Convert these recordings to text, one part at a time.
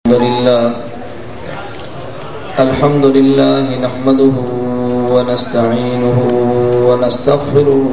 الحمد لله نحمده ونستعينه ونستغفره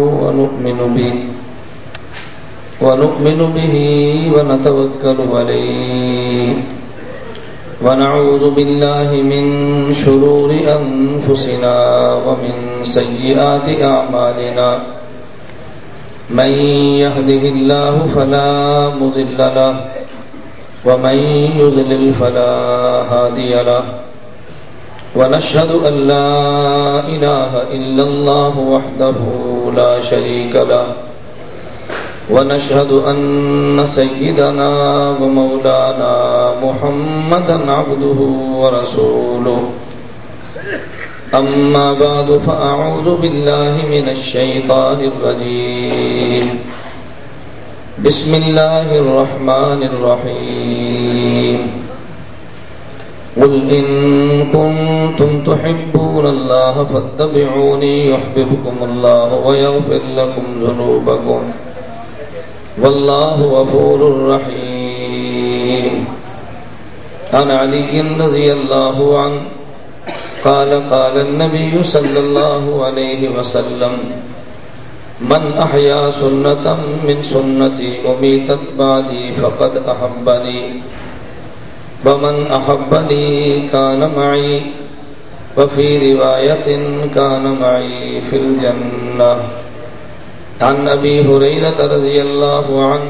ونؤمن به ونتوكل عليه ونعوذ بالله من شرور أنفسنا ومن سيئات أعمالنا من يهده الله فلا مضل له ومن يضلل فلا هادي له ونشهد أن لا إله إلا الله وحده لا شريك له ونشهد أن سيدنا ومولانا محمدا عبده ورسوله أما بعد فأعوذ بالله من الشيطان الرجيم بسم الله الرحمن الرحيم قل إن كنتم تحبون الله فاتبعوني يحببكم الله ويغفر لكم ذنوبكم والله غفور رحيم عن علي رضي الله عنه قال النبي صلى الله عليه وسلم من أحيا سنة من سنتي أميتت بعدي فقد أحبني ومن أحبني كان معي وفي رواية كان معي في الجنة عن أبي هريرة رضي الله عنه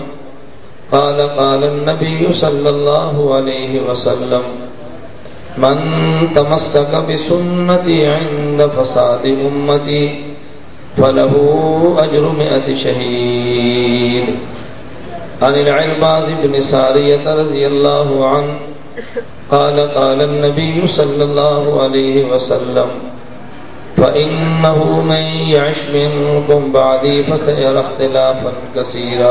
قال النبي صلى الله عليه وسلم من تمسك بسنتي عند فساد أمتي فله أجر 100 شهيد عن العرباض بن سارية رضي الله عنه قال النبي صلى الله عليه وسلم فإنه من يعش منكم بعدي فسيرى اختلافا كثيرا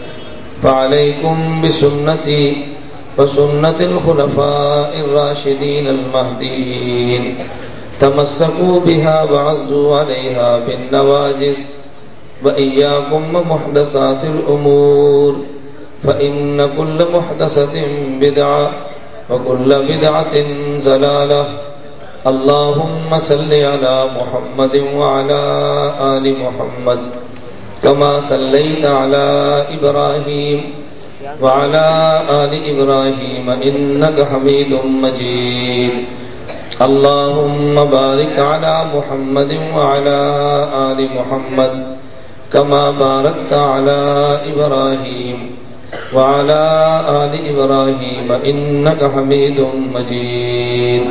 فعليكم بسنتي وسنة الخلفاء الراشدين المهديين تمسكوا بها وعضوا عليها بالنواجذ وإياكم ومحدثات الأمور فإن كل محدثة بدعة وكل بدعة ضلالة اللهم صل على محمد وعلى آل محمد كما صليت على إبراهيم وعلى آل إبراهيم إنك حميد مجيد اللهم بارك على محمد وعلى آل محمد كما باركت على إبراهيم وعلى آل إبراهيم إنك حميد مجيد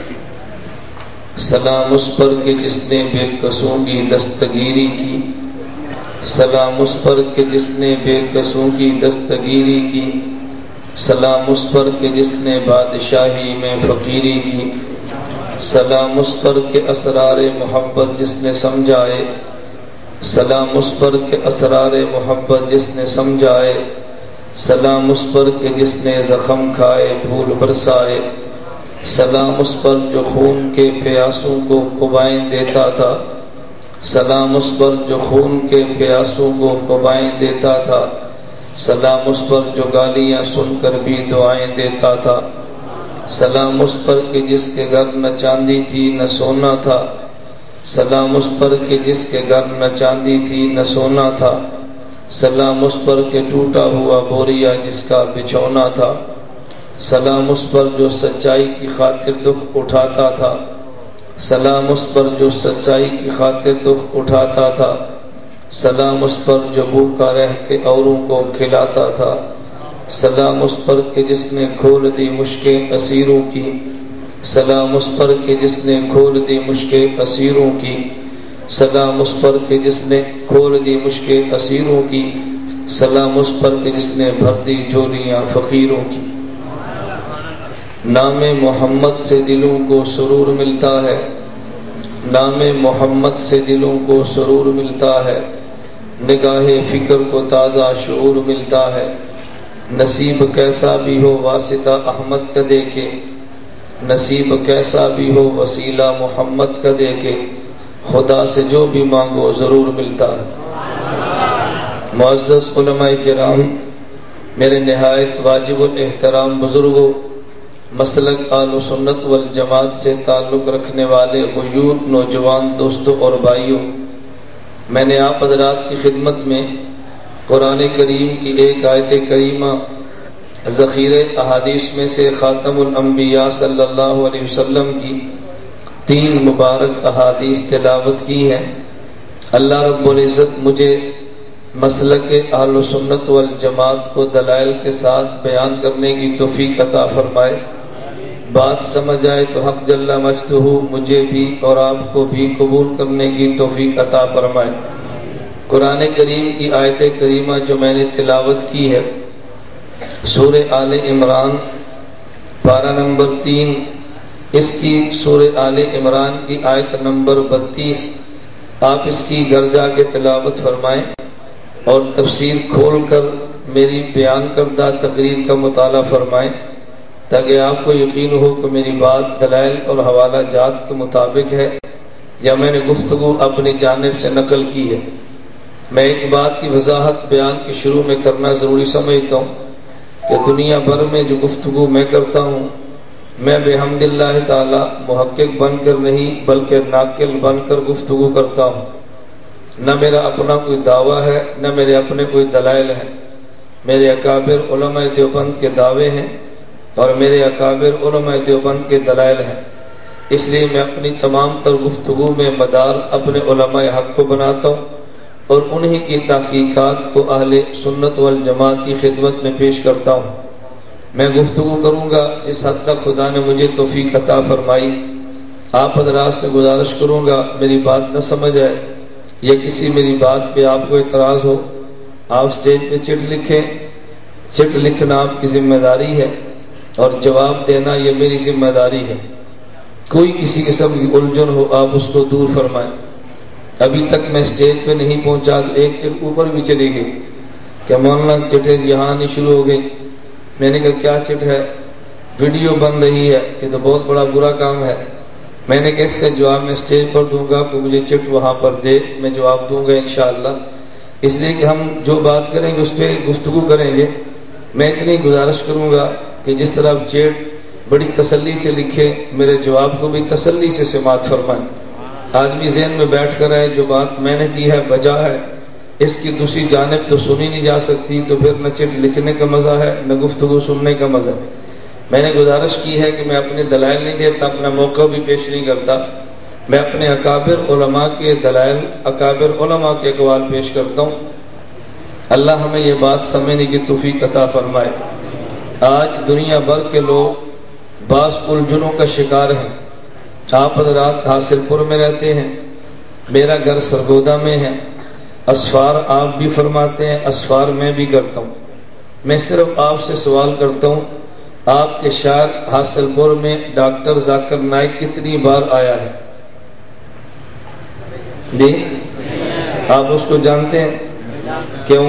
سلام اس پر کہ جس نے بے کسوں کی دستگیری کی سلام اس پر کہ جس نے بے کسوں کی دستگیری کی سلام اس پر کہ جس نے بادشاہی میں فقیری کی سلام اس پر کہ اسرار محبت جس نے سمجھائے سلام اس پر کہ اسرار محبت جس نے سمجھائے سلام اس پر کہ جس نے زخم کھائے پھول برسائے سلام اس پر جو خون کے پیاسوں کو قبائیں دیتا تھا سلام اس پر جو خون کے پیاسوں کو قبائیں دیتا تھا سلام اس پر جو گالیاں سن کر بھی دعائیں دیتا تھا سلام اس پر کہ جس کے گھر نہ چاندی تھی نہ سونا تھا سلام اس پر کہ جس کے گھر نہ چاندی تھی نہ سونا تھا سلام اس پر کہ ٹوٹا ہوا بوریا جس کا بچھونا تھا سلام اس پر جو سچائی کی خاطر دکھ اٹھاتا تھا سلام اس پر جو سچائی کی خاطر دکھ اٹھاتا تھا سلام اس پر جو بھوکا رہ کے اوروں کو کھلاتا تھا سلام اس پر کہ جس نے کھول دی مشکیں اسیروں کی سلام اس پر کہ جس نے کھول دی مشکیں اسیروں کی سلام اس پر کہ جس نے کھول دی مشکیں اسیروں کی سلام اس پر کہ جس نے بھر دی جھولیاں فقیروں کی نام محمد سے دلوں کو سرور ملتا ہے نام محمد سے دلوں کو سرور ملتا ہے نگاہ فکر کو تازہ شعور ملتا ہے نصیب کیسا بھی ہو واسطہ احمد کا دیکھے نصیب کیسا بھی ہو وسیلہ محمد کا دیکھے خدا سے جو بھی مانگو ضرور ملتا ہے معزز علماء کرام میرے نہایت واجب الاحترام بزرگوں، مسلک اہل سنت والجماعت سے تعلق رکھنے والے غیور نوجوان دوستوں اور بھائیوں، میں نے آپ حضرات کی خدمت میں قرآن کریم کی ایک آیت کریمہ ذخیرہ احادیث میں سے خاتم الانبیاء صلی اللہ علیہ وسلم کی 3 مبارک احادیث تلاوت کی ہے۔ اللہ رب العزت مجھے مسلک اہل سنت والجماعت کو دلائل کے ساتھ بیان کرنے کی توفیق عطا فرمائے۔ بات سمجھ آئے تو حق جل مجدہ مجھے بھی اور آپ کو بھی قبول کرنے کی توفیق عطا فرمائے۔ قرآن کریم کی آیت کریمہ جو میں نے تلاوت کی ہے سورہ آل عمران پارہ نمبر 3، اس کی سورہ آل عمران کی آیت نمبر 32، آپ اس کی گھر جا کے تلاوت فرمائیں اور تفسیر کھول کر میری بیان کردہ تقریر کا مطالعہ فرمائیں تاکہ آپ کو یقین ہو کہ میری بات دلائل اور حوالہ جات کے مطابق ہے یا میں نے گفتگو اپنی جانب سے نقل کی ہے۔ میں ایک بات کی وضاحت بیان کے شروع میں کرنا ضروری سمجھتا ہوں کہ دنیا بھر میں جو گفتگو میں کرتا ہوں میں بحمد اللہ تعالی محقق بن کر نہیں بلکہ ناقل بن کر گفتگو کرتا ہوں۔ نہ میرا اپنا کوئی دعویٰ ہے نہ میرے اپنے کوئی دلائل ہیں، میرے اکابر علماء دیوبند کے دعوے ہیں اور میرے اکابر علماء دیوبند کے دلائل ہیں، اس لیے میں اپنی تمام تر گفتگو میں مدار اپنے علماء حق کو بناتا ہوں اور انہی کی تحقیقات کو اہل سنت والجماعت کی خدمت میں پیش کرتا ہوں۔ میں گفتگو کروں گا جس حد تک خدا نے مجھے توفیق عطا فرمائی۔ آپ حضرات سے گزارش کروں گا میری بات نہ سمجھ آئے یا کسی میری بات پہ آپ کو اعتراض ہو، آپ سٹیج پہ چٹ لکھیں، چٹ لکھنا آپ کی ذمہ داری ہے اور جواب دینا یہ میری ذمہ داری ہے۔ کوئی کسی قسم کی الجھن ہو آپ اس کو دور فرمائیں۔ ابھی تک میں سٹیج پہ نہیں پہنچا تو ایک چٹ اوپر بھی چلی گئی کہ مولانا چٹیں یہاں نہیں شروع ہو گئی۔ میں نے کہا کیا چٹ ہے؟ ویڈیو بن رہی ہے کہ تو بہت بڑا برا کام ہے۔ میں نے کہا اس کا جواب میں سٹیج پر دوں گا کہ مجھے چٹ وہاں پر دے، میں جواب دوں گا انشاءاللہ، اس لیے کہ ہم جو بات کریں گے اس پہ گفتگو کریں گے۔ میں اتنی گزارش کروں گا کہ جس طرح چیٹ بڑی تسلی سے لکھے میرے جواب کو بھی تسلی سے سماعت فرمائیں۔ آدمی ذہن میں بیٹھ کر ہے جو بات میں نے کی ہے بجا ہے، اس کی دوسری جانب تو سنی نہیں جا سکتی، تو پھر نہ چٹ لکھنے کا مزہ ہے نہ گفتگو سننے کا مزہ ہے۔ میں نے گزارش کی ہے کہ میں اپنے دلائل نہیں دیتا، اپنا موقع بھی پیش نہیں کرتا، میں اپنے اکابر علماء کے دلائل، اکابر علماء کے اقوال پیش کرتا ہوں۔ اللہ ہمیں یہ بات سمجھنے کی توفیق عطا فرمائے۔ آج دنیا بھر کے لوگ بعض الجھنوں کا شکار ہیں۔ آپ حضرات حاصل پور میں رہتے ہیں، میرا گھر سرگودا میں ہے، اسفار آپ بھی فرماتے ہیں، اسفار میں بھی کرتا ہوں۔ میں صرف آپ سے سوال کرتا ہوں، آپ کے شہر حاصل پور میں ڈاکٹر ذاکر نائک کتنی بار آیا ہے؟ جی آپ اس کو جانتے ہیں؟ کیوں؟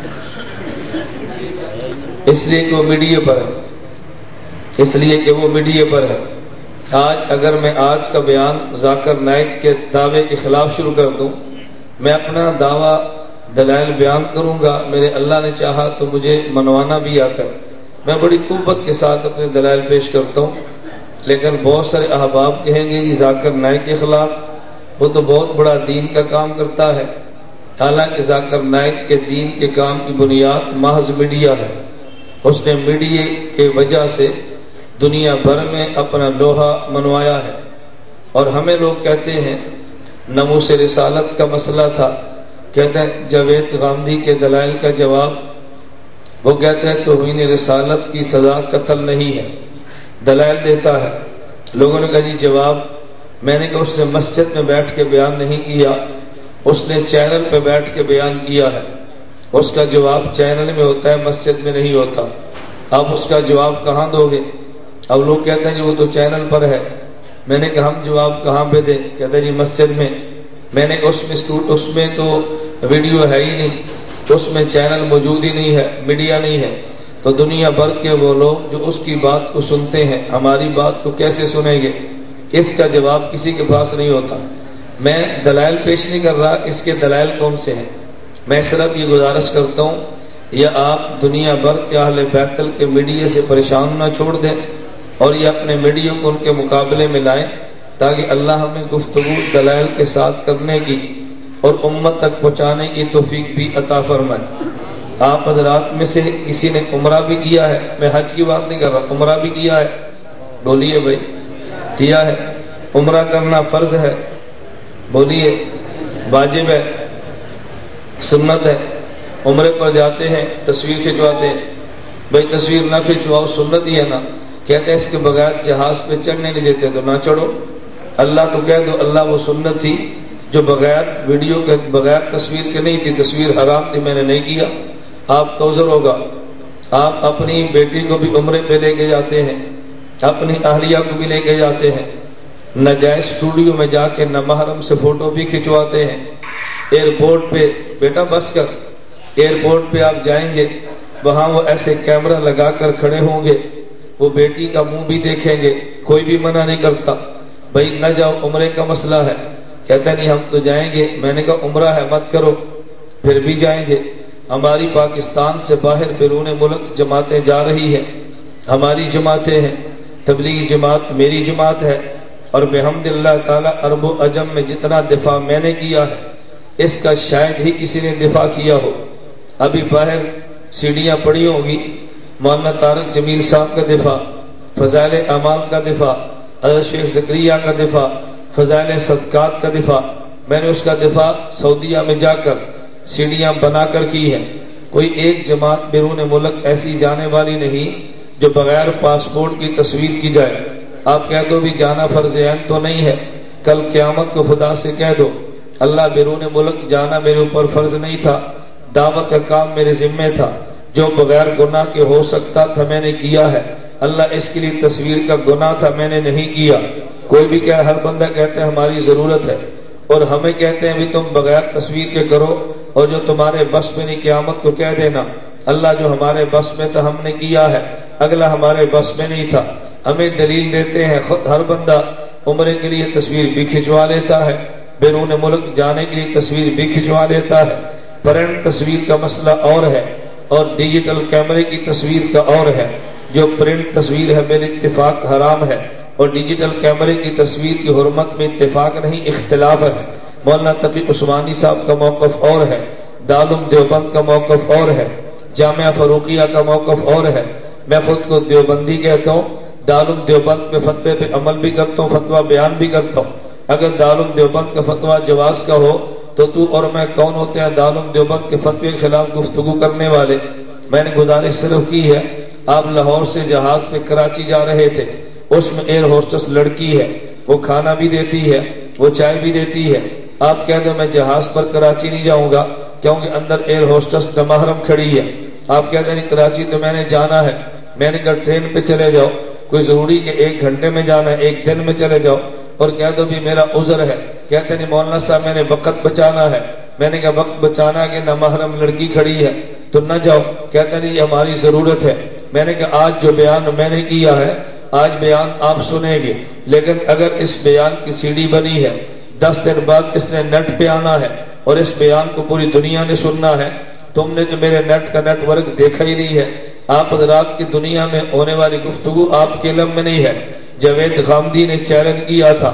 اس لیے کہ وہ میڈیا پر ہے، اس لیے کہ وہ میڈیا پر ہے۔ آج اگر میں آج کا بیان ذاکر نائک کے دعوے کے خلاف شروع کر دوں، میں اپنا دعویٰ دلائل بیان کروں گا، میرے اللہ نے چاہا تو مجھے منوانا بھی آتا ہے، میں بڑی قوت کے ساتھ اپنے دلائل پیش کرتا ہوں، لیکن بہت سارے احباب کہیں گے جی ذاکر نائک کے خلاف، وہ تو بہت بڑا دین کا کام کرتا ہے۔ حالانکہ ذاکر نائک کے دین کے کام کی بنیاد محض میڈیا ہے۔ اس نے میڈیا کے وجہ سے دنیا بھر میں اپنا لوہا منوایا ہے، اور ہمیں لوگ کہتے ہیں ناموس رسالت کا مسئلہ تھا، کہتے ہیں جاوید غامدی کے دلائل کا جواب، وہ کہتے ہیں توہین رسالت کی سزا قتل نہیں ہے، دلائل دیتا ہے۔ لوگوں نے کہا جی جواب، میں نے کہا اس نے مسجد میں بیٹھ کے بیان نہیں کیا، اس نے چینل پہ بیٹھ کے بیان کیا ہے، اس کا جواب چینل میں ہوتا ہے، مسجد میں نہیں ہوتا۔ اب اس کا جواب کہاں دو گے؟ اب لوگ کہتے ہیں جی وہ تو چینل پر ہے۔ میں نے کہا ہم جواب کہاں پہ دیں؟ کہتے ہیں جی مسجد میں۔ میں نے کہا اس میں تو ویڈیو ہے ہی نہیں، اس میں چینل موجود ہی نہیں ہے، میڈیا نہیں ہے، تو دنیا بھر کے وہ لوگ جو اس کی بات کو سنتے ہیں ہماری بات کو کیسے سنیں گے؟ اس کا جواب کسی کے پاس نہیں ہوتا۔ میں دلائل پیش نہیں کر رہا، اس کے دلائل کون سے ہیں؟ میں صرف یہ گزارش کرتا ہوں یا آپ دنیا بھر کے اہل بیتل کے میڈیا سے پریشان نہ چھوڑ دیں اور یہ اپنے میڈیا کو ان کے مقابلے میں لائیں تاکہ اللہ ہمیں گفتگو دلائل کے ساتھ کرنے کی اور امت تک پہنچانے کی توفیق بھی عطا فرمائے۔ آپ حضرات میں سے کسی نے عمرہ بھی کیا ہے؟ میں حج کی بات نہیں کر رہا، عمرہ بھی کیا ہے؟ بولیے بھائی، کیا ہے؟ عمرہ کرنا فرض ہے؟ بولیے، واجب ہے، سنت ہے؟ عمرے پر جاتے ہیں، تصویر کھنچواتے ہیں، بھائی تصویر نہ کھنچواؤ، سنت ہی ہے نا؟ کہتے ہیں اس کے بغیر جہاز پہ چڑھنے نہیں دیتے تو نہ چڑھو۔ اللہ کو کہہ دو اللہ وہ سنت تھی جو بغیر ویڈیو کے بغیر تصویر کے نہیں تھی، تصویر حرام تھی، میں نے نہیں کیا، آپ کو عذر ہوگا۔ آپ اپنی بیٹی کو بھی عمرے پہ لے کے جاتے ہیں، اپنی اہلیہ کو بھی لے کے جاتے ہیں، ناجائز اسٹوڈیو میں جا کے نامحرم سے فوٹو بھی کھنچواتے ہیں۔ ایئرپورٹ پہ بیٹا بس کر، ایئرپورٹ پہ آپ جائیں گے، وہاں وہ ایسے کیمرہ لگا کر کھڑے ہوں گے، وہ بیٹی کا منہ بھی دیکھیں گے، کوئی بھی منع نہیں کرتا بھائی نہ جاؤ، عمرے کا مسئلہ ہے، کہتا نہیں ہم تو جائیں گے، میں نے کہا عمرہ ہے مت کرو، پھر بھی جائیں گے۔ ہماری پاکستان سے باہر بیرون ملک جماعتیں جا رہی ہیں، ہماری جماعتیں ہیں، تبلیغی جماعت میری جماعت ہے، اور بحمد اللہ تعالی عرب و عجم میں جتنا دفاع میں نے کیا ہے اس کا شاید ہی کسی نے دفاع کیا ہو۔ ابھی باہر سیڑھیاں پڑی ہوں گی، مولانا طارق جمیل صاحب کا دفاع، فضائل اعمال کا دفاع، حضرت شیخ زکریا کا دفاع، فضائل صدقات کا دفاع، میں نے اس کا دفاع سعودیہ میں جا کر سیڑھیاں بنا کر کی ہے۔ کوئی ایک جماعت بیرون ملک ایسی جانے والی نہیں جو بغیر پاسپورٹ کی تصویر کی جائے۔ آپ کہہ دو بھی جانا فرض عین تو نہیں ہے، کل قیامت کو خدا سے کہہ دو اللہ بیرون ملک جانا میرے اوپر فرض نہیں تھا، دعوت کا کام میرے ذمے تھا، جو بغیر گناہ کے ہو سکتا تھا میں نے کیا ہے، اللہ اس کے لیے تصویر کا گناہ تھا میں نے نہیں کیا۔ کوئی بھی کہہ، ہر بندہ کہتا ہے ہماری ضرورت ہے، اور ہمیں کہتے ہیں بھی تم بغیر تصویر کے کرو، اور جو تمہارے بس میں نہیں قیامت کو کہہ دینا اللہ جو ہمارے بس میں تھا ہم نے کیا ہے، اگلا ہمارے بس میں نہیں تھا۔ ہمیں دلیل دیتے ہیں، خود ہر بندہ عمرے کے لیے تصویر بھی کھنچوا لیتا ہے، بیرون ملک جانے کے لیے تصویر بھی کھنچوا لیتا ہے۔ پرنٹ تصویر کا مسئلہ اور ہے اور ڈیجیٹل کیمرے کی تصویر کا اور ہے۔ جو پرنٹ تصویر ہے بال اتفاق حرام ہے، اور ڈیجیٹل کیمرے کی تصویر کی حرمت میں اتفاق نہیں اختلاف ہے۔ مولانا تقی عثمانی صاحب کا موقف اور ہے، دارالعلوم دیوبند کا موقف اور ہے، جامعہ فاروقیہ کا موقف اور ہے۔ میں خود کو دیوبندی کہتا ہوں، دارالعلوم دیوبند میں فتوے پہ عمل بھی کرتا ہوں، فتویٰ بیان بھی کرتا ہوں۔ اگر دارالعلوم دیوبند کا فتویٰ جواز کا ہو تو اور میں کون ہوتے ہیں دارالعلوم دیوبند کے فتوے کے خلاف گفتگو کرنے والے؟ میں نے گزارش صرف کی ہے، آپ لاہور سے جہاز پہ کراچی جا رہے تھے، اس میں ایئر ہوسٹس لڑکی ہے، وہ کھانا بھی دیتی ہے، وہ چائے بھی دیتی ہے، آپ کہہ دو میں جہاز پر کراچی نہیں جاؤں گا کیونکہ اندر ایئر ہوسٹس نامحرم کھڑی ہے، آپ کہتے ہیں کراچی تو میں نے جانا ہے، میں نے کہا ٹرین پہ چلے جاؤ، کوئی ضروری کہ 1 گھنٹے میں جانا ہے، 1 دن میں چلے جاؤ، اور کہہ دو بھی میرا عذر ہے، کہتے نہیں مولانا صاحب میں نے وقت بچانا ہے، میں نے کہا وقت بچانا ہے کہ نامحرم لڑکی کھڑی ہے تو نہ جاؤ، کہتے نہیں یہ ہماری ضرورت ہے۔ میں نے کہا آج جو بیان میں نے کیا ہے، آج بیان آپ سنیں گے، لیکن اگر اس بیان کی سی ڈی بنی ہے، 10 دن بعد اس نے نیٹ پہ آنا ہے اور اس بیان کو پوری دنیا نے سننا ہے، تم نے جو میرے نیٹ کا نیٹ ورک دیکھا ہی نہیں ہے، آپ حضرات کی دنیا میں ہونے والی گفتگو آپ کے علم میں نہیں ہے۔ جاوید غامدی نے چیلنج کیا تھا،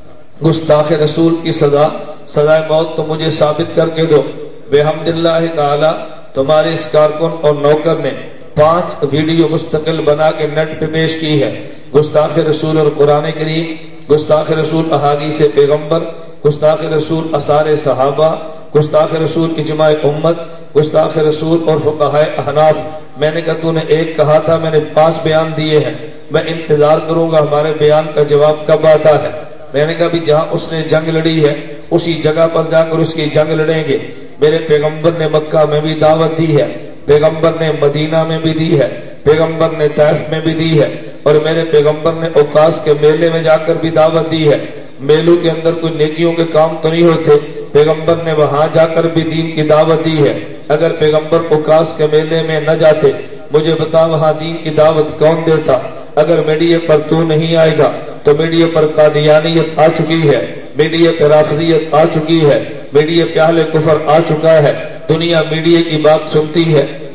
گستاخ رسول کی سزائے موت تو مجھے ثابت کر کے دو۔ بحمد اللہ تعالی تمہارے اس کارکن اور نوکر نے 5 ویڈیو مستقل بنا کے نیٹ پہ پیش کی ہے، گستاخ رسول اور قرآن کریم، گستاخ رسول احادیث پیغمبر، گستاخ رسول آثار صحابہ، گستاخ رسول اجماع امت، گستاخ رسول اور فقہاء احناف۔ میں نے کہا تو نے ایک کہا تھا، میں نے 5 بیان دیے ہیں، میں انتظار کروں گا ہمارے بیان کا جواب کب آتا ہے۔ میں نے کہا بھی جہاں اس نے جنگ لڑی ہے اسی جگہ پر جا کر اس کی جنگ لڑیں گے۔ میرے پیغمبر نے مکہ میں بھی دعوت دی ہے، پیغمبر نے مدینہ میں بھی دی ہے، پیغمبر نے طائف میں بھی دی ہے، اور میرے پیغمبر نے اوقاس کے میلے میں جا کر بھی دعوت دی ہے۔ میلوں کے اندر کوئی نیکیوں کے کام تو نہیں ہوتے، پیغمبر نے وہاں جا کر بھی دین کی دعوت دی ہے۔ اگر پیغمبر اوقاس کے میلے میں نہ جاتے، مجھے بتا وہاں دین کی دعوت کون دیتا؟ اگر میڈیا پر تو نہیں آئے گا تو میڈیا پر قادیانیت آ چکی ہے، میڈیا پہ رافضیت آ چکی ہے، میڈیا پہ اہل کفر آ چکا ہے، دنیا میڈیا کی بات سنتی ہے،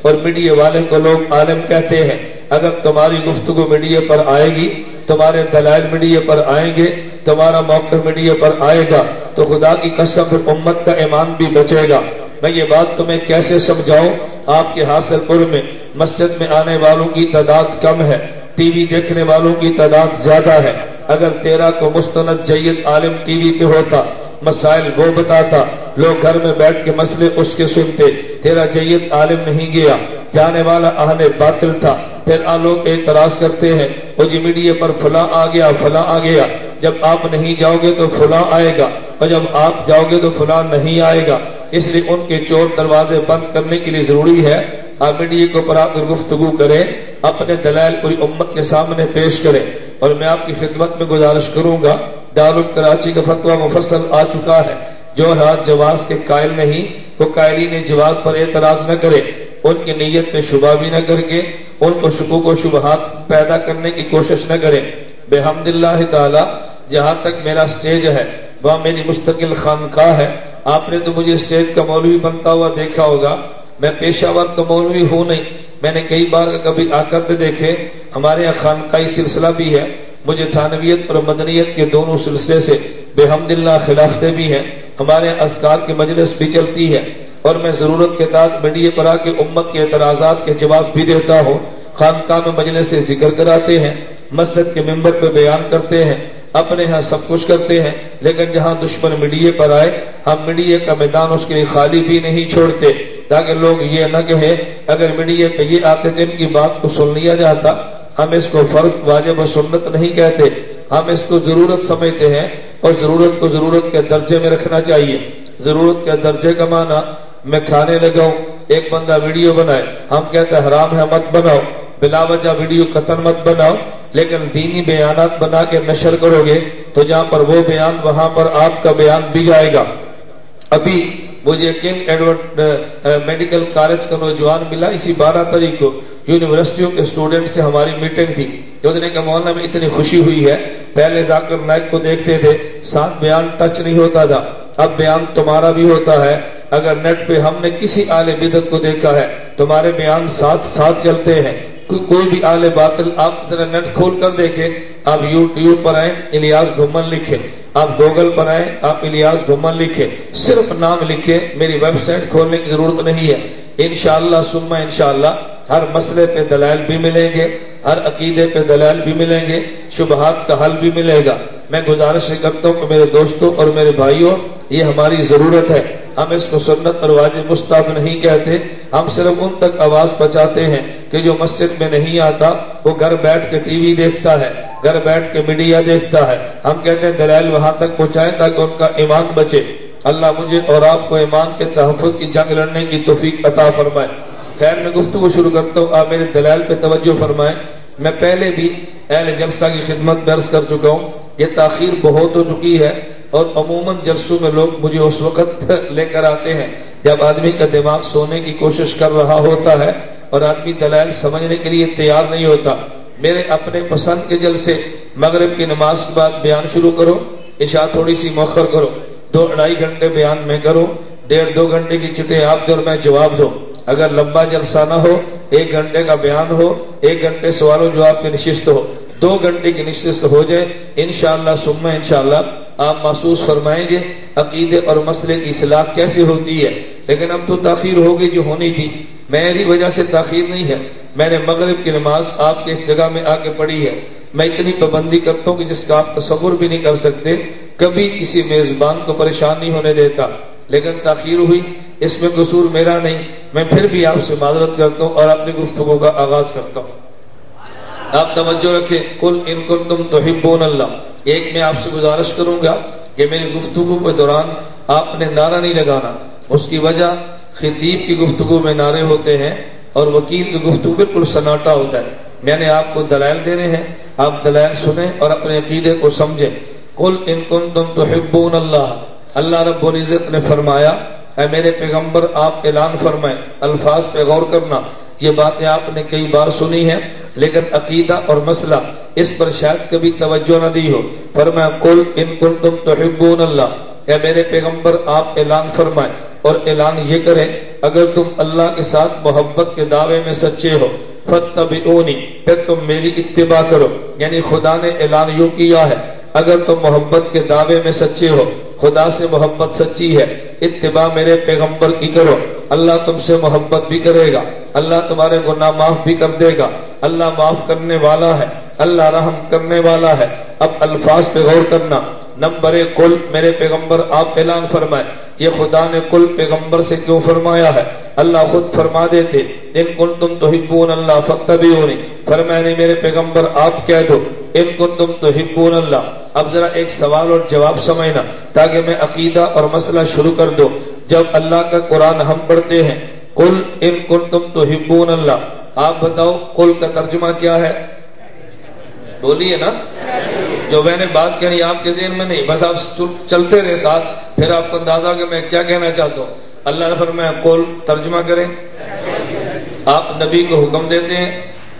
اور میڈیا والے کو لوگ عالم کہتے ہیں. اگر تمہاری گفتگو میڈیا پر آئے گی، تمہارے دلائل میڈیا پر آئیں گے، تمہارا موقف میڈیا پر آئے گا، تو خدا کی قسم پھر امت کا ایمان بھی بچے گا. میں یہ بات تمہیں کیسے سمجھاؤں؟ آپ کے حاصل پور میں مسجد میں آنے والوں کی تعداد کم ہے، ٹی وی دیکھنے والوں کی تعداد زیادہ ہے. اگر تیرا کو مستند جید عالم ٹی وی پہ ہوتا، مسائل وہ بتاتا، لوگ گھر میں بیٹھ کے مسئلے اس کے سنتے. تیرا جید عالم نہیں گیا، جانے والا اہل باطل تھا. پھر لوگ اعتراض کرتے ہیں وہ جی میڈیا پر فلاں آ گیا، فلاں آ گیا. جب آپ نہیں جاؤ گے تو فلاں آئے گا، اور جب آپ جاؤ گے تو فلاں نہیں آئے گا. اس لیے ان کے چور دروازے بند کرنے کے لیے ضروری ہے آپ میڈیا کے اوپر آپ گفتگو کریں، اپنے دلائل پوری امت کے سامنے پیش کریں. اور میں آپ کی خدمت میں گزارش کروں گا، دارالعلوم کراچی کا فتویٰ مفصل آ چکا ہے. جو رات جواز کے قائل نہیں وہ قائلین جواز پر اعتراض نہ کرے، ان کی نیت میں شبہ بھی نہ کر کے ان کو شکوک و شبہات پیدا کرنے کی کوشش نہ کرے. بحمد اللہ تعالی جہاں تک میرا سٹیج ہے وہاں میری مستقل خانقاہ ہے. آپ نے تو مجھے سٹیج کا مولوی بنتا ہوا دیکھا ہوگا، میں پیشہ ور تو مولوی ہوں نہیں. میں نے کئی بار کبھی آ کر دیکھے. ہمارے یہاں خانقاہی سلسلہ بھی ہے، مجھے تھانویت اور مدنیت کے دونوں سلسلے سے بحمد اللہ خلافتیں بھی ہیں. ہمارے یہاں اذکار کی مجلس بھی چلتی ہے، اور میں ضرورت کے تحت میڈیا پر آ کے امت کے اعتراضات کے جواب بھی دیتا ہوں. خانقاہ میں مجلس سے ذکر کراتے ہیں، مسجد کے ممبر پہ بیان کرتے ہیں، اپنے ہاں سب کچھ کرتے ہیں. لیکن جہاں دشمن میڈیا پر آئے ہم میڈیا کا میدان اس کے لیے خالی بھی نہیں چھوڑتے، تاکہ لوگ یہ نہ کہیں اگر میڈیا پہ یہ آتے تو ان کی بات کو سن لیا جاتا. ہم اس کو فرض واجب و سنت نہیں کہتے، ہم اس کو ضرورت سمجھتے ہیں، اور ضرورت کو ضرورت کے درجے میں رکھنا چاہیے. ضرورت کے درجے کا معنی میں کھانے لگاؤں، ایک بندہ ویڈیو بنائے، ہم کہتے ہیں حرام ہے مت بناؤ، بلا وجہ ویڈیو قطن مت بناؤ. لیکن دینی بیانات بنا کے نشر کرو گے تو جہاں پر وہ بیان وہاں پر آپ کا بیان بھی جائے گا. ابھی مجھے کنگ ایڈورڈ میڈیکل کالج کا نوجوان ملا، اسی 12 تاریخ کو یونیورسٹیوں کے اسٹوڈنٹ سے ہماری میٹنگ تھی. تو نے کہا مولانا میں اتنی خوشی ہوئی ہے، پہلے ذاکر نائک کو دیکھتے تھے ساتھ بیان ٹچ نہیں ہوتا تھا، اب بیان تمہارا بھی ہوتا ہے. اگر نیٹ پہ ہم نے کسی اہل بدعت کو دیکھا ہے تمہارے بیان ساتھ ساتھ چلتے ہیں. کوئی بھی اہل باطل آپ ذرا نیٹ کھول کر دیکھیں، آپ یوٹیوب پر آئیں الیاس گھمن لکھیں، آپ گوگل پر آئیں آپ الیاس گھمن لکھیں، صرف نام لکھیں، میری ویب سائٹ کھولنے کی ضرورت نہیں ہے. انشاءاللہ ثم انشاءاللہ ہر مسئلے پہ دلائل بھی ملیں گے، ہر عقیدے پہ دلائل بھی ملیں گے، شبہات کا حل بھی ملے گا. میں گزارش کرتا ہوں کہ میرے دوستوں اور میرے بھائیوں یہ ہماری ضرورت ہے. ہم اس کو سنت اور واجب مستحب نہیں کہتے، ہم صرف ان تک آواز پہنچاتے ہیں کہ جو مسجد میں نہیں آتا وہ گھر بیٹھ کے ٹی وی دیکھتا ہے، گھر بیٹھ کے میڈیا دیکھتا ہے. ہم کہتے ہیں دلائل وہاں تک پہنچائیں تاکہ ان کا ایمان بچے. اللہ مجھے اور آپ کو ایمان کے تحفظ کی جنگ لڑنے کی توفیق عطا فرمائے. خیر میں گفتگو شروع کرتا ہوں، آپ میرے دلائل پہ توجہ فرمائیں. میں پہلے بھی اہل جلسہ کی خدمت میں عرض کر چکا ہوں، یہ تاخیر بہت ہو چکی ہے، اور عموماً جلسوں میں لوگ مجھے اس وقت لے کر آتے ہیں جب آدمی کا دماغ سونے کی کوشش کر رہا ہوتا ہے اور آدمی دلائل سمجھنے کے لیے تیار نہیں ہوتا. میرے اپنے پسند کے جلسے مغرب کی نماز کے بعد بیان شروع کرو، عشاء تھوڑی سی مؤخر کرو، 2-2.5 گھنٹے بیان میں کرو، 1.5-2 گھنٹے کی چٹیں آپ دو اور میں جواب دو. اگر لمبا جلسہ نہ ہو 1 گھنٹے کا بیان ہو، 1 گھنٹے سوال و جواب کی نشست ہو، 2 گھنٹے کی نشست ہو جائے، انشاءاللہ ثم انشاءاللہ آپ محسوس فرمائیں گے عقیدے اور مسئلے کی اصلاح کیسے ہوتی ہے. لیکن اب تو تاخیر ہوگی جو ہونی تھی، میری وجہ سے تاخیر نہیں ہے. میں نے مغرب کی نماز آپ کے اس جگہ میں آ کے پڑھی ہے. میں اتنی پابندی کرتا ہوں کہ جس کا آپ تصور بھی نہیں کر سکتے، کبھی کسی میزبان کو پریشان نہیں ہونے دیتا. لیکن تاخیر ہوئی اس میں قصور میرا نہیں، میں پھر بھی آپ سے معذرت کرتا ہوں اور اپنی گفتگو کا آغاز کرتا ہوں. آپ توجہ رکھیں، قل ان کنتم تحبون اللہ. ایک میں آپ سے گزارش کروں گا کہ میری گفتگو کے دوران آپ نے نعرہ نہیں لگانا. اس کی وجہ خطیب کی گفتگو میں نعرے ہوتے ہیں اور وکیل کی گفتگو بالکل سناٹا ہوتا ہے. میں نے آپ کو دلائل دینے ہیں، آپ دلائل سنیں اور اپنے عقیدے کو سمجھیں. قل ان کنتم تحبون اللہ، اللہ رب العزت نے فرمایا اے میرے پیغمبر آپ اعلان فرمائیں. الفاظ پہ غور کرنا، یہ باتیں آپ نے کئی بار سنی ہیں لیکن عقیدہ اور مسئلہ اس پر شاید کبھی توجہ نہ دی ہو. فرمایا قل ان کنتم تحبون اللہ، اے میرے پیغمبر آپ اعلان فرمائیں اور اعلان یہ کریں اگر تم اللہ کے ساتھ محبت کے دعوے میں سچے ہو فاتبعونی، پھر تم میری اتباع کرو۔ یعنی خدا نے اعلان یوں کیا ہے اگر تم محبت کے دعوے میں سچے ہو، خدا سے محبت سچی ہے، اتباع میرے پیغمبر کی کرو، اللہ تم سے محبت بھی کرے گا، اللہ تمہارے گناہ معاف بھی کر دے گا، اللہ معاف کرنے والا ہے، اللہ رحم کرنے والا ہے۔ اب الفاظ پہ غور کرنا۔ نمبر ایک، کل میرے پیغمبر آپ اعلان فرمائے۔ یہ خدا نے کل پیغمبر سے کیوں فرمایا ہے؟ اللہ خود فرما دیتے ان کنتم تحبون اللہ فاتبعونی، فرمایا نہیں میرے پیغمبر آپ کہہ دو ان کنتم تحبون اللہ۔ اب ذرا ایک سوال اور جواب سمجھنا تاکہ میں عقیدہ اور مسئلہ شروع کر دوں۔ جب اللہ کا قرآن ہم پڑھتے ہیں قل ان کنتم تحبون اللہ، آپ بتاؤ قل کا ترجمہ کیا ہے؟ بولیے نا، جو میں نے بات کہی آپ کے ذہن میں نہیں، بس آپ چلتے رہے ساتھ، پھر آپ کو اندازہ کہ میں کیا کہنا چاہتا ہوں۔ اللہ نے فرمایا قل، ترجمہ کریں۔ آپ نبی کو حکم دیتے ہیں،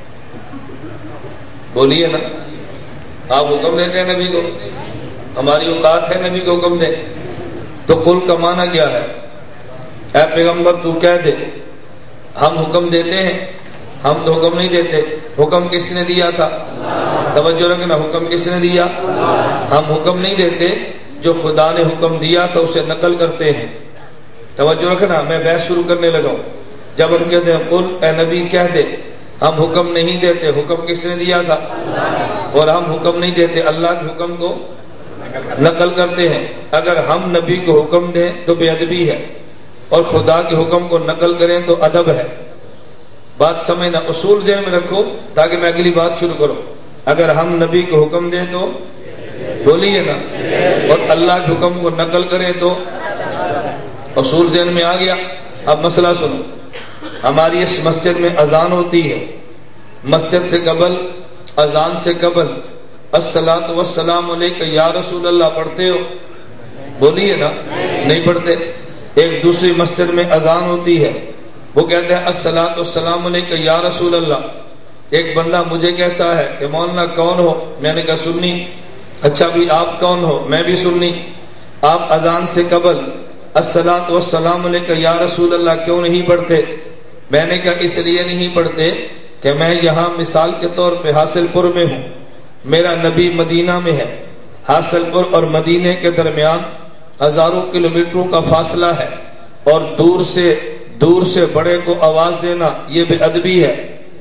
بولیے نا، آپ حکم دیتے ہیں نبی کو، ہماری اوقات ہے نبی کو حکم دیں، تو قل کا معنی کیا ہے؟ اے پیغمبر تو کہہ دے، ہم حکم دیتے ہیں، ہم تو حکم نہیں دیتے۔ حکم کس نے دیا تھا؟ توجہ رکھنا، حکم کس نے دیا؟ ہم حکم نہیں دیتے، جو خدا نے حکم دیا تھا اسے نقل کرتے ہیں۔ توجہ رکھنا، میں بحث شروع کرنے لگا ہوں۔ جب ہم کہتے ہیں قل اے نبی کہہ دے، ہم حکم نہیں دیتے، حکم کس نے دیا تھا؟ اور ہم حکم نہیں دیتے، اللہ کے حکم کو نقل کرتے ہیں۔ اگر ہم نبی کو حکم دیں تو بے ادبی ہے، اور خدا کے حکم کو نقل کریں تو ادب ہے۔ بات سمجھنا، اصول ذہن میں رکھو تاکہ میں اگلی بات شروع کروں۔ اگر ہم نبی کو حکم دیں تو بولیے نا، اور اللہ کے حکم کو نقل کریں تو اصول ذہن میں آ گیا۔ اب مسئلہ سنو، ہماری اس مسجد میں اذان ہوتی ہے، مسجد سے قبل، اذان سے قبل الصلاۃ والسلام علیک یا رسول اللہ پڑھتے ہو؟ بولیے نا، نہیں پڑھتے۔ ایک دوسری مسجد میں اذان ہوتی ہے، وہ کہتے ہیں الصلاۃ والسلام علیک یا رسول اللہ۔ ایک بندہ مجھے کہتا ہے کہ مولانا کون ہو؟ میں نے کہا سنی۔ اچھا بھی آپ کون ہو؟ میں بھی سنی۔ آپ اذان سے قبل الصلاۃ والسلام علیک یا رسول اللہ کیوں نہیں پڑھتے؟ میں نے کہا اس لیے نہیں پڑھتے کہ میں یہاں مثال کے طور پہ حاصل پور میں ہوں، میرا نبی مدینہ میں ہے، حاصل پور اور مدینے کے درمیان ہزاروں کلومیٹروں کا فاصلہ ہے، اور دور سے بڑے کو آواز دینا یہ بے ادبی ہے،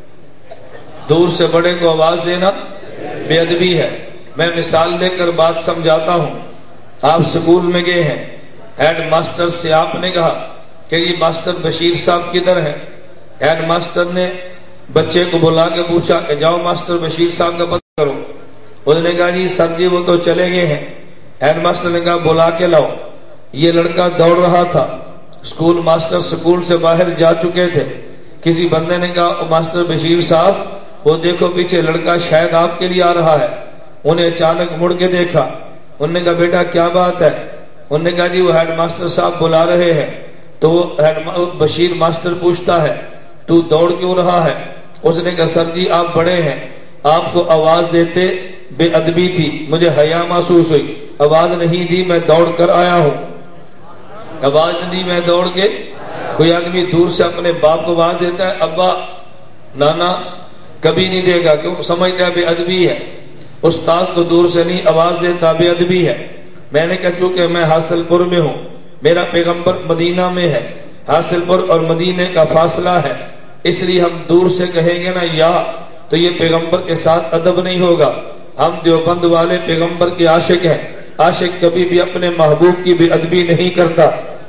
دور سے بڑے کو آواز دینا بے ادبی ہے۔ میں مثال دے کر بات سمجھاتا ہوں۔ آپ سکول میں گئے ہیں، ہیڈ ماسٹر سے آپ نے کہا کہ یہ ماسٹر بشیر صاحب کدھر ہیں؟ ہیڈ ماسٹر نے بچے کو بلا کے پوچھا کہ جاؤ ماسٹر بشیر صاحب کا پتہ کرو۔ اس نے کہا جی سر جی وہ تو چلے گئے ہیں۔ ہیڈ ماسٹر نے کہا بلا کے لاؤ۔ یہ لڑکا دوڑ رہا تھا، اسکول ماسٹر سکول سے باہر جا چکے تھے۔ کسی بندے نے کہا ماسٹر بشیر صاحب وہ دیکھو پیچھے لڑکا شاید آپ کے لیے آ رہا ہے۔ انہیں اچانک مڑ کے دیکھا، انہوں نے کہا بیٹا کیا بات ہے؟ انہوں نے کہا جی وہ ہیڈ ماسٹر صاحب بلا رہے ہیں۔ تو وہ بشیر ماسٹر پوچھتا ہے تو دوڑ کیوں رہا ہے؟ اس نے کہا سر جی آپ بڑے ہیں، آپ کو آواز دیتے بے ادبی تھی، مجھے حیا محسوس ہوئی، آواز نہیں دی، میں دوڑ کر آیا ہوں۔ آواز نہیں دی، میں دوڑ کے۔ کوئی آدمی دور سے اپنے باپ کو آواز دیتا ہے ابا نانا، کبھی نہیں دے گا، کیوں؟ سمجھتا ہے بے ادبی ہے۔ استاد کو دور سے نہیں آواز دیتا، بے ادبی ہے۔ میں نے کہا چونکہ میں حاصل پور میں ہوں، میرا پیغمبر مدینہ میں ہے، حاصل پور اور مدینے کا فاصلہ ہے، اس لیے ہم دور سے کہیں گے نا یا، تو یہ پیغمبر کے ساتھ ادب نہیں ہوگا۔ ہم دیوبند والے پیغمبر کے عاشق ہیں، عاشق کبھی بھی اپنے محبوب کی بے ادبی نہیں کرتا۔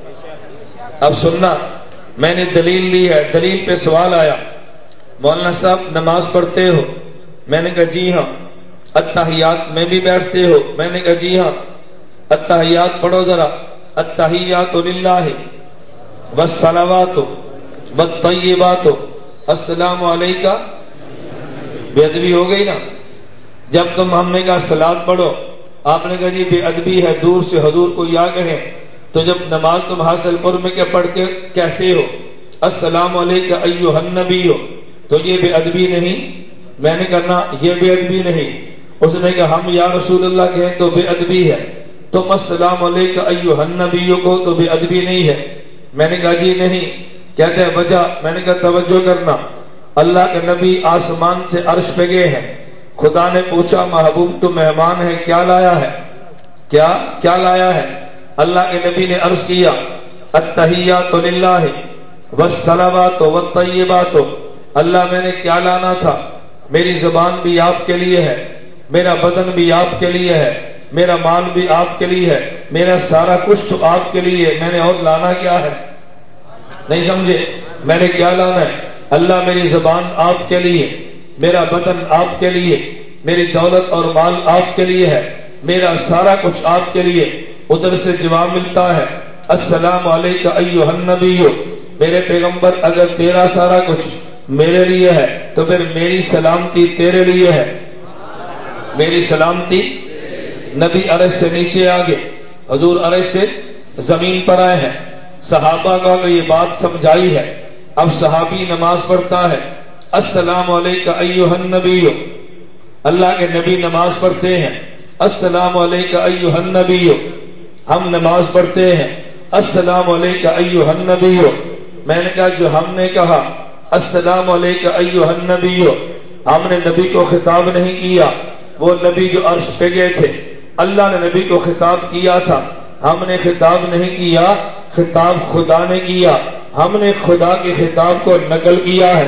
اب سننا، میں نے دلیل لی ہے، دلیل پہ سوال آیا مولانا صاحب نماز پڑھتے ہو؟ میں نے کہا جی ہاں۔ التحیات میں بھی بیٹھتے ہو؟ میں نے کہا جی ہاں۔ التحیات پڑھو ذرا، التحیات للہ والصلوات والطیبات السلام علیکہ۔ بے ادبی ہو گئی نا؟ جب ہم نے کہا صلاۃ پڑھو، آپ نے کہا جی بے ادبی ہے دور سے حضور کو یا کہیں، تو جب نماز تم حاصل پور میں کیا پڑھ کے کہتے ہو السلام علیکہ ایھا النبی، تو یہ بے ادبی نہیں؟ میں نے کہا نا یہ بے ادبی نہیں۔ اس نے کہا ہم یا رسول اللہ کہیں تو بے ادبی ہے، تم السلام علیکہ ایھا النبی کو تو بے ادبی نہیں ہے۔ میں نے کہا جی نہیں. کہتے ہیں وجہ. میں نے کہا توجہ کرنا. اللہ کے نبی آسمان سے عرش پہ گئے ہیں. خدا نے پوچھا محبوب تو مہمان ہے, کیا لایا ہے؟ کیا لایا ہے؟ اللہ کے نبی نے عرض کیا التحیات للہ والصلوات والطیبات. اللہ میں نے کیا لانا تھا؟ میری زبان بھی آپ کے لیے ہے, میرا بدن بھی آپ کے لیے ہے, میرا مال بھی آپ کے لیے ہے, میرا سارا کچھ تو آپ کے لیے. میں نے اور لانا کیا ہے؟ نہیں سمجھے؟ میں نے کیا لانا ہے؟ اللہ میری زبان آپ کے لیے, میرا بدن آپ کے لیے, میری دولت اور مال آپ کے لیے ہے, میرا سارا کچھ آپ کے لیے. ادھر سے جواب ملتا ہے السلام علیکہ ایھا النبی. میرے پیغمبر اگر تیرا سارا کچھ میرے لیے ہے تو پھر میری سلامتی تیرے لیے ہے. میری سلامتی. نبی عرش سے نیچے آگے, حضور عرش سے زمین پر آئے ہیں. صحابہ کا یہ بات سمجھائی ہے. اب صحابی نماز پڑھتا ہے السلام علیکہ ایھا النبی. اللہ کے نبی نماز پڑھتے ہیں السلام علیکہ ایھا النبی. ہم نماز پڑھتے ہیں السلام علیکہ ایھا النبی. میں نے کہا جو ہم نے کہا السلام علیکہ ایھا النبی, ہم نے نبی کو خطاب نہیں کیا. وہ نبی جو عرش پہ گئے تھے اللہ نے نبی کو خطاب کیا تھا, ہم نے خطاب نہیں کیا, خطاب خدا نے کیا. ہم نے خدا کے خطاب کو نقل کیا ہے.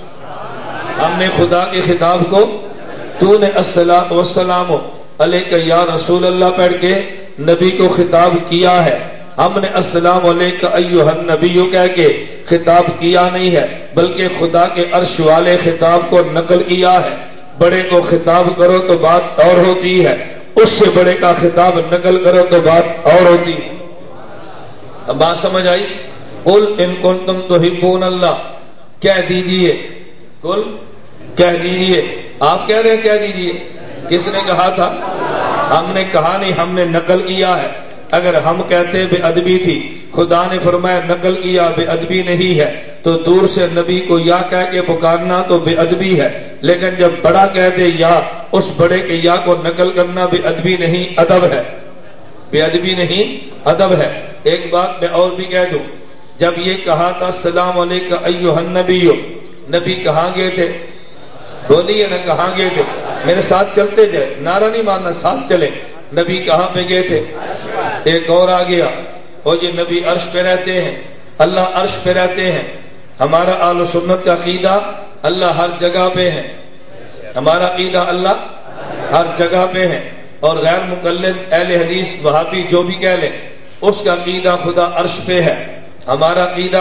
ہم نے خدا کے خطاب کو, تو نے الصلاۃ والسلام علیکہ یا رسول اللہ پڑھ کے نبی کو خطاب کیا ہے. ہم نے السلام علیکہ ایھا النبی کہہ کے خطاب کیا نہیں ہے, بلکہ خدا کے عرش والے خطاب کو نقل کیا ہے. بڑے کو خطاب کرو تو بات اور ہوتی ہے, اس سے بڑے کا خطاب نقل کرو تو بات اور ہوتی ہے. اب بات سمجھ آئی؟ قل ان کنتم تحبون اللہ. کہہ دیجئے, قل کہہ دیجئے. آپ کہہ رہے ہیں کہہ دیجئے. کس نے کہا تھا؟ ہم نے کہا نہیں, ہم نے نقل کیا ہے. اگر ہم کہتے بے ادبی تھی, خدا نے فرمایا نقل کیا, بے ادبی نہیں ہے. تو دور سے نبی کو یا کہہ کے پکارنا تو بے ادبی ہے, لیکن جب بڑا کہہ دے یا, اس بڑے کے یا کو نقل کرنا بے ادبی نہیں, ادب ہے. بے ادبی نہیں, ادب ہے. ایک بات میں اور بھی کہہ دوں, جب یہ کہا تھا السلام علیکہ ایھا النبی, نبی کہاں گئے تھے؟ بولیے نا, کہاں گئے تھے؟ میرے ساتھ چلتے جائے, نعرہ نہیں مارنا, ساتھ چلے. نبی کہاں پہ گئے تھے؟ ایک اور آ گیا, اور یہ نبی عرش پہ رہتے ہیں, اللہ عرش پہ رہتے ہیں. ہمارا اہل سنت کا عقیدہ اللہ ہر جگہ پہ ہے. ہمارا عقیدہ اللہ ہر جگہ پہ ہے. اور غیر مقلد اہل حدیث وہابی جو بھی کہہ لیں, اس کا عقیدہ خدا عرش پہ ہے. ہمارا عقیدہ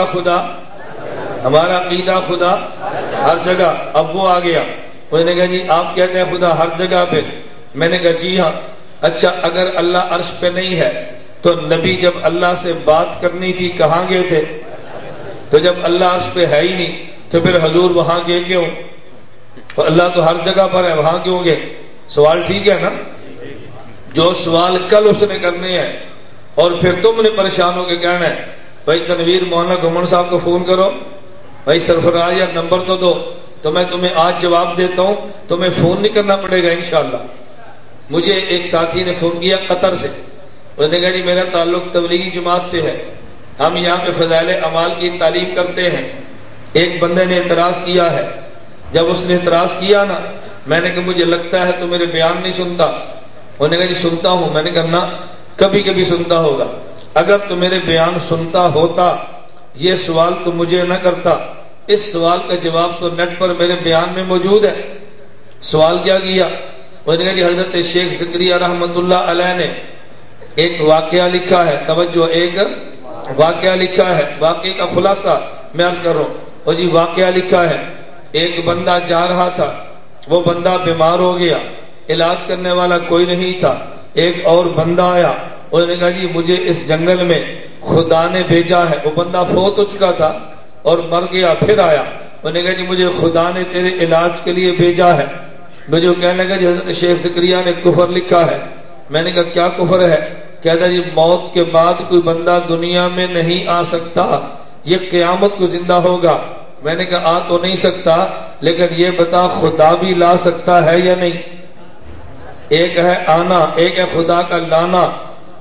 خدا ہر جگہ. اب وہ آ گیا, وہ نے کہا جی آپ کہتے ہیں خدا ہر جگہ پہ. میں نے کہا جی ہاں. اچھا اگر اللہ عرش پہ نہیں ہے تو نبی جب اللہ سے بات کرنی تھی کہاں گئے تھے؟ تو جب اللہ عرش پہ ہے ہی نہیں تو پھر حضور وہاں گئے کیوں؟ تو اللہ تو ہر جگہ پر ہے, وہاں کیوں گئے؟ سوال ٹھیک ہے نا؟ جو سوال کل اس نے کرنے ہیں, اور پھر تم نے پریشان ہو کے کہنا ہے بھائی تنویر مولانا گھمن صاحب کو فون کرو, بھائی سرفراز یا نمبر تو دو, تو میں تمہیں آج جواب دیتا ہوں. تمہیں فون نہیں کرنا پڑے گا انشاءاللہ. مجھے ایک ساتھی نے فون کیا قطر سے, اس نے کہا جی میرا تعلق تبلیغی جماعت سے ہے, ہم یہاں پہ فضائل اعمال کی تعلیم کرتے ہیں. ایک بندے نے اعتراض کیا ہے. جب اس نے اعتراض کیا نا, میں نے کہا مجھے لگتا ہے تو میرے بیان نہیں سنتا. انہوں نے کہا جی سنتا ہوں. میں نے کہا نا, کبھی کبھی سنتا ہوگا. اگر تو میرے بیان سنتا ہوتا یہ سوال تو مجھے نہ کرتا. اس سوال کا جواب تو نیٹ پر میرے بیان میں موجود ہے. سوال کیا کیا؟ انہوں نے کہا جی حضرت شیخ زکریہ رحمۃ اللہ علیہ نے ایک واقعہ لکھا ہے. توجہ, ایک واقعہ لکھا ہے. واقعے کا خلاصہ میں عرض کر رہا ہوں. اور جی واقعہ لکھا ہے, ایک بندہ جا رہا تھا, وہ بندہ بیمار ہو گیا, علاج کرنے والا کوئی نہیں تھا. ایک اور بندہ آیا, انہوں نے کہا جی مجھے اس جنگل میں خدا نے بھیجا ہے. وہ بندہ فوت ہو چکا تھا اور مر گیا, پھر آیا. انہوں نے کہا جی مجھے خدا نے تیرے علاج کے لیے بھیجا ہے. مجھے کہنے لگا جی حضرت شیخ زکریہ نے کفر لکھا ہے. میں نے کہا کیا کفر ہے؟ کہتا جی موت کے بعد کوئی بندہ دنیا میں نہیں آ سکتا, یہ قیامت کو زندہ ہوگا. میں نے کہا آ تو نہیں سکتا, لیکن یہ بتا خدا بھی لا سکتا ہے یا نہیں؟ ایک ہے آنا, ایک ہے خدا کا لانا.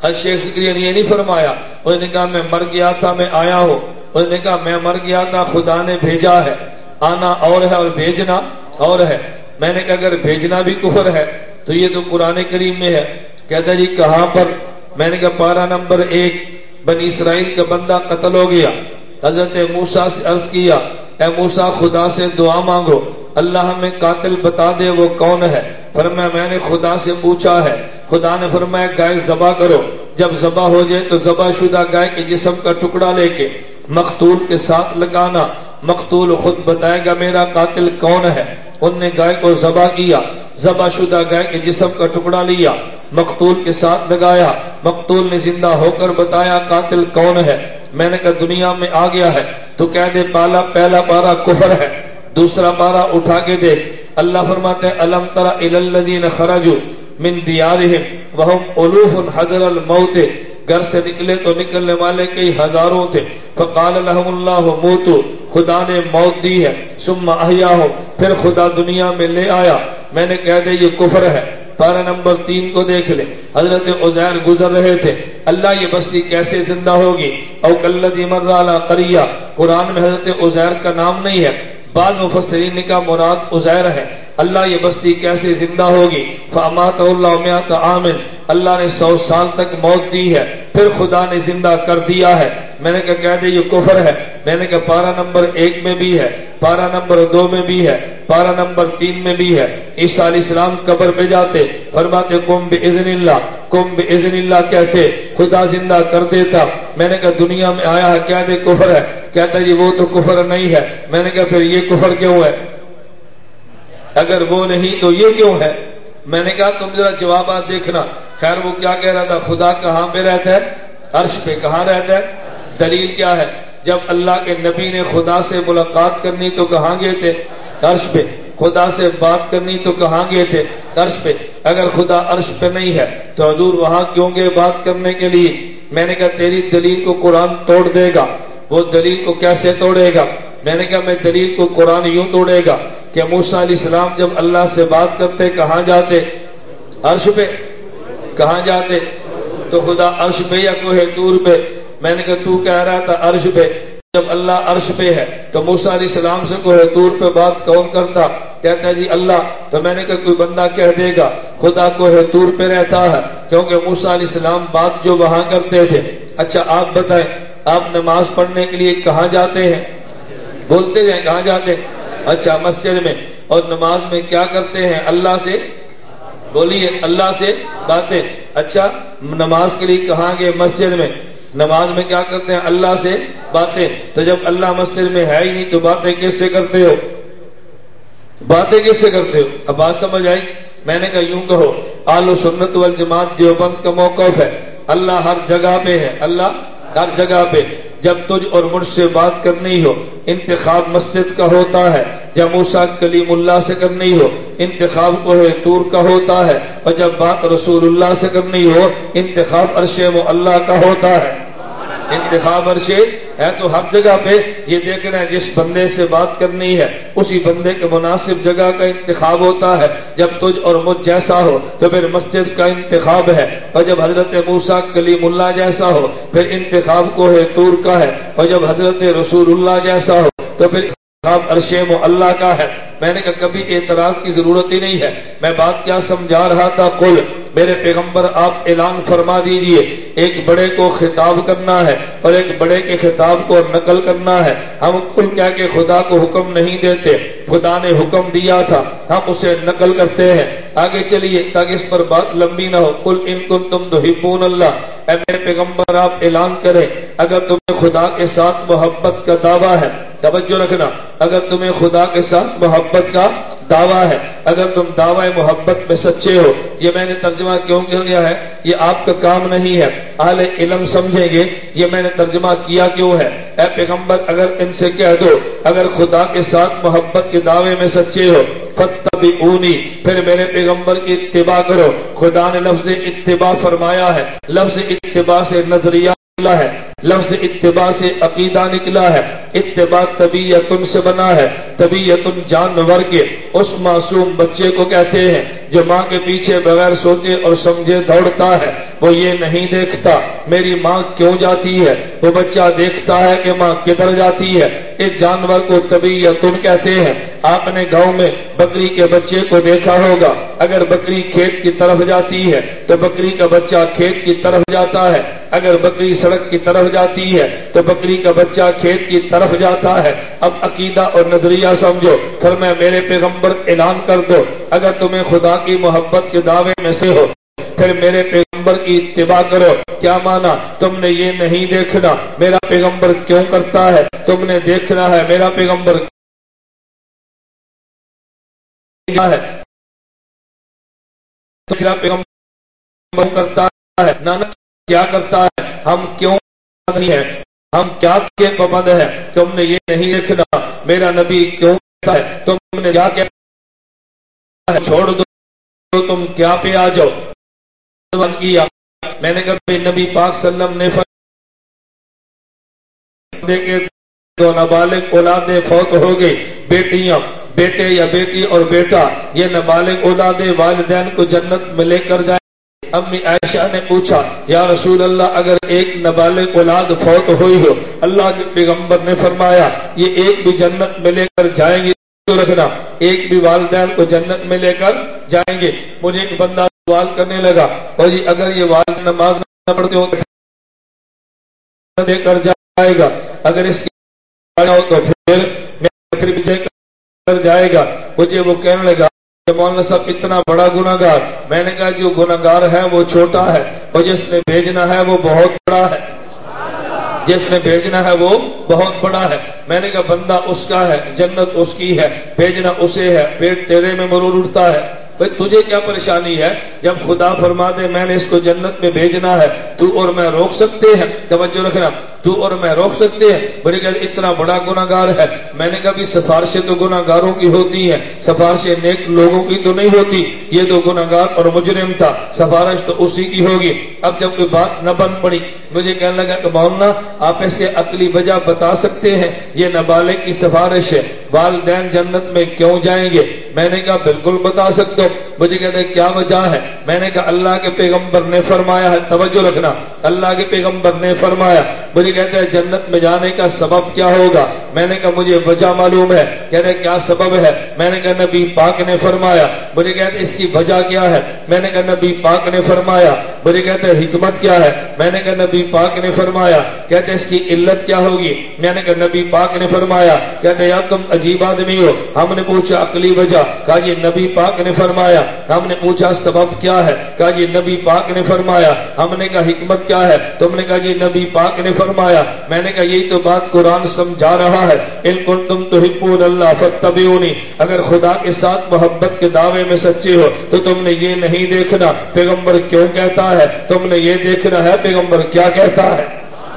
شیخ زکریا نے یہ نہیں فرمایا، انہوں نے کہا میں مر گیا تھا میں آیا ہوں، انہوں نے کہا میں مر گیا تھا خدا نے بھیجا ہے، آنا اور ہے اور بھیجنا اور ہے۔ میں نے کہا اگر بھیجنا بھی کفر ہے تو یہ تو قرآن کریم میں ہے۔ کہتا جی کہاں پر؟ میں نے کہا پارہ نمبر 1، بنی اسرائیل کا بندہ قتل ہو گیا، حضرت موسیٰ سے عرض کیا اے موسیٰ خدا سے دعا مانگو، اللہ ہمیں قاتل بتا دے وہ کون ہے۔ فرمایا میں نے خدا سے پوچھا ہے، خدا نے فرمایا گائے ذبح کرو، جب ذبح ہو جائے تو ذبح شدہ گائے کے جسم کا ٹکڑا لے کے مقتول کے ساتھ لگانا، مقتول خود بتائے گا میرا قاتل کون ہے۔ ان نے گائے کو ذبح کیا، ذبح شدہ گائے کے جسم کا ٹکڑا لیا، مقتول کے ساتھ لگایا، مقتول نے زندہ ہو کر بتایا قاتل کون ہے۔ میں نے کہا دنیا میں آ گیا ہے تو کہہ دے پہلا پارہ کفر ہے، دوسرا پارہ اٹھا کے دیکھ، اللہ فرماتے ہیں الم تر الی الذین خرجوا من دیارہم وہم الوف حذر الموت، گھر سے نکلے تو نکلنے والے کئی ہزاروں تھے، فقال لهم اللہ موتوا، خدا نے موت دی ہے، ثم احیاہم، پھر خدا دنیا میں لے آیا۔ میں نے کہہ دے یہ کفر ہے۔ پارہ نمبر 3 کو دیکھ لے، حضرت عزیر گزر رہے تھے، اللہ یہ بستی کیسے زندہ ہوگی؟ او کالذی مر علی قریہ، قرآن میں حضرت عزیر کا نام نہیں ہے، بعض مفسرین نے کہا مراد عزیر ہے، اللہ یہ بستی کیسے زندہ ہوگی؟ فاماتہ اللہ 100 عام، اللہ نے 100 سال تک موت دی ہے، پھر خدا نے زندہ کر دیا ہے۔ میں نے کہا کہہ دے یہ کفر ہے۔ میں نے کہا پارہ نمبر 1 میں بھی ہے، پارہ نمبر 2 میں بھی ہے، پارہ نمبر 3 میں بھی ہے۔ عیسیٰ علیہ السلام قبر پہ جاتے فرماتے قم باذن اللہ، قم باذن اللہ کہتے خدا زندہ کر دیتا۔ میں نے کہا دنیا میں آیا ہے کہہ دے کفر ہے، کہتا جی وہ تو کفر نہیں ہے۔ میں نے کہا پھر یہ کفر کیوں ہے؟ اگر وہ نہیں تو یہ کیوں ہے؟ میں نے کہا تم ذرا جوابات دیکھنا۔ خیر وہ کیا کہہ رہا تھا؟ خدا کہاں پہ رہتا ہے؟ عرش پہ۔ کہاں رہتا ہے؟ دلیل کیا ہے؟ جب اللہ کے نبی نے خدا سے ملاقات کرنی تو کہاں گئے تھے؟ عرش پہ۔ خدا سے بات کرنی تو کہاں گئے تھے؟ عرش پہ۔ اگر خدا عرش پہ نہیں ہے تو حضور وہاں کیوں گئے بات کرنے کے لیے؟ میں نے کہا تیری دلیل کو قرآن توڑ دے گا۔ وہ دلیل کو کیسے توڑے گا؟ میں نے کہا میں دلیل کو قرآن یوں توڑے گا کہ موسیٰ علیہ السلام جب اللہ سے بات کرتے کہاں جاتے؟ عرش پہ۔ کہاں جاتے؟ تو خدا عرش پہ یا کوہ طور پہ؟ میں نے کہا تو کہہ رہا تھا عرش پہ، جب اللہ عرش پہ ہے تو موسیٰ علیہ السلام سے کوہ طور پہ بات کون کرتا؟ کہتا ہے جی اللہ۔ تو میں نے کہا کوئی بندہ کہہ دے گا خدا کوہ طور پہ رہتا ہے کیونکہ موسیٰ علیہ السلام بات جو وہاں کرتے تھے۔ اچھا آپ بتائیں آپ نماز پڑھنے کے لیے کہاں جاتے ہیں؟ بولتے جائیں کہاں جاتے ہیں؟ اچھا مسجد میں۔ اور نماز میں کیا کرتے ہیں؟ اللہ سے بولیے، اللہ سے باتیں۔ اچھا نماز کے لیے کہاں گئے؟ مسجد میں۔ نماز میں کیا کرتے ہیں؟ اللہ سے باتیں۔ تو جب اللہ مسجد میں ہے ہی نہیں تو باتیں کس سے کرتے ہو؟ باتیں کس سے کرتے ہو؟ اب بات سمجھ آئی؟ میں نے کہا یوں کہو اہل سنت والجماعت دیوبند کا موقف ہے اللہ ہر جگہ پہ ہے، اللہ ہر جگہ پہ۔ جب تجھ اور مجھ سے بات کرنی ہو انتخاب مسجد کا ہوتا ہے، جب موسیٰ کلیم اللہ سے کرنی ہو انتخاب کوہ طور کا ہوتا ہے، اور جب بات رسول اللہ سے کرنی ہو انتخاب عرش معلیٰ کا ہوتا ہے۔ انتخاب عرش ہے تو ہر جگہ پہ یہ دیکھنا ہے جس بندے سے بات کرنی ہے اسی بندے کے مناسب جگہ کا انتخاب ہوتا ہے۔ جب تجھ اور مجھ جیسا ہو تو پھر مسجد کا انتخاب ہے، اور جب حضرت موسیٰ کلیم اللہ جیسا ہو پھر انتخاب کوہ طور کا ہے، اور جب حضرت رسول اللہ جیسا ہو تو پھر انتخاب عرش معلیٰ کا ہے۔ میں نے کہا کبھی اعتراض کی ضرورت ہی نہیں ہے۔ میں بات کیا سمجھا رہا تھا؟ قل میرے پیغمبر آپ اعلان فرما دیجئے ایک بڑے کو خطاب کرنا ہے اور ایک بڑے کے خطاب کو نقل کرنا ہے۔ ہم کل کہہ کے خدا کو حکم نہیں دیتے، خدا نے حکم دیا تھا ہم اسے نقل کرتے ہیں۔ آگے چلیے تاکہ اس پر بات لمبی نہ ہو۔ قل ان کنتم تحبون اللہ، اے میرے پیغمبر آپ اعلان کریں اگر تمہیں خدا کے ساتھ محبت کا دعویٰ ہے، توجہ رکھنا، اگر تمہیں خدا کے ساتھ محبت کا دعویٰ ہے، اگر تم دعوی محبت میں سچے ہو۔ یہ میں نے ترجمہ کیوں کیا ہے؟ یہ آپ کا کام نہیں ہے، اہل علم سمجھیں گے یہ میں نے ترجمہ کیا کیوں ہے۔ اے پیغمبر اگر ان سے کہہ دو اگر خدا کے ساتھ محبت کے دعوے میں سچے ہو فاتبعونی، پھر میرے پیغمبر کی اتباع کرو۔ خدا نے لفظ اتباع فرمایا ہے، لفظ اتباع سے نظریہ ہے، لفظ اتباع سے عقیدہ نکلا ہے. اتباع طبیعتن سے بنا ہے. طبیعتن جانور کے اس معصوم بچے کو کہتے ہیں جو ماں کے پیچھے بغیر سوچے اور سمجھے دوڑتا ہے. وہ یہ نہیں دیکھتا میری ماں کیوں جاتی ہے, وہ بچہ دیکھتا ہے کہ ماں کدھر جاتی ہے. اس جانور کو طبیعتن کہتے ہیں. آپ نے گاؤں میں بکری کے بچے کو دیکھا ہوگا. اگر بکری کھیت کی طرف جاتی ہے تو بکری کا بچہ کھیت کی طرف جاتا ہے. اگر بکری سڑک کی طرف جاتی ہے تو بکری کا بچہ کھیت کی طرف جاتا ہے. اب عقیدہ اور نظریہ سمجھو. فرمایا میرے پیغمبر اعلان کر دو اگر تمہیں خدا کی محبت کے دعوے میں سے ہو پھر میرے پیغمبر کی اتباع کرو. کیا مانا؟ تم نے یہ نہیں دیکھنا میرا پیغمبر کیوں کرتا ہے, تم نے دیکھنا ہے میرا پیغمبر کیا ہے. تو میرا پیغمبر کرتا ہے نانا کیا کرتا ہے, ہم کیوں نہیں ہیں, ہم کیا کے پابند ہیں. تم نے یہ نہیں دیکھنا میرا نبی کیوں کرتا ہے, تم نے کیا کیا چھوڑ دو تم کیا پہ آ جاؤ. کیا میں نے کہا نبی پاک صلی اللہ علیہ وسلم نے فرمایا دو نابالغ اولادیں فوت ہو گئی, بیٹیاں بیٹے یا بیٹی اور بیٹا یہ نابالغ اولادیں والدین کو جنت میں لے کر جائیں. امی عائشہ نے پوچھا یا رسول اللہ اگر ایک نابالغ اولاد فوت ہوئی ہو, اللہ کے پیغمبر نے فرمایا یہ ایک بھی جنت میں لے کر جائیں گے. رکھنا ایک بھی والدین کو جنت میں لے کر جائیں گے. مجھے ایک بندہ سوال کرنے لگا اور جی اگر یہ والد نماز نہ پڑھتے ہو دے کر جائے گا, اگر اس کی تو پھر بھی کر جائے گا. مجھے وہ کہنے لگا کہ مولانا صاحب اتنا بڑا گناہگار. میں نے کہا جو گناہگار ہے وہ چھوٹا ہے اور جس نے بھیجنا ہے وہ بہت بڑا ہے. جس نے بھیجنا ہے وہ بہت بڑا ہے. میں نے کہا بندہ اس کا ہے, جنت اس کی ہے, بھیجنا اسے ہے, پیٹ تیرے میں مرور اٹھتا ہے. بھئی تجھے کیا پریشانی ہے جب خدا فرما دے میں نے اس کو جنت میں بھیجنا ہے, تو اور میں روک سکتے ہیں؟ توجہ رکھنا, تو اور میں روک سکتے ہیں؟ بڑے کہ اتنا بڑا گناہگار ہے. میں نے کہا بھی سفارشیں تو گناہگاروں کی ہوتی ہیں, سفارشیں نیک لوگوں کی تو نہیں ہوتی. یہ تو گناہگار اور مجرم تھا, سفارش تو اسی کی ہوگی. اب جب کوئی بات نہ بن پڑی مجھے کہنے لگا کہ مولانا آپ اس کے عقلی وجہ بتا سکتے ہیں یہ نابالغ کی سفارش ہے, والدین جنت میں کیوں جائیں گے؟ میں نے کہا بالکل بتا سکتے ہو. مجھے کہتے ہیں کیا وجہ ہے؟ میں نے کہا اللہ کے پیغمبر نے فرمایا ہے. توجہ رکھنا, اللہ کے پیغمبر نے فرمایا. مجھے کہتے ہیں جنت میں جانے کا سبب کیا ہوگا؟ میں نے کہا مجھے وجہ معلوم ہے. کہتے ہیں کیا سبب ہے؟ میں نے کہا نبی پاک نے فرمایا. مجھے کہتے ہیں اس کی وجہ کیا ہے؟ میں نے کہا نبی پاک نے فرمایا. مجھے کہتے ہیں حکمت کیا ہے؟ میں نے کہا نبی پاک نے فرمایا. کہتے ہیں اس کی علت کیا ہوگی؟ میں نے کہا نبی پاک نے فرمایا. کہتے ہیں یار تم عجیب آدمی ہو. ہم نے پوچھا عقلی وجہ, کہا یہ نبی پاک نے فرمایا. ہم نے پوچھا سبب کیا ہے؟ کہا یہ نبی پاک نے فرمایا. ہم نے کہا حکمت کیا ہے؟ تم نے کہا یہ نبی پاک نے فرمایا. میں نے کہا یہی تو بات قرآن سمجھا رہا ہے, ان کنتم تحبون اللہ فاتبعونی. اگر خدا کے ساتھ محبت کے دعوے میں سچے ہو تو تم نے یہ نہیں دیکھنا پیغمبر کیوں کہتا ہے, تم نے یہ دیکھنا ہے پیغمبر کیا کہتا ہے.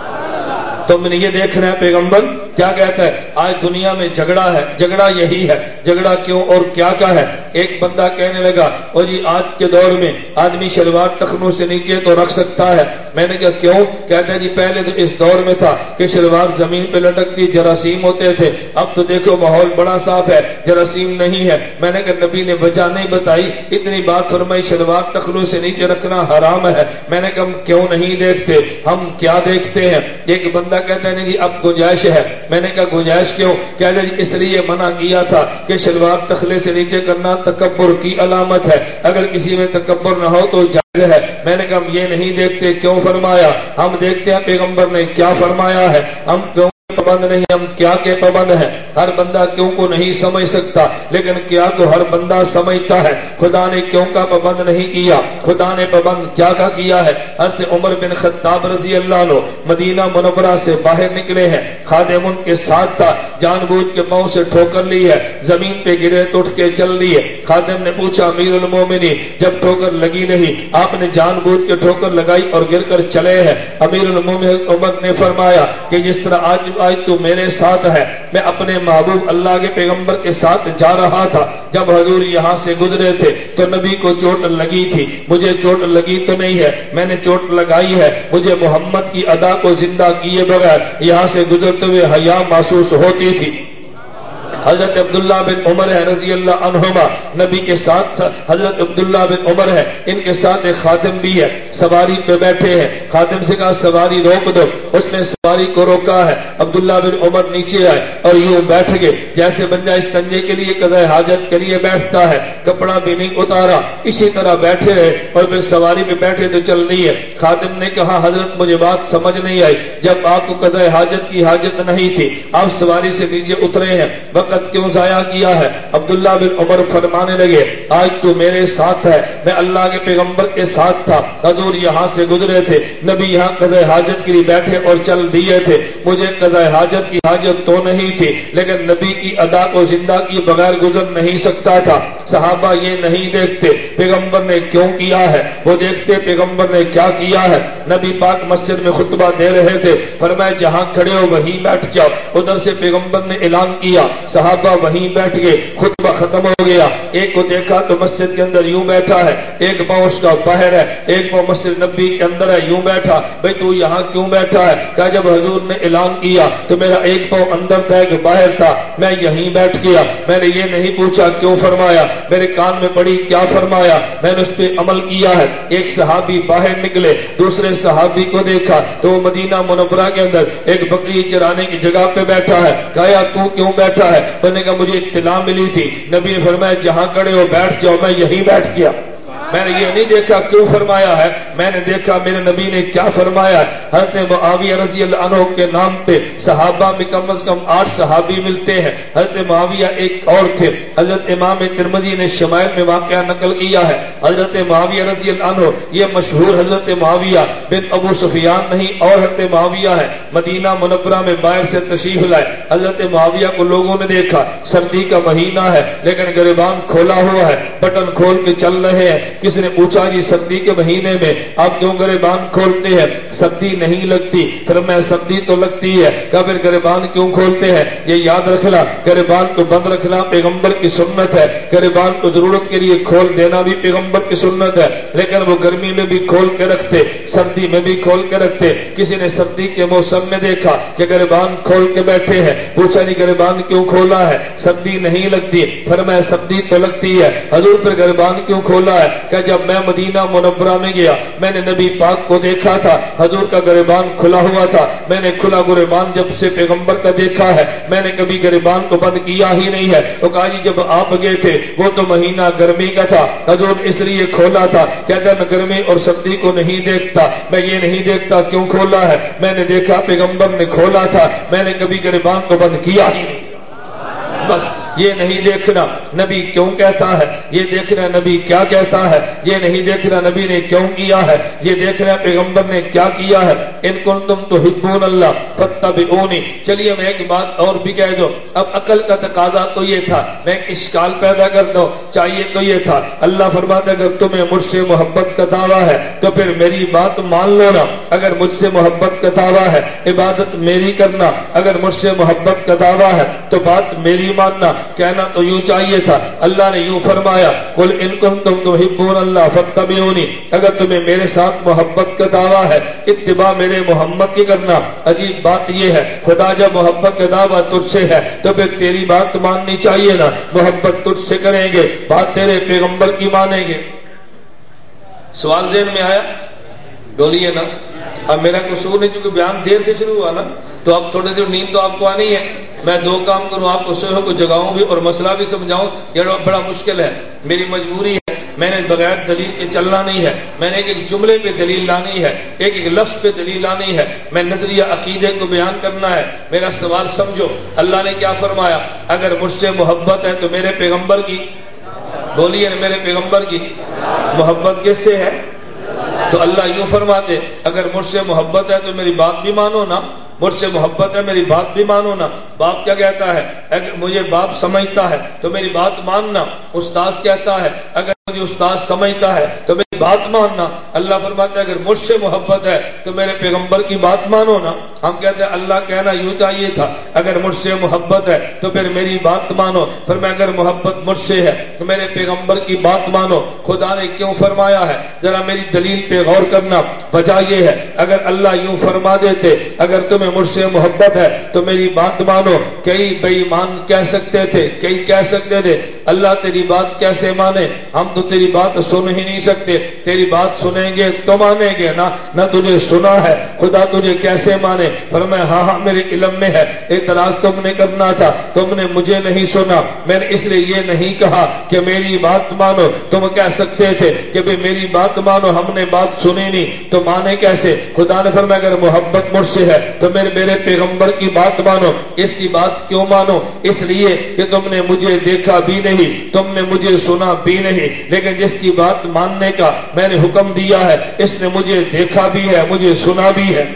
تم نے یہ دیکھنا ہے پیغمبر کیا کہتا ہے. آج دنیا میں جھگڑا ہے, جھگڑا یہی ہے. جھگڑا کیوں اور کیا کا ہے؟ ایک بندہ کہنے لگا اور جی آج کے دور میں آدمی شلوار ٹخنوں سے نیچے تو رکھ سکتا ہے. میں نے کہا کیوں؟ کہتا ہے جی پہلے تو اس دور میں تھا کہ شلوار زمین پہ لٹکتی, جراثیم ہوتے تھے. اب تو دیکھو ماحول بڑا صاف ہے, جراثیم نہیں ہے. میں نے کہا نبی نے وجہ نہیں بتائی, اتنی بات فرمائی شلوار ٹخنوں سے نیچے رکھنا حرام ہے. میں نے کہا ہم کیوں نہیں دیکھتے, ہم کیا دیکھتے ہیں؟ ایک بندہ کہتا ہے جی اب گنجائش ہے. میں نے کہا گنجائش کیوں؟ کہتا ہے جی اس لیے منع کیا تھا کہ شلوار تخلے سے نیچے کرنا تکبر کی علامت ہے, اگر کسی میں تکبر نہ ہو تو جائز ہے. میں نے کہا ہم یہ نہیں دیکھتے, کیوں فرمایا؟ ہم دیکھتے ہیں پیغمبر نے کیا فرمایا ہے. ہم کیوں پابند نہیں, ہم کیا کے پابند ہیں. ہر بندہ کیوں کو نہیں سمجھ سکتا لیکن کیا کو ہر بندہ سمجھتا ہے. خدا نے کیوں کا پابند نہیں کیا, خدا نے پابند کیا کا کیا ہے. حضرت عمر بن خطاب رضی اللہ عنہ مدینہ منورہ سے باہر نکلے ہیں, خادم ان کے ساتھ تھا, جان بوجھ کے پاؤں سے ٹھوکر لی ہے, زمین پہ گرے تو اٹھ کے چل لی ہے. خادم نے پوچھا امیر المومنین جب ٹھوکر لگی نہیں آپ نے جان بوجھ کے ٹھوکر لگائی اور گر کر چلے ہیں. امیر المومنین عمر نے فرمایا کہ جس طرح آج وقت آج تو میرے ساتھ ہے. میں اپنے محبوب اللہ کے پیغمبر کے ساتھ جا رہا تھا. جب حضور یہاں سے گزرے تھے تو نبی کو چوٹ لگی تھی. مجھے چوٹ لگی تو نہیں ہے, میں نے چوٹ لگائی ہے. مجھے محمد کی ادا کو زندہ کیے بغیر یہاں سے گزرتے ہوئے حیا محسوس ہوتی تھی. حضرت عبداللہ بن عمر ہے رضی اللہ عنہما, نبی کے ساتھ حضرت عبداللہ بن عمر ہے, ان کے ساتھ ایک خادم بھی ہے, سواری پہ بیٹھے ہیں. خادم سے کہا سواری روک دو, اس نے سواری کو روکا ہے. عبداللہ بن عمر نیچے آئے اور یوں بیٹھ گئے جیسے بندہ استنجے کے لیے قضاء حاجت کے لیے بیٹھتا ہے, کپڑا بھی نہیں اتارا, اسی طرح بیٹھے رہے اور پھر سواری پہ بیٹھے تو چل رہی ہے. خادم نے کہا حضرت مجھے بات سمجھ نہیں آئی, جب آپ کو قضاء حاجت کی حاجت نہیں تھی آپ سواری سے نیچے اترے ہیں, وقت کیوں ضائع کیا ہے؟ عبداللہ بن عمر فرمانے لگے آج تو میرے ساتھ ہے, میں اللہ کے پیغمبر کے ساتھ تھا. حضور یہاں سے گزرے تھے, نبی یہاں قضاء حاجت کے لیے بیٹھے اور چل دیے تھے. مجھے قضاء حاجت کی حاجت تو نہیں تھی لیکن نبی کی ادا کو زندہ کیے بغیر گزر نہیں سکتا تھا. صحابہ یہ نہیں دیکھتے پیغمبر نے کیوں کیا ہے, وہ دیکھتے پیغمبر نے کیا کیا ہے. نبی پاک مسجد میں خطبہ دے رہے تھے, فرمایا جہاں کھڑے ہو وہیں بیٹھ جاؤ. ادھر سے پیغمبر نے اعلان کیا, صحابہ وہیں بیٹھ گئے. خطبہ ختم ہو گیا. ایک کو دیکھا تو مسجد کے اندر یوں بیٹھا ہے, ایک پاؤں اس کا باہر ہے, ایک پاؤں مسجد نبی کے اندر ہے, یوں بیٹھا. بھئی تو یہاں کیوں بیٹھا ہے؟ کہا جب حضور نے اعلان کیا تو میرا ایک پاؤں اندر تھا ایک باہر تھا, میں یہیں بیٹھ گیا. میں نے یہ نہیں پوچھا کیوں فرمایا, میرے کان میں پڑی کیا فرمایا, میں نے اس پہ عمل کیا ہے. ایک صحابی باہر نکلے, دوسرے صحابی کو دیکھا تو وہ مدینہ منورہ کے اندر ایک بکری چرانے کی جگہ پہ بیٹھا ہے. کہا تو کیوں بیٹھا ہے؟ میں نے کہا مجھے اطلاع ملی تھی, نبی نے فرمایا جہاں کھڑے ہو بیٹھ جاؤ. میں یہیں بیٹھ گیا. میں نے یہ نہیں دیکھا کیوں فرمایا ہے, میں نے دیکھا میرے نبی نے کیا فرمایا. حضرت معاویہ رضی اللہ عنہ کے نام پہ صحابہ میں کم از کم 8 صحابی ملتے ہیں. حضرت معاویہ ایک اور تھے. حضرت امام ترمذی نے شمائل میں واقعہ نقل کیا ہے. حضرت معاویہ رضی اللہ عنہ یہ مشہور حضرت معاویہ بن ابو سفیان نہیں اور حضرت معاویہ ہے, مدینہ منورہ میں باہر سے تشریف لائے. حضرت معاویہ کو لوگوں نے دیکھا, سردی کا مہینہ ہے لیکن گریبان کھولا ہوا ہے, بٹن کھول کے چل رہے ہیں. کسی نے پوچھا جی سردی کے مہینے میں آپ کیوں گریبان کھولتے ہیں؟ سردی نہیں لگتی. پھر میں سردی تو لگتی ہے. کہا پھر گریبان کیوں کھولتے ہیں؟ یہ یاد رکھنا گریبان کو بند رکھنا پیغمبر کی سنت ہے, گریبان کو ضرورت کے لیے کھول دینا بھی پیغمبر کی سنت ہے. لیکن وہ گرمی میں بھی کھول کے رکھتے, سردی میں بھی کھول کے رکھتے. کسی نے سردی کے موسم میں دیکھا کہ گریبان کھول کے بیٹھے ہیں, پوچھا جی گریبان کیوں کھولا ہے؟ سردی نہیں لگتی. پھر میں سردی تو لگتی ہے. حضور پھر گریبان کیوں کھولا ہے؟ کہ جب میں مدینہ منورہ میں گیا میں نے نبی پاک کو دیکھا تھا, حضور کا گریبان کھلا ہوا تھا. میں نے کھلا گریبان جب سے پیغمبر کا دیکھا ہے میں نے کبھی گریبان کو بند کیا ہی نہیں ہے. تو کہا جی جب آپ گئے تھے وہ تو مہینہ گرمی کا تھا, حضور اس لیے کھولا تھا. کہتا میں گرمی اور سردی کو نہیں دیکھتا, میں یہ نہیں دیکھتا کیوں کھولا ہے, میں نے دیکھا پیغمبر نے کھولا تھا, میں نے کبھی گریبان کو بند کیا ہی نہیں. بس یہ نہیں دیکھنا نبی کیوں کہتا ہے, یہ دیکھنا نبی کیا کہتا ہے, یہ نہیں دیکھنا نبی نے کیوں کیا ہے, یہ دیکھنا پیغمبر نے کیا کیا ہے. ان کنتم تحبون اللہ فاتبعونی. چلیے میں ایک بات اور بھی کہہ دو. اب عقل کا تقاضا تو یہ تھا, میں ایک اشکال پیدا کرتا ہوں, چاہیے تو یہ تھا اللہ فرماتا اگر تمہیں مجھ سے محبت کا دعویٰ ہے تو پھر میری بات مان لو نا. اگر مجھ سے محبت کا دعویٰ ہے عبادت میری کرنا, اگر مجھ سے محبت کا دعویٰ ہے تو بات میری ماننا. کہنا تو یوں چاہیے تھا, اللہ نے یوں فرمایا قل ان کنتم تحبون اللہ فاتبعونی. اگر تمہیں میرے ساتھ محبت کا دعویٰ ہے اتباع میرے محمد کی کرنا. عجیب بات یہ ہے خدا جب محبت کا دعویٰ تجھ سے ہے تو پھر تیری بات ماننی چاہیے نا. محبت تجھ سے کریں گے, بات تیرے پیغمبر کی مانیں گے. سوال ذہن میں آیا؟ بولیے نا. اب میرا قصور نہیں چونکہ بیان دیر سے شروع ہوا نا تو اب تھوڑی دیر نیند تو آپ کو آنی ہے. میں 2 کام کروں, آپ کو سوہو کو جگاؤں بھی اور مسئلہ بھی سمجھاؤں. یہ بڑا مشکل ہے, میری مجبوری ہے. میں نے بغیر دلیل کے چلنا نہیں ہے, میں نے ایک جملے پہ دلیل لانی ہے, ایک لفظ پہ دلیل لانی ہے. میں نظریہ عقیدے کو بیان کرنا ہے. میرا سوال سمجھو, اللہ نے کیا فرمایا اگر مجھ سے محبت ہے تو میرے پیغمبر کی, بولیے میرے پیغمبر کی محبت کس سے ہے؟ تو اللہ یوں فرماتے اگر مجھ سے محبت ہے تو میری بات بھی مانو نا, مجھ سے محبت ہے میری بات بھی مانو نا. باپ کیا کہتا ہے اگر مجھے باپ سمجھتا ہے تو میری بات ماننا. استاذ کہتا ہے اگر مجھے استاد سمجھتا ہے تو میری بات ماننا. اللہ فرماتا ہے اگر مجھ سے محبت ہے تو میرے پیغمبر کی بات مانو نا. ہم کہتے ہیں اللہ کہنا یوں چاہیے تھا اگر مجھ سے محبت ہے تو پھر میری بات مانو. فرمایا اگر محبت مجھ سے ہے تو میرے پیغمبر کی بات مانو. خدا نے کیوں فرمایا ہے ذرا میری دلیل پہ غور کرنا. وجہ یہ ہے اگر اللہ یوں فرما دیتے اگر تمہیں مجھ سے محبت ہے تو میری بات مانو. کئی بے ایمان کہہ سکتے تھے, کئی کہہ سکتے تھے اللہ تیری بات کیسے مانے, ہم تو تیری بات سن ہی نہیں سکتے, تیری بات سنیں گے تو مانیں گے نا, نہ تجھے سنا ہے خدا تجھے کیسے مانے. فرمایا ہاں ہاں میرے علم میں ہے, اعتراض تم نے کرنا تھا, تم نے مجھے نہیں سنا, میں نے اس لیے یہ نہیں کہا کہ میری بات مانو. تم کہہ سکتے تھے کہ بھئی میری بات مانو, ہم نے بات سنی نہیں تو مانے کیسے. خدا نے فرمایا اگر محبت مجھ سے ہے تو میرے پیغمبر کی بات مانو. اس کی بات کیوں مانو, اس لیے کہ تم نے مجھے دیکھا بھی نہیں, تم نے مجھے سنا بھی نہیں, لیکن جس کی بات ماننے کا میں نے حکم دیا ہے اس نے مجھے دیکھا بھی ہے, مجھے سنا بھی ہے.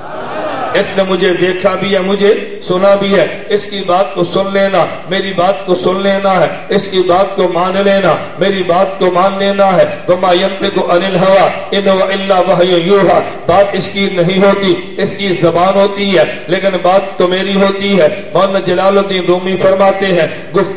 اس نے مجھے دیکھا بھی ہے, مجھے سنا بھی ہے. اس کی بات کو سن لینا, میری بات کو سن لینا ہے, اس کی بات کو مان لینا, میری بات کو مان لینا ہے. وما ينطق عن الهوى ان هو الا وحی یوحى. بات اس کی نہیں ہوتی, اس کی زبان ہوتی ہے, لیکن بات تو میری ہوتی ہے. مولانا جلال الدین رومی فرماتے ہیں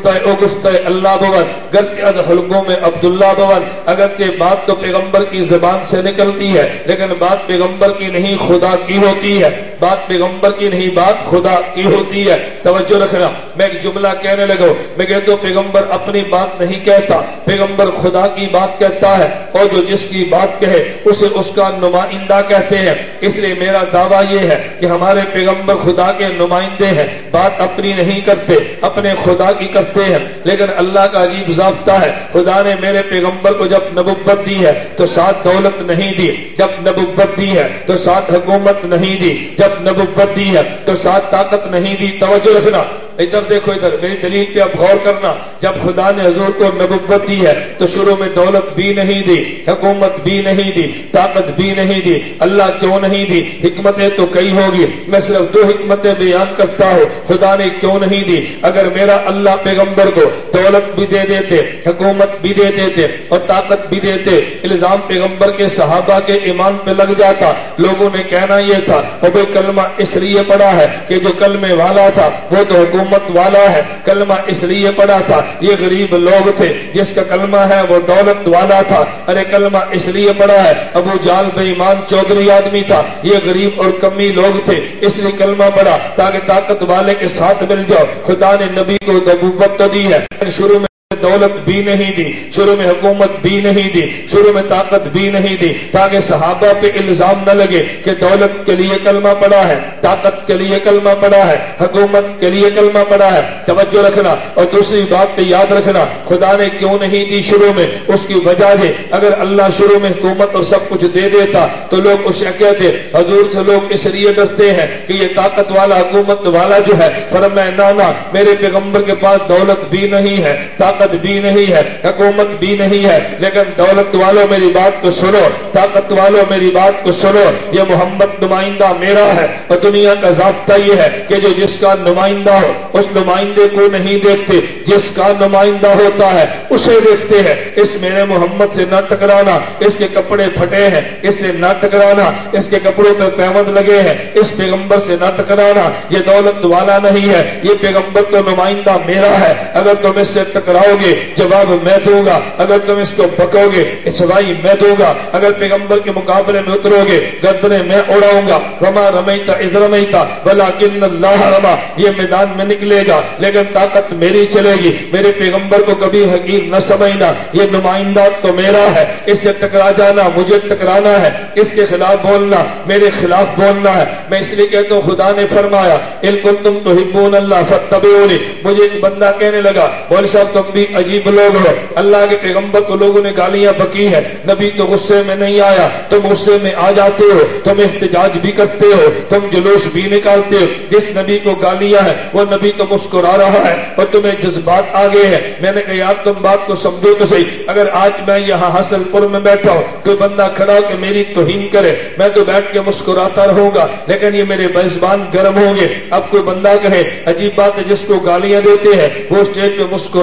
گفتہ اللہ بود گرچہ حلقوں میں عبداللہ بود. اگرچہ بات تو پیغمبر کی زبان سے نکلتی ہے لیکن بات پیغمبر کی نہیں خدا کی ہوتی ہے. بات پیغمبر کی نہیں, بات خدا کی ہوتی ہے. توجہ رکھنا, میں ایک جملہ کہنے لگا, میں کہتا ہوں پیغمبر اپنی بات نہیں کہتا, پیغمبر خدا کی بات کہتا ہے, اور جو جس کی بات کہے اسے اس کا نمائندہ کہتے ہیں. اس لیے میرا دعویٰ یہ ہے کہ ہمارے پیغمبر خدا کے نمائندے ہیں, بات اپنی نہیں کرتے, اپنے خدا کی کرتے ہیں. لیکن اللہ کا عجیب ضابطہ ہے, خدا نے میرے پیغمبر کو جب نبوت دی ہے تو ساتھ دولت نہیں دی, جب نبوت دی ہے تو ساتھ حکومت نہیں دی, جب نبوت دی ہے تو ساتھ طاقت نہیں دی. توجہ رکھنا, ادھر دیکھو, ادھر میری دلیل پہ اب غور کرنا. جب خدا نے حضور کو نبوت دی ہے تو شروع میں دولت بھی نہیں دی, حکومت بھی نہیں دی, طاقت بھی نہیں دی. اللہ کیوں نہیں دی؟ حکمتیں تو کئی ہوگی, میں صرف 2 حکمتیں بیان کرتا ہوں. خدا نے کیوں نہیں دی؟ اگر میرا اللہ پیغمبر کو دولت بھی دے دیتے, حکومت بھی دے دیتے اور طاقت بھی دیتے, الزام پیغمبر کے صحابہ کے ایمان پہ لگ جاتا. لوگوں نے کہنا یہ تھا وہ کلمہ اس لیے پڑھا ہے کہ جو کلمے والا تھا وہ تو حکومت والا ہے, کلمہ اس لیے پڑھا تھا یہ غریب لوگ تھے, جس کا کلمہ ہے وہ دولت والا تھا. ارے کلمہ اس لیے پڑھا ہے ابو جال بے ایمان چودھری آدمی تھا, یہ غریب اور کمی لوگ تھے, اس لیے کلمہ پڑھا تاکہ طاقت والے کے ساتھ مل جاؤ. خدا نے نبی کو نبوت تو دی ہے, شروع میں دولت بھی نہیں دی, شروع میں حکومت بھی نہیں دی, شروع میں طاقت بھی نہیں دی, تاکہ صحابہ پہ الزام نہ لگے کہ دولت کے لیے کلمہ پڑا ہے, طاقت کے لیے کلمہ پڑا ہے, حکومت کے لیے کلمہ پڑا ہے. توجہ رکھنا. اور دوسری بات پہ یاد رکھنا, خدا نے کیوں نہیں دی شروع میں, اس کی وجہ ہے اگر اللہ شروع میں حکومت اور سب کچھ دے دیتا تو لوگ اسے کہتے, حضور سے لوگ اس لیے ڈرتے ہیں کہ یہ طاقت والا حکومت والا جو ہے. فرمایا نہ, میرے پیغمبر کے پاس دولت بھی نہیں ہے, طاقت بھی نہیں ہے, حکومت بھی نہیں ہے, لیکن دولت والوں میری بات کو سنو, طاقت والوں میری بات کو سنو, یہ محمد نمائندہ میرا ہے. اور دنیا کا ضابطہ یہ ہے کہ جو جس کا نمائندہ ہو اس نمائندے کو نہیں دیکھتے, جس کا نمائندہ ہوتا ہے اسے دیکھتے ہیں. اس میرے محمد سے نہ ٹکرانا, اس کے کپڑے پھٹے ہیں اس سے نہ ٹکرانا, اس کے کپڑوں پہ قیمت لگے ہیں اس پیغمبر سے نہ ٹکرانا. یہ دولت والا نہیں ہے, یہ پیغمبر تو نمائندہ میرا ہے. اگر تم اس سے ٹکراؤ گے جواب میں دوں گا, اگر تم اس کو پکو گے سزائی میں دوں گا, اگر پیغمبر کے مقابلے میں اترو گے گردنیں میں اڑاؤں گا. وما رمیت اذ رمیت ولکن اللہ رما, یہ میدان میں نکلے گا لیکن طاقت میری چلے گی. میرے پیغمبر کو کبھی حقیر نہ سمجھنا, یہ نمائندہ تو میرا ہے, اس سے ٹکرا جانا مجھے ٹکرانا ہے, اس کے خلاف بولنا میرے خلاف بولنا ہے. میں اس لیے کہتا ہوں خدا نے فرمایا ان کنتم تحبون اللہ فاتبعونی. مجھے ایک بندہ کہنے لگا مولوی صاحب تم بھی عجیب لوگ ہو, اللہ کے پیغمبر کو لوگوں نے گالیاں بکی ہیں, نبی تو غصے میں نہیں آیا, تم غصے میں آ جاتے ہو, تم احتجاج بھی کرتے ہو, تم جلوس بھی نکالتے ہو. جس نبی کو گالیاں ہیں وہ نبی تو مسکرا رہا ہے اور تمہیں جذبات آ گئے ہیں. میں نے کہا یار تم بات کو سمجھو تو صحیح, اگر آج میں یہاں حاصل پور میں بیٹھا ہوں کوئی بندہ کھڑا ہو کہ میری توہین کرے, میں تو بیٹھ کے مسکراتا رہوں گا, لیکن یہ میرے میزبان گرم ہوں گے. اب کوئی بندہ کہے عجیب بات ہے, جس کو گالیاں دیتے ہیں وہ اسٹیج پہ مسکرا رہا ہے,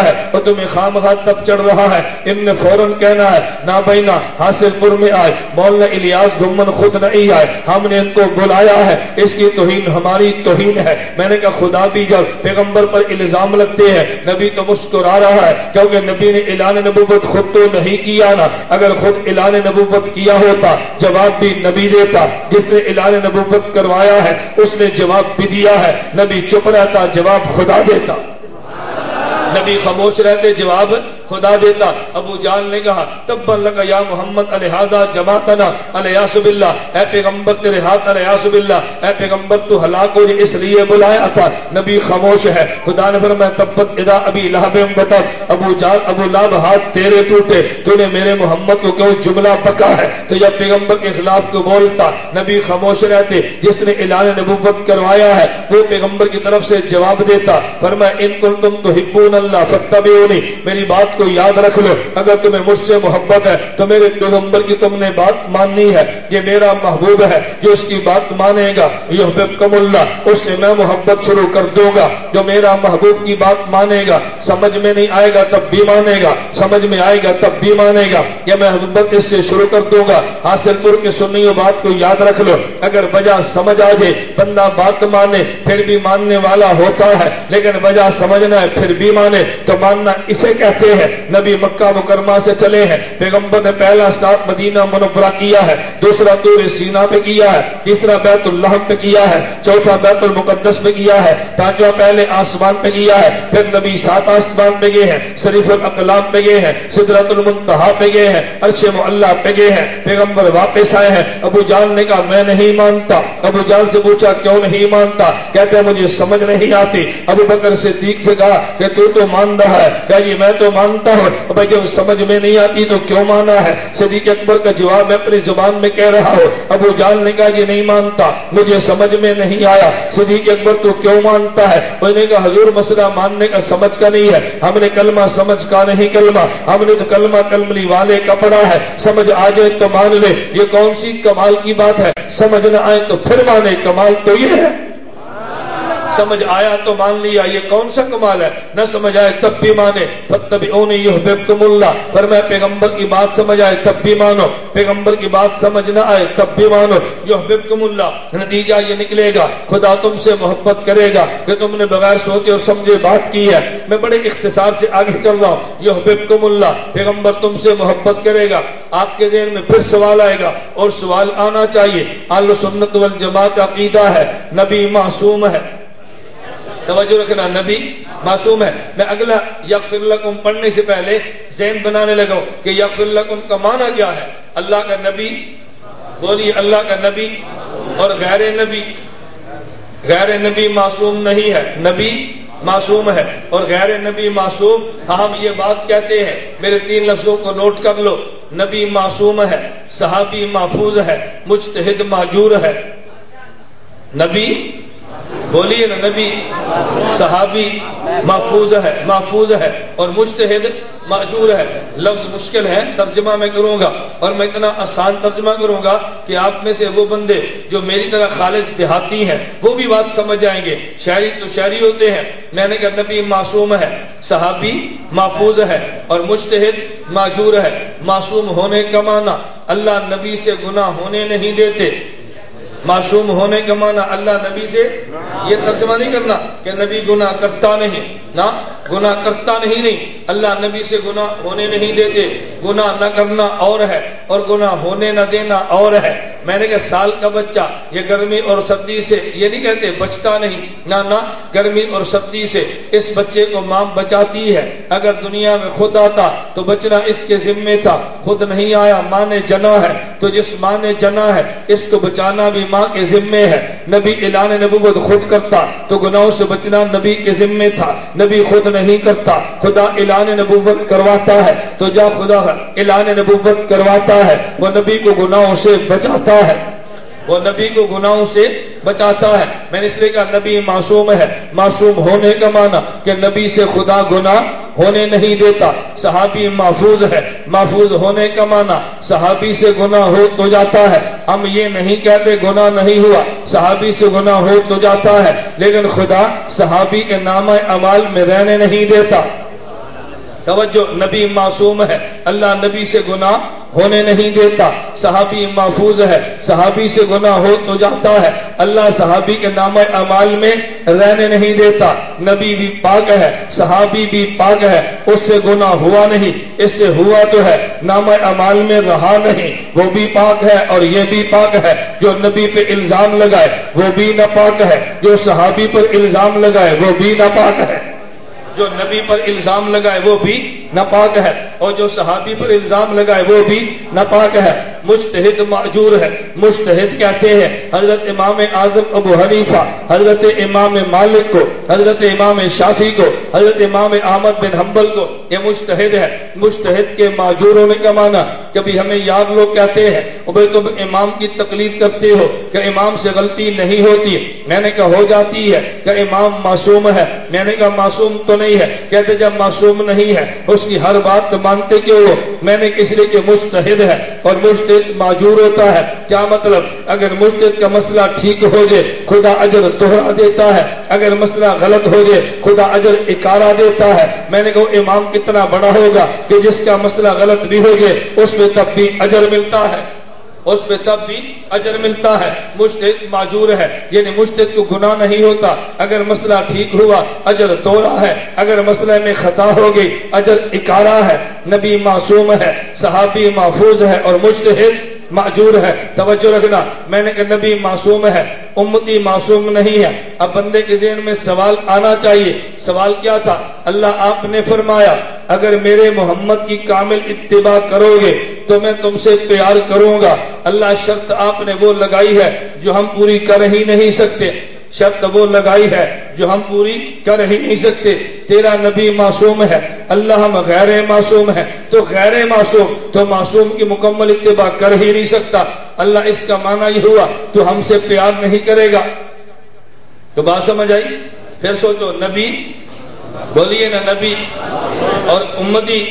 ہے اور تمہیں خامخواہ تب چڑھ رہا ہے، ان نے فوراً کہنا ہے نابینا حاصل پور میں آئے، مولانا الیاس گھمن خود نہیں آئے، ہم نے ان کو بلایا ہے، اس کی توہین ہماری توہین ہے۔ میں نے کہا خدا بھی جب پیغمبر پر الزام لگتے ہیں، نبی تو مسکرا رہا ہے کیونکہ نبی نے اعلان نبوت خود تو نہیں کیا نا، اگر خود اعلان نبوت کیا ہوتا جواب بھی نبی دیتا، جس نے اعلان نبوت کروایا ہے اس نے جواب بھی دیا ہے، نبی چپ رہتا جواب خدا دیتا، نبی خاموش رہتے جواب خدا دیتا۔ ابو جان نے کہا تب لگا یا محمد الہذا جماعتنا الیاس باللہ، اے پیغمبر تیرے ہاتھ الیاس باللہ، اے پیغمبر تو ہلاک ہو اس لیے بلایا تھا، نبی خاموش ہے۔ خدا نے فرمایا تبت اذا ابی لہب وتب، ابو جان ابو لہب ہاتھ تیرے ٹوٹے، تو نے میرے محمد کو کیوں جملہ بکا ہے، تو جب پیغمبر کے خلاف کو بولتا نبی خاموش رہتے، جس نے اعلان نبوت کروایا ہے وہ پیغمبر کی طرف سے جواب دیتا، فرمایا ان کنتم تحبون اللہ فاتبعونی، میری بات کو یاد رکھ لو، اگر تمہیں مجھ سے محبت ہے تو میرے پیغمبر کی تم نے بات ماننی ہے، یہ میرا محبوب ہے، جو اس کی بات مانے گا یحببکم اللہ، اس سے میں محبت شروع کر دوں گا، جو میرا محبوب کی بات مانے گا، سمجھ میں نہیں آئے گا تب بھی مانے گا، سمجھ میں آئے گا تب بھی مانے گا، یا میں محبت اس سے شروع کر دوں گا۔ حاصل پور کے سنیوں بات کو یاد رکھ لو، اگر وجہ سمجھ آ جائے بندہ بات مانے پھر بھی ماننے والا ہوتا ہے، لیکن وجہ سمجھنا ہے پھر بھی مانے تو ماننا اسے کہتے ہیں۔ نبی مکہ مکرمہ سے چلے ہیں، پیغمبر نے پہلا سٹاپ مدینہ منورہ کیا ہے، دوسرا طور سینا پہ کیا ہے، تیسرا بیت اللحم پہ کیا ہے، چوتھا بیت المقدس پہ کیا ہے، پانچواں پہلے آسمان پہ کیا ہے، پھر نبی 7 آسمان پہ گئے ہیں، شریف الاقلام پہ گئے ہیں، سدرۃ المنتہا پہ گئے ہیں، عرش معلیٰ پہ گئے ہیں، پیغمبر واپس آئے ہیں۔ ابو جان نے کہا میں نہیں مانتا، ابو جان سے پوچھا کیوں نہیں مانتا، کہتے ہیں مجھے سمجھ نہیں آتی۔ ابو بکر صدیق سے کہا کہ تو مان رہا ہے، کہا جی میں تو مانتا ہوں، بھائی جب سمجھ میں نہیں آتی تو کیوں مانا ہے؟ صدیق اکبر کا جواب میں اپنی زبان میں کہہ رہا ہوں۔ ابو جان نے کہا یہ نہیں مانتا، مجھے سمجھ میں نہیں آیا۔ صدیق اکبر تو کیوں مانتا ہے؟ انہوں نے کہا حضور مسئلہ ماننے کا سمجھ کا نہیں ہے، ہم نے کلمہ سمجھ کا نہیں، کلمہ ہم نے تو کلمہ کلملی والے کا پڑھا ہے، سمجھ آ جائے تو مان لے، یہ کون سی کمال کی بات ہے؟ سمجھ نہ آئے تو پھر مانے، کمال تو یہ ہے سمجھ آیا تو مان لیا، یہ کون سا کمال ہے؟ نہ سمجھ آئے تب بھی مانے، فاتبعونی یحببکم اللہ، فرمایا پیغمبر کی بات سمجھ آئے تب بھی مانو، پیغمبر کی بات سمجھ نہ آئے تب بھی مانو، یحببکم اللہ۔ نتیجہ یہ نکلے گا خدا تم سے محبت کرے گا کہ تم نے بغیر سوچے اور سمجھے بات کی ہے۔ میں بڑے اختصار سے آگے چل رہا ہوں، یحببکم اللہ، پیغمبر تم سے محبت کرے گا۔ آپ کے ذہن میں پھر سوال آئے گا اور سوال آنا چاہیے، اہل سنت والجماعت عقیدہ ہے نبی معصوم ہے، توجہ رکھنا، نبی معصوم ہے۔ میں اگلا یغفر لکم پڑھنے سے پہلے ذہن بنانے لگا کہ یغفر لکم کا معنی کیا ہے۔ اللہ کا نبی، بولیے اللہ کا نبی اور غیر نبی معصوم نہیں ہے، نبی معصوم ہے اور غیر نبی معصوم۔ ہم یہ بات کہتے ہیں، میرے 3 لفظوں کو نوٹ کر لو، نبی معصوم ہے، صحابی محفوظ ہے، مجتہد معجور ہے۔ نبی بولیے نا، نبی صحابی محفوظ ہے اور مجتہد معجور ہے۔ لفظ مشکل ہے، ترجمہ میں کروں گا اور میں اتنا آسان ترجمہ کروں گا کہ آپ میں سے وہ بندے جو میری طرح خالص دیہاتی ہیں وہ بھی بات سمجھ جائیں گے۔ شاعری تو شاعری ہوتے ہیں۔ میں نے کہا نبی معصوم ہے، صحابی محفوظ ہے اور مجتہد معجور ہے۔ معصوم ہونے کا معنی اللہ نبی سے گناہ ہونے نہیں دیتے، معصوم ہونے کا معنی اللہ نبی سے، یہ ترجمہ نہیں کرنا کہ نبی گناہ کرتا نہیں، نہ گناہ کرتا نہیں، اللہ نبی سے گناہ ہونے نہیں دیتے۔ گناہ نہ کرنا اور ہے اور گناہ ہونے نہ دینا اور ہے۔ میں نے کہا سال کا بچہ یہ گرمی اور سردی سے یہ نہیں کہتے بچتا نہیں، نہ گرمی اور سردی سے اس بچے کو ماں بچاتی ہے۔ اگر دنیا میں خود آتا تو بچنا اس کے ذمے تھا، خود نہیں آیا، ماں نے جنا ہے، تو جس ماں نے جنا ہے اس کو بچانا بھی ماں کے ذمے ہے۔ نبی اعلان نبوت خود کرتا تو گناہوں سے بچنا نبی کے ذمے تھا، نبی خود نہیں کرتا، خدا اعلان نبوت کرواتا ہے، تو جا خدا اعلان نبوت کرواتا ہے، وہ نبی کو گناہوں سے بچاتا ہے، وہ نبی کو گناہوں سے بچاتا ہے۔ میں نے اس لیے کہا نبی معصوم ہے۔ معصوم ہونے کا معنی کہ نبی سے خدا گناہ ہونے نہیں دیتا۔ صحابی محفوظ ہے، محفوظ ہونے کا معنی صحابی سے گناہ ہو تو جاتا ہے۔ ہم یہ نہیں کہتے گناہ نہیں ہوا، صحابی سے گناہ ہو تو جاتا ہے، لیکن خدا صحابی کے نامہ اعمال میں رہنے نہیں دیتا۔ توجہ، نبی معصوم ہے، اللہ نبی سے گناہ ہونے نہیں دیتا. صحابی محفوظ ہے، صحابی سے گناہ ہو تو جاتا ہے، اللہ صحابی کے نامہ اعمال میں رہنے نہیں دیتا. نبی بھی پاک ہے، صحابی بھی پاک ہے، اس سے گناہ ہوا نہیں، اس سے ہوا تو ہے نامہ اعمال میں رہا نہیں. وہ بھی پاک ہے اور یہ بھی پاک ہے. جو نبی پہ الزام لگائے وہ بھی ناپاک ہے، جو صحابی پر الزام لگائے وہ بھی ناپاک ہے. جو نبی پر الزام لگائے وہ بھی ناپاک ہے، اور جو صحابی پر الزام لگائے وہ بھی ناپاک ہے. مجتہد معجور ہے. مجتہد کہتے ہیں حضرت امام اعظم ابو حنیفہ، حضرت امام مالک کو، حضرت امام شافعی کو، حضرت امام احمد بن حنبل کو. یہ مجتہد ہے. مجتہد کے معجور ہونے کا معنی، کبھی ہمیں یاد لوگ کہتے ہیں بھائی تم امام کی تقلید کرتے ہو کہ امام سے غلطی نہیں ہوتی. میں نے کہا ہو جاتی ہے. کہ امام معصوم ہے؟ میں نے کہا معصوم تو نہیں ہے. کہتے جب معصوم نہیں ہے اس کی ہر بات مانتے کیوں ہو؟ میں نے اس لیے کہ مجتہد ہے اور مجتہد معجور ہوتا ہے. کیا مطلب؟ اگر مجتہد کا مسئلہ ٹھیک ہو جائے خدا اجر دوہرا دیتا ہے، اگر مسئلہ غلط ہو جائے خدا اجر اکارا دیتا ہے. میں نے کہا امام کتنا بڑا ہوگا کہ جس کا مسئلہ غلط بھی ہو جائے اس میں تب بھی اجر ملتا ہے، اس پہ تب بھی اجر ملتا ہے. مجتہد معجور ہے، یعنی مجتہد کو گناہ نہیں ہوتا. اگر مسئلہ ٹھیک ہوا اجر توڑا ہے، اگر مسئلہ میں خطا ہو گئی اجر اکارا ہے. نبی معصوم ہے، صحابی محفوظ ہے اور مجتہد معجور ہے. توجہ رکھنا، میں نے کہا نبی معصوم ہے، امتی معصوم نہیں ہے. اب بندے کے ذہن میں سوال آنا چاہیے. سوال کیا تھا؟ اللہ آپ نے فرمایا اگر میرے محمد کی کامل اتباع کرو گے تو میں تم سے پیار کروں گا. اللہ شرط آپ نے وہ لگائی ہے جو ہم پوری کر ہی نہیں سکتے. شرط وہ لگائی ہے جو ہم پوری کر ہی نہیں سکتے. تیرا نبی معصوم ہے، اللہ ہم غیر معصوم ہے، تو غیر معصوم تو معصوم کی مکمل اتباع کر ہی نہیں سکتا. اللہ اس کا معنی یہ ہوا تو ہم سے پیار نہیں کرے گا. تو بات سمجھ آئی؟ پھر سوچو، نبی بولیے نا، نبی اور امتی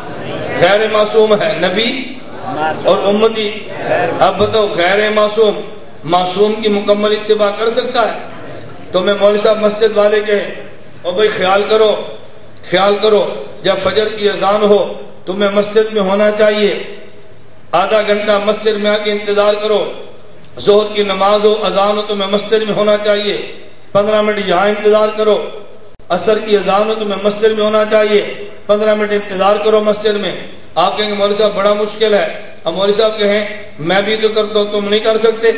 غیر معصوم ہے، نبی اور امتی. اب بتاؤ غیر معصوم معصوم کی مکمل اتباع کر سکتا ہے؟ تو میں مولوی صاحب مسجد والے کہے اور بھائی خیال کرو، خیال کرو، جب فجر کی اذان ہو تمہیں مسجد میں ہونا چاہیے، آدھا گھنٹہ مسجد میں آ کے انتظار کرو. ظہر کی نماز ہو، اذان ہو، تمہیں مسجد میں ہونا چاہیے، 15 منٹ یہاں انتظار کرو. عصر کی اذان ہو تمہیں مسجد میں ہونا چاہیے، 15 منٹ انتظار کرو مسجد میں. آپ کہیں گے مولوی صاحب بڑا مشکل ہے. اب مولوی صاحب کہیں میں بھی تو کرتا ہوں، تم نہیں کر سکتے؟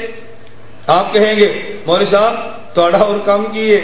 آپ کہیں گے مولوی صاحب تھوڑا اور کام کیے.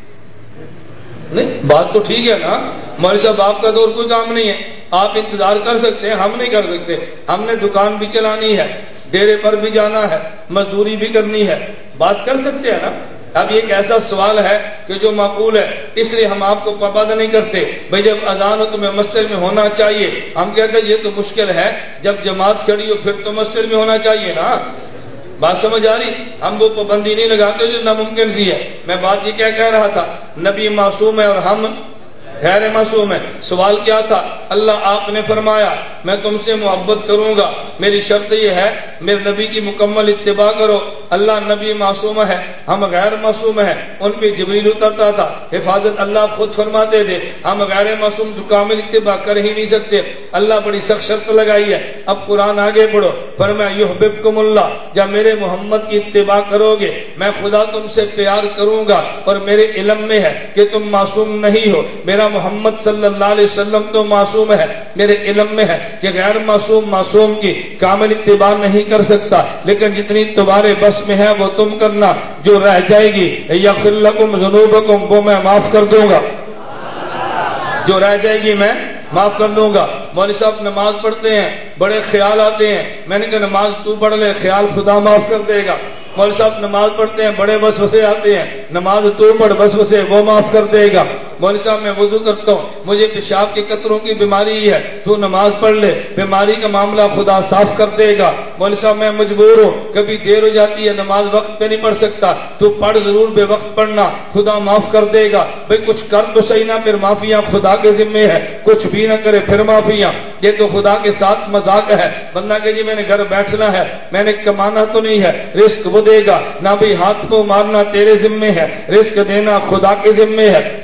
نہیں، بات تو ٹھیک ہے نا. مولوی صاحب آپ کا تو اور کوئی کام نہیں ہے، آپ انتظار کر سکتے ہیں، ہم نہیں کر سکتے. ہم نے دکان بھی چلانی ہے، ڈیرے پر بھی جانا ہے، مزدوری بھی کرنی ہے. بات کر سکتے ہیں نا. اب یہ ایک ایسا سوال ہے کہ جو معقول ہے، اس لیے ہم آپ کو پابند نہیں کرتے. بھئی جب اذان ہو تمہیں مسجد میں ہونا چاہیے. ہم کہتے ہیں یہ تو مشکل ہے، جب جماعت کھڑی ہو پھر تو مسجد میں ہونا چاہیے نا. بات سمجھ آ رہی؟ ہم وہ پابندی نہیں لگاتے جو ناممکن سی ہے. میں بات یہ کیا کہہ رہا تھا، نبی معصوم ہے اور ہم غیر معصوم ہے. سوال کیا تھا؟ اللہ آپ نے فرمایا میں تم سے محبت کروں گا، میری شرط یہ ہے میرے نبی کی مکمل اتباع کرو. اللہ نبی معصوم ہے، ہم غیر معصوم ہیں. ان پہ جبریل اترتا تھا، حفاظت اللہ خود فرماتے تھے. ہم غیر معصوم تو کامل اتباع کر ہی نہیں سکتے. اللہ بڑی سخت شرط لگائی ہے. اب قرآن آگے پڑھو، فرمایا یحببکم اللہ، جب میرے محمد کی اتباع کرو گے میں خدا تم سے پیار کروں گا. اور میرے علم میں ہے کہ تم معصوم نہیں ہو. میرا محمد صلی اللہ علیہ وسلم تو معصوم ہے، میرے علم میں ہے کہ غیر معصوم معصوم کی کامل اتباع نہیں کر سکتا. لیکن جتنی تمہارے بس میں ہے وہ تم کرنا، جو رہ جائے گی یغفر لکم ذنوبکم وہ میں معاف کر دوں گا، جو رہ جائے گی میں معاف کر دوں گا. مولوی صاحب نماز پڑھتے ہیں بڑے خیال آتے ہیں. میں نے کہا نماز تو پڑھ لے، خیال خدا معاف کر دے گا. مولوی صاحب نماز پڑھتے ہیں بڑے وسوسے آتے ہیں، نماز تو پڑھ، وسوسے وہ معاف کر دے گا. مولوی صاحب میں وضو کرتا ہوں، مجھے پیشاب کے قطروں کی بیماری ہے، تو نماز پڑھ لے، بیماری کا معاملہ خدا صاف کر دے گا. مولوی صاحب میں مجبور ہوں، کبھی دیر ہو جاتی ہے، نماز وقت پہ نہیں پڑھ سکتا، تو پڑھ ضرور، بے وقت پڑھنا، خدا معاف کر دے گا. بھئی کچھ کر تو صحیح نہ، پھر معافیاں خدا کے ذمے ہے، کچھ بھی نہ کرے پھر معافیاں. یہ تو خدا کے ساتھ مذاق ہے. بندہ کہ جی میں نے گھر بیٹھنا ہے، میں نے کمانا تو نہیں ہے، رزق وہ دے گا. نہ بھی ہاتھ کو مارنا تیرے ذمے ہے، رزق دینا خدا کے ذمے ہے. محنت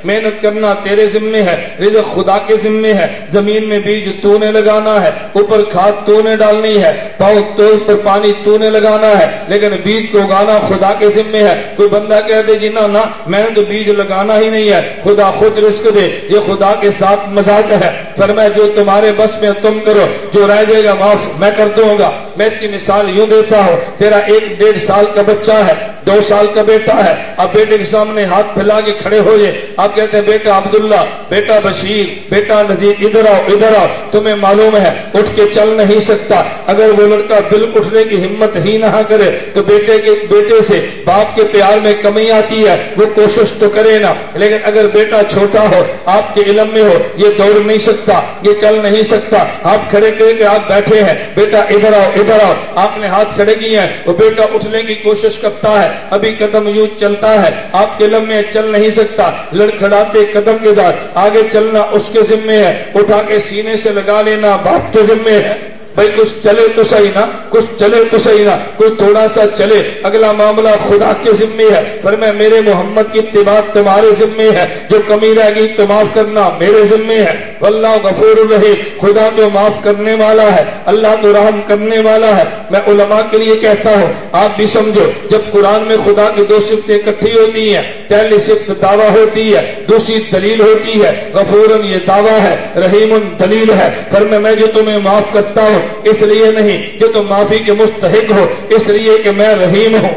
کرنا تیرے ذمے ہے، رزق خدا کے ذمے ہے، زمین میں بیج تو نے لگانا ہے، اوپر کھاد تو نے ڈالنی ہے، پاؤں تو پر پانی تو نے لگانا ہے، لیکن بیج کو اگانا خدا کے ذمے ہے۔ کوئی بندہ کہہ دے جی نہ میں نے تو بیج لگانا ہی نہیں ہے، خدا خود رزق دے، یہ خدا کے ساتھ مذاق ہے۔ فرمایا جو تمہارے بس میں تم کرو، جو رہ جائے گا معاف میں کر دوں گا۔ میں اس کی مثال یوں دیتا ہوں، تیرا 1-1.5 سال کا بچہ ہے، 2 سال کا بیٹا ہے، اب بیٹے کے سامنے ہاتھ پھیلا کے کھڑے ہو جائے، آپ کہتے ہیں بیٹا عبداللہ، بیٹا بشیر، بیٹا نذیر ادھر آؤ ادھر آؤ، تمہیں معلوم ہے اٹھ کے چل نہیں سکتا۔ اگر وہ لڑکا بالکل اٹھنے کی ہمت ہی نہ کرے تو بیٹے سے باپ کے پیار میں کمی آتی ہے، وہ کوشش تو کرے نا، لیکن اگر بیٹا چھوٹا ہو، آپ کے علم میں ہو، یہ دوڑ نہیں سکتا، یہ چل نہیں سکتا، آپ کھڑے کریں کہ آپ بیٹھے ہیں، بیٹا ادھر آؤ ادھر آؤ، آپ نے ہاتھ کھڑے کیے ہیں، وہ بیٹا اٹھنے کی کوشش کرتا ہے، ابھی قدم یوں چلتا ہے، آپ کے علم میں چل نہیں سکتا، لڑکھڑاتے قدم کے ساتھ آگے چلنا اس کے ذمے ہے، اٹھا کے سینے سے لگا لینا باپ کے ذمے ہے۔ بھائی کچھ چلے تو صحیح نا، کچھ چلے تو صحیح نا، کوئی تھوڑا سا چلے، اگلا معاملہ خدا کے ذمے ہے۔ پر میں میرے محمد کی اتباع تمہارے ذمے ہے، جو کمی رہ گئی تو معاف کرنا میرے ذمے ہے۔ واللہ غفور الرحیم، خدا تو معاف کرنے والا ہے، اللہ تو رحم کرنے والا ہے۔ میں علماء کے لیے کہتا ہوں آپ بھی سمجھو، جب قرآن میں خدا کی 2 صفتیں اکٹھی ہوتی ہیں، پہلی صفت دعویٰ ہوتی ہے، دوسری دلیل ہوتی ہے۔ غفورن یہ دعویٰ ہے، رحیم دلیل ہے۔ پر میں جو تمہیں معاف کرتا ہوں اس لیے نہیں کہ تم معافی کے مستحق ہو، اس لیے کہ میں رحیم ہوں،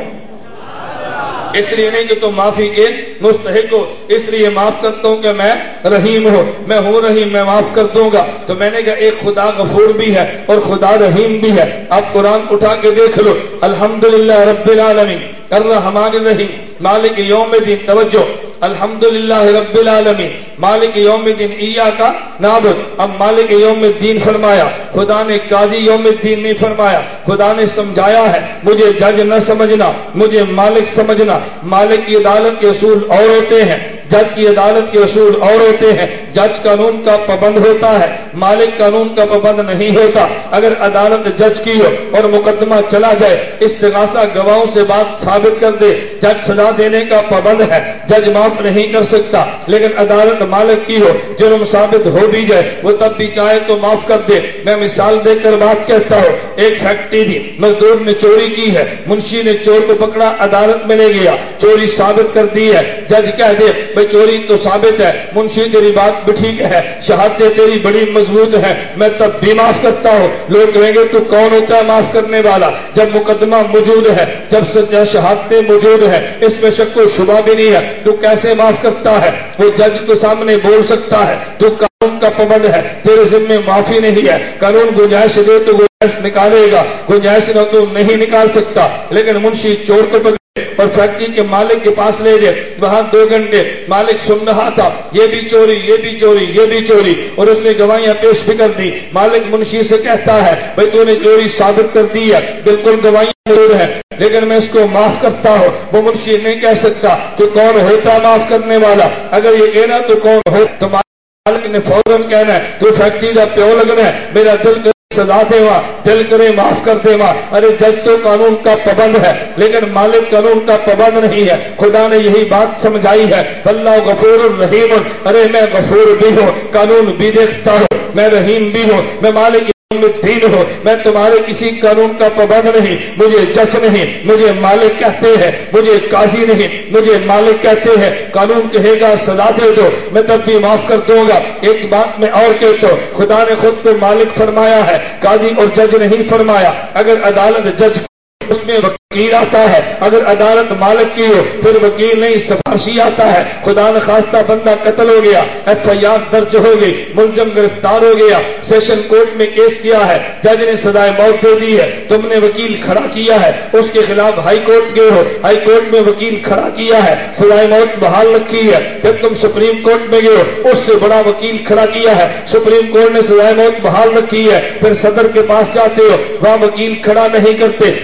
اس لیے نہیں کہ تم معافی کے مستحق ہو، اس لیے معاف کرتا ہوں کہ میں رحیم ہوں، میں ہوں رحیم، میں معاف کر دوں گا۔ تو میں نے کہا ایک خدا غفور بھی ہے اور خدا رحیم بھی ہے۔ آپ قرآن اٹھا کے دیکھ لو، الحمدللہ رب العالمین الرحمن الرحیم مالک یوم الدین، توجہ، الحمدللہ رب العالمین مالک یوم الدین ایاک نعبد، اب مالک یوم الدین فرمایا، خدا نے قاضی یوم الدین نہیں فرمایا، خدا نے سمجھایا ہے مجھے جج نہ سمجھنا، مجھے مالک سمجھنا۔ مالک کی عدالت کے اصول اور ہوتے ہیں، جج کی عدالت کے اصول اور ہوتے ہیں۔ جج قانون کا پابند ہوتا ہے، مالک قانون کا پابند نہیں ہوتا۔ اگر عدالت جج کی ہو اور مقدمہ چلا جائے، استغاثہ گواہوں سے بات ثابت کر دے، جج سزا دینے کا پابند ہے، جج معاف نہیں کر سکتا۔ لیکن عدالت مالک کی ہو، جرم ثابت ہو بھی جائے، وہ تب بھی چاہے تو معاف کر دے۔ میں مثال دے کر بات کہتا ہوں، ایک فیکٹری تھی، مزدور نے چوری کی ہے، منشی نے چور کو پکڑا، عدالت میں لے گیا، چوری ثابت کر دی ہے، جج کہہ دے بھائی چوری تو ثابت ہے، منشی تیری بات بھی ٹھیک ہے، شہادتیں تیری بڑی مضبوط ہے، میں تب بھی معاف کرتا ہوں۔ لوگ کہیں گے تو کون ہوتا ہے معاف کرنے والا؟ جب مقدمہ موجود ہے، جب شہادتیں موجود ہے، اس میں شک و شبہ بھی نہیں ہے، تو کیسے معاف کرتا ہے؟ وہ جج کے سامنے بول سکتا ہے تو قانون کا پابند ہے، تیرے ذمہ معافی نہیں ہے، قانون گنجائش دے تو گنجائش نکالے گا، گنجائش نہ تو نہیں نکال سکتا۔ لیکن منشی چور کو پکڑے اور فیکٹری کے مالک کے پاس لے گئے، وہاں 2 گھنٹے مالک سن رہا تھا، یہ بھی چوری یہ بھی چوری یہ بھی چوری، اور اس نے گواہیاں پیش بھی کر دی۔ مالک منشی سے کہتا ہے بھائی تو نے چوری ثابت کر دی ہے، بالکل گواہیاں موجود ہے، لیکن میں اس کو معاف کرتا ہوں۔ وہ منشی نہیں کہہ سکتا تو کون ہوتا معاف کرنے والا؟ اگر یہ کہنا تو کون ہو، تو مالک نے فوراً کہنا ہے تو فیکٹری کا پیو لگنا ہے، میرا دل سزا دے وہاں، دل کرے معاف کر دے وہاں۔ ارے جج تو قانون کا پابند ہے، لیکن مالک قانون کا پابند نہیں ہے۔ خدا نے یہی بات سمجھائی ہے، اللہ غفور الرحیم، ارے میں غفور بھی ہوں، قانون بھی دیکھتا ہوں، میں رحیم بھی ہوں، میں مالک دین ہو، میں تمہارے کسی قانون کا پابند نہیں، مجھے جج نہیں، مجھے مالک کہتے ہیں، مجھے قاضی نہیں، مجھے مالک کہتے ہیں۔ قانون کہے گا سزا دے دو، میں تب بھی معاف کر دوں گا۔ ایک بات میں اور کہتا ہوں، خدا نے خود کو مالک فرمایا ہے، قاضی اور جج نہیں فرمایا۔ اگر عدالت جج اس میں وکیل آتا ہے، اگر عدالت مالک کی ہو پھر وکیل نہیں سفارشی آتا ہے۔ خدا نے خواستہ بندہ قتل ہو گیا، ایف آئی آر درج ہو گئی، ملزم گرفتار ہو گیا، سیشن کورٹ میں کیس کیا ہے، جج نے سزائے موت دے دی ہے، تم نے وکیل کھڑا کیا ہے، اس کے خلاف ہائی کورٹ گئے ہو، ہائی کورٹ میں وکیل کھڑا کیا ہے، سزائے موت بحال رکھی ہے، پھر تم سپریم کورٹ میں گئے ہو، اس سے بڑا وکیل کھڑا کیا ہے، سپریم کورٹ نے سزائے موت بحال رکھی ہے، پھر صدر کے پاس جاتے ہو، وہاں وکیل کھڑا نہیں کرتے، صدر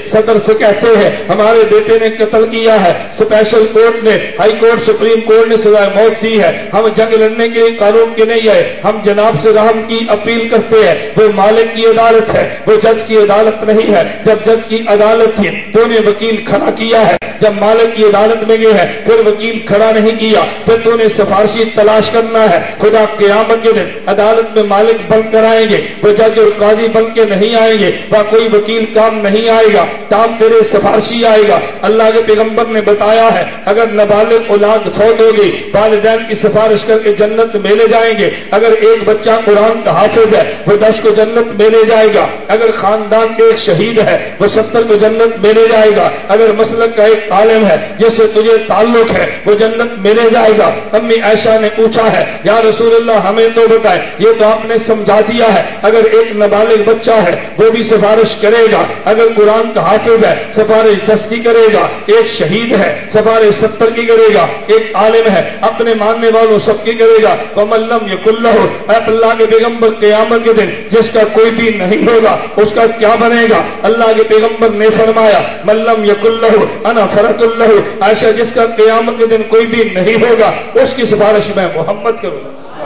سے کہتے ہیں ہمارے بیٹے نے قتل کیا ہے، اسپیشل کورٹ نے، ہائی کورٹ، سپریم کورٹ نے سزائے موت دی ہے، ہم جنگ لڑنے کے لیے قانون کے نہیں آئے، ہم جناب سے رحم کی اپیل کرتے ہیں۔ وہ مالک کی عدالت ہے، وہ جج کی عدالت نہیں ہے۔ جب جج کی عدالت تھی تو نے وکیل کھڑا کیا ہے، جب مالک کی عدالت میں گئے ہے پھر وکیل کھڑا نہیں کیا، پھر تو نے سفارشی تلاش کرنا ہے۔ خدا قیامت کے دن عدالت میں مالک بن کر آئیں گے، وہ جج اور قاضی بن کے نہیں آئیں گے، وہاں کوئی وکیل کام نہیں آئے گا، کام تیرے سفارشی آئے گا۔ اللہ کے پیغمبر نے بتایا ہے اگر نابالغ اولاد فوت ہوگی والدین کی سفارش کر کے جنت میں لے جائیں گے، اگر ایک بچہ قرآن کا حافظ ہے وہ 10 کو جنت میں لے جائے گا، اگر خاندان کے ایک شہید ہے وہ 70 کو جنت میں لے جائے گا، اگر مسلک کا ایک عالم ہے جس سے تجھے تعلق ہے وہ جنت میں لے جائے گا۔ امی عائشہ نے پوچھا ہے یا رسول اللہ ہمیں تو بتائے، یہ تو آپ نے سمجھا دیا ہے، اگر ایک نابالغ بچہ ہے وہ بھی سفارش کرے گا، اگر قرآن کا حافظ ہے سفارش 10 کی کرے گا، ایک شہید ہے سفارش 70 کی کرے گا، ایک عالم ہے اپنے ماننے والوں سب کی کرے گا۔ وَمَن لَّمْ يَكُن لَّهُ، اے اللہ کے پیغمبر قیامت کے دن جس کا کوئی بھی نہیں ہوگا اس کا کیا بنے گا؟ اللہ کے پیغمبر نے فرمایا مَن لَّم يَكُن لَّهُ أَنَا فَرَطٌ لَّهُ، عائشہ جس کا قیامت کے دن کوئی بھی نہیں ہوگا اس کی سفارش میں محمد کروں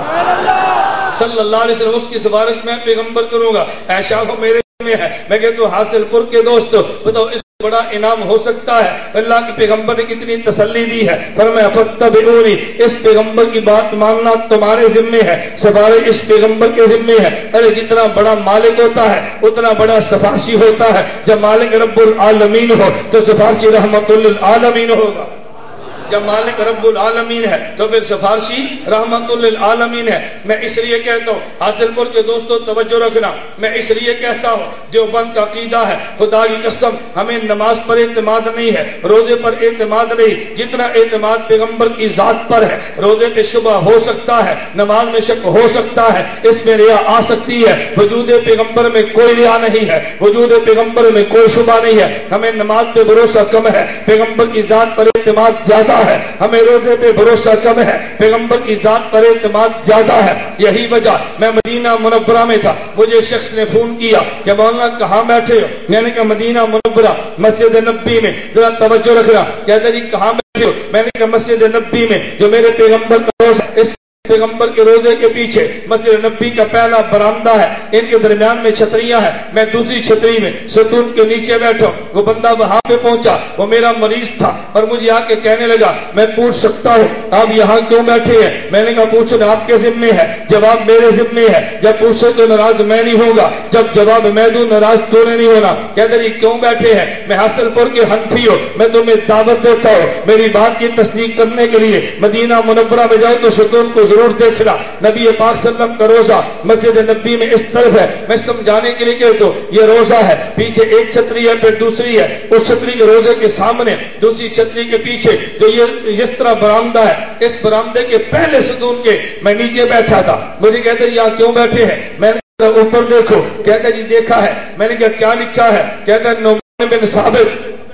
گا صلی اللہ علیہ وسلم، اس کی سفارش میں پیغمبر کروں گا۔ عائشہ کو میرے میں ہے، میں کہتا ہوں حاصل پور کے دوست بتاؤ اس بڑا انعام ہو سکتا ہے؟ اللہ کے پیغمبر نے کتنی تسلی دی ہے، فرمایا فاتبعونی، اس پیغمبر کی بات ماننا تمہارے ذمے ہے، سفارش اس پیغمبر کے ذمے ہے۔ ارے جتنا بڑا مالک ہوتا ہے اتنا بڑا سفارشی ہوتا ہے، جب مالک رب العالمین ہو تو سفارشی رحمت للعالمین ہوگا، جب مالک رب العالمین ہے تو پھر سفارشی رحمت للعالمین ہے۔ میں اس لیے کہتا ہوں حاصل پور کے دوستوں توجہ رکھنا، میں اس لیے کہتا ہوں دیوبند کا عقیدہ ہے خدا کی قسم ہمیں نماز پر اعتماد نہیں ہے، روزے پر اعتماد نہیں، جتنا اعتماد پیغمبر کی ذات پر ہے۔ روزے پہ شبہ ہو سکتا ہے، نماز میں شک ہو سکتا ہے، اس میں ریا آ سکتی ہے، وجود پیغمبر میں کوئی ریا نہیں ہے، وجود پیغمبر میں کوئی شبہ نہیں ہے۔ ہمیں نماز پہ بھروسہ کم ہے، پیغمبر کی ذات پر اعتماد زیادہ ہے، ہمیں روزے پہ بھروسہ کم ہے، پیغمبر کی ذات پر اعتماد زیادہ ہے۔ یہی وجہ میں مدینہ منورہ میں تھا، مجھے شخص نے فون کیا کہ مولانا کہاں بیٹھے ہو؟ میں نے کہا مدینہ منورہ مسجد نبی میں، ذرا توجہ رکھنا۔ کہتا جی کہاں بیٹھے ہو؟ میں نے کہا مسجد نبی میں، جو میرے پیغمبر کا روزہ، اس پیغمبر کے روزے کے پیچھے مسجد نبی کا پہلا برآمدہ ہے، ان کے درمیان میں چھتریاں ہیں، میں دوسری چھتری میں ستون کے نیچے بیٹھا۔ وہ بندہ وہاں پہ پہنچا، وہ میرا مریض تھا اور مجھے آ کے کہنے لگا میں پوچھ سکتا ہوں آپ یہاں کیوں بیٹھے ہیں؟ میں نے کہا پوچھنا آپ کے ذمے ہے، جواب میرے ذمے ہے، جب پوچھے تو ناراض میں نہیں ہوں گا، جب جواب میں دوں ناراض تو نے نہیں ہونا۔ کہتے جی کیوں بیٹھے ہیں؟ میں حاصل پور کے حنفی ہوں، میں تمہیں دعوت دیتا ہوں میری بات کی تصدیق کرنے کے لیے مدینہ منورہ میں جاؤ تو ستون کو ضرور دیکھنا، نبی پاک صلی اللہ علیہ وسلم کا روزہ مسجد نبی میں اس طرف ہے۔ میں سمجھانے کے لیے کہتا ہوں یہ روزہ ہے، پیچھے ایک چھتری ہے پھر دوسری ہے، اس چھتری کے روزے کے سامنے دوسری چھتری کے پیچھے جو یہ اس طرح برآمدہ ہے، اس برآمدے کے پہلے ستون کے میں نیچے بیٹھا تھا۔ مجھے کہتے ہیں یہاں کیوں بیٹھے ہیں؟ میں نے کہا اوپر دیکھو۔ کہتا جی دیکھا ہے۔ میں نے کہا کیا لکھا ہے؟ کہتا ہے نعمان بن ثابت۔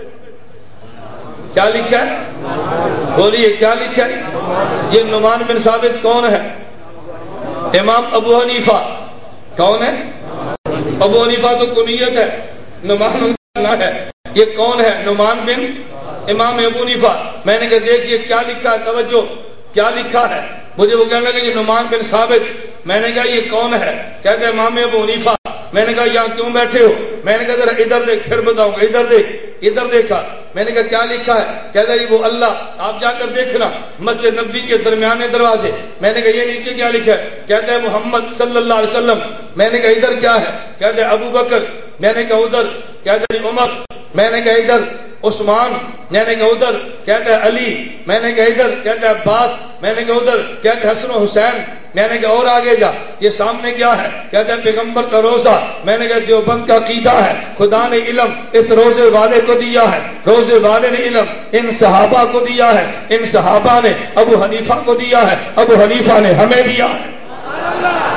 کیا لکھا ہے؟ بولیے کیا لکھا ہے؟ یہ نعمان بن ثابت کون ہے؟ امام ابو حنیفہ۔ کون ہے؟ ابو حنیفہ تو کنیت ہے، نعمان نہ ہے۔ یہ کون ہے؟ نعمان بن امام ابو حنیفہ۔ میں نے کہا دیکھیے کیا لکھا ہے، توجہ کیا لکھا ہے؟ مجھے وہ کہنے لگا یہ نعمان بن ثابت۔ میں نے کہا یہ کون ہے؟ کہتے ہیں امام ابو حنیفہ۔ میں نے کہا یہاں کیوں بیٹھے ہو؟ میں نے کہا ذرا ادھر دیکھ پھر بتاؤں گا، ادھر دیکھ۔ ادھر دیکھا، میں نے کہا کیا لکھا ہے؟ کہتا ہے یہ وہ اللہ، آپ جا کر دیکھنا مسجد نبی کے درمیانے دروازے۔ میں نے کہا یہ نیچے کیا لکھا ہے؟ کہتا ہے محمد صلی اللہ علیہ وسلم۔ میں نے کہا ادھر کیا ہے؟ کہتا ہے ابو بکر۔ میں نے کہا ادھر۔ کہتا ہے عمر۔ میں نے کہا ادھر۔ عثمان۔ میں نے کہا ادھر۔ کہتا ہے علی۔ میں نے کہا ادھر۔ کہتا ہے عباس۔ میں نے کہا ادھر۔ کہتا ہے حسن و حسین۔ میں نے کہا اور آگے جا، یہ سامنے کیا ہے؟ کہتا ہے پیغمبر کا روزہ۔ میں نے کہا دیوبند کا عقیدہ ہے خدا نے علم اس روزے والے کو دیا ہے، روزے والے نے علم ان صحابہ کو دیا ہے، ان صحابہ نے ابو حنیفہ کو دیا ہے، ابو حنیفہ نے ہمیں دیا ہے۔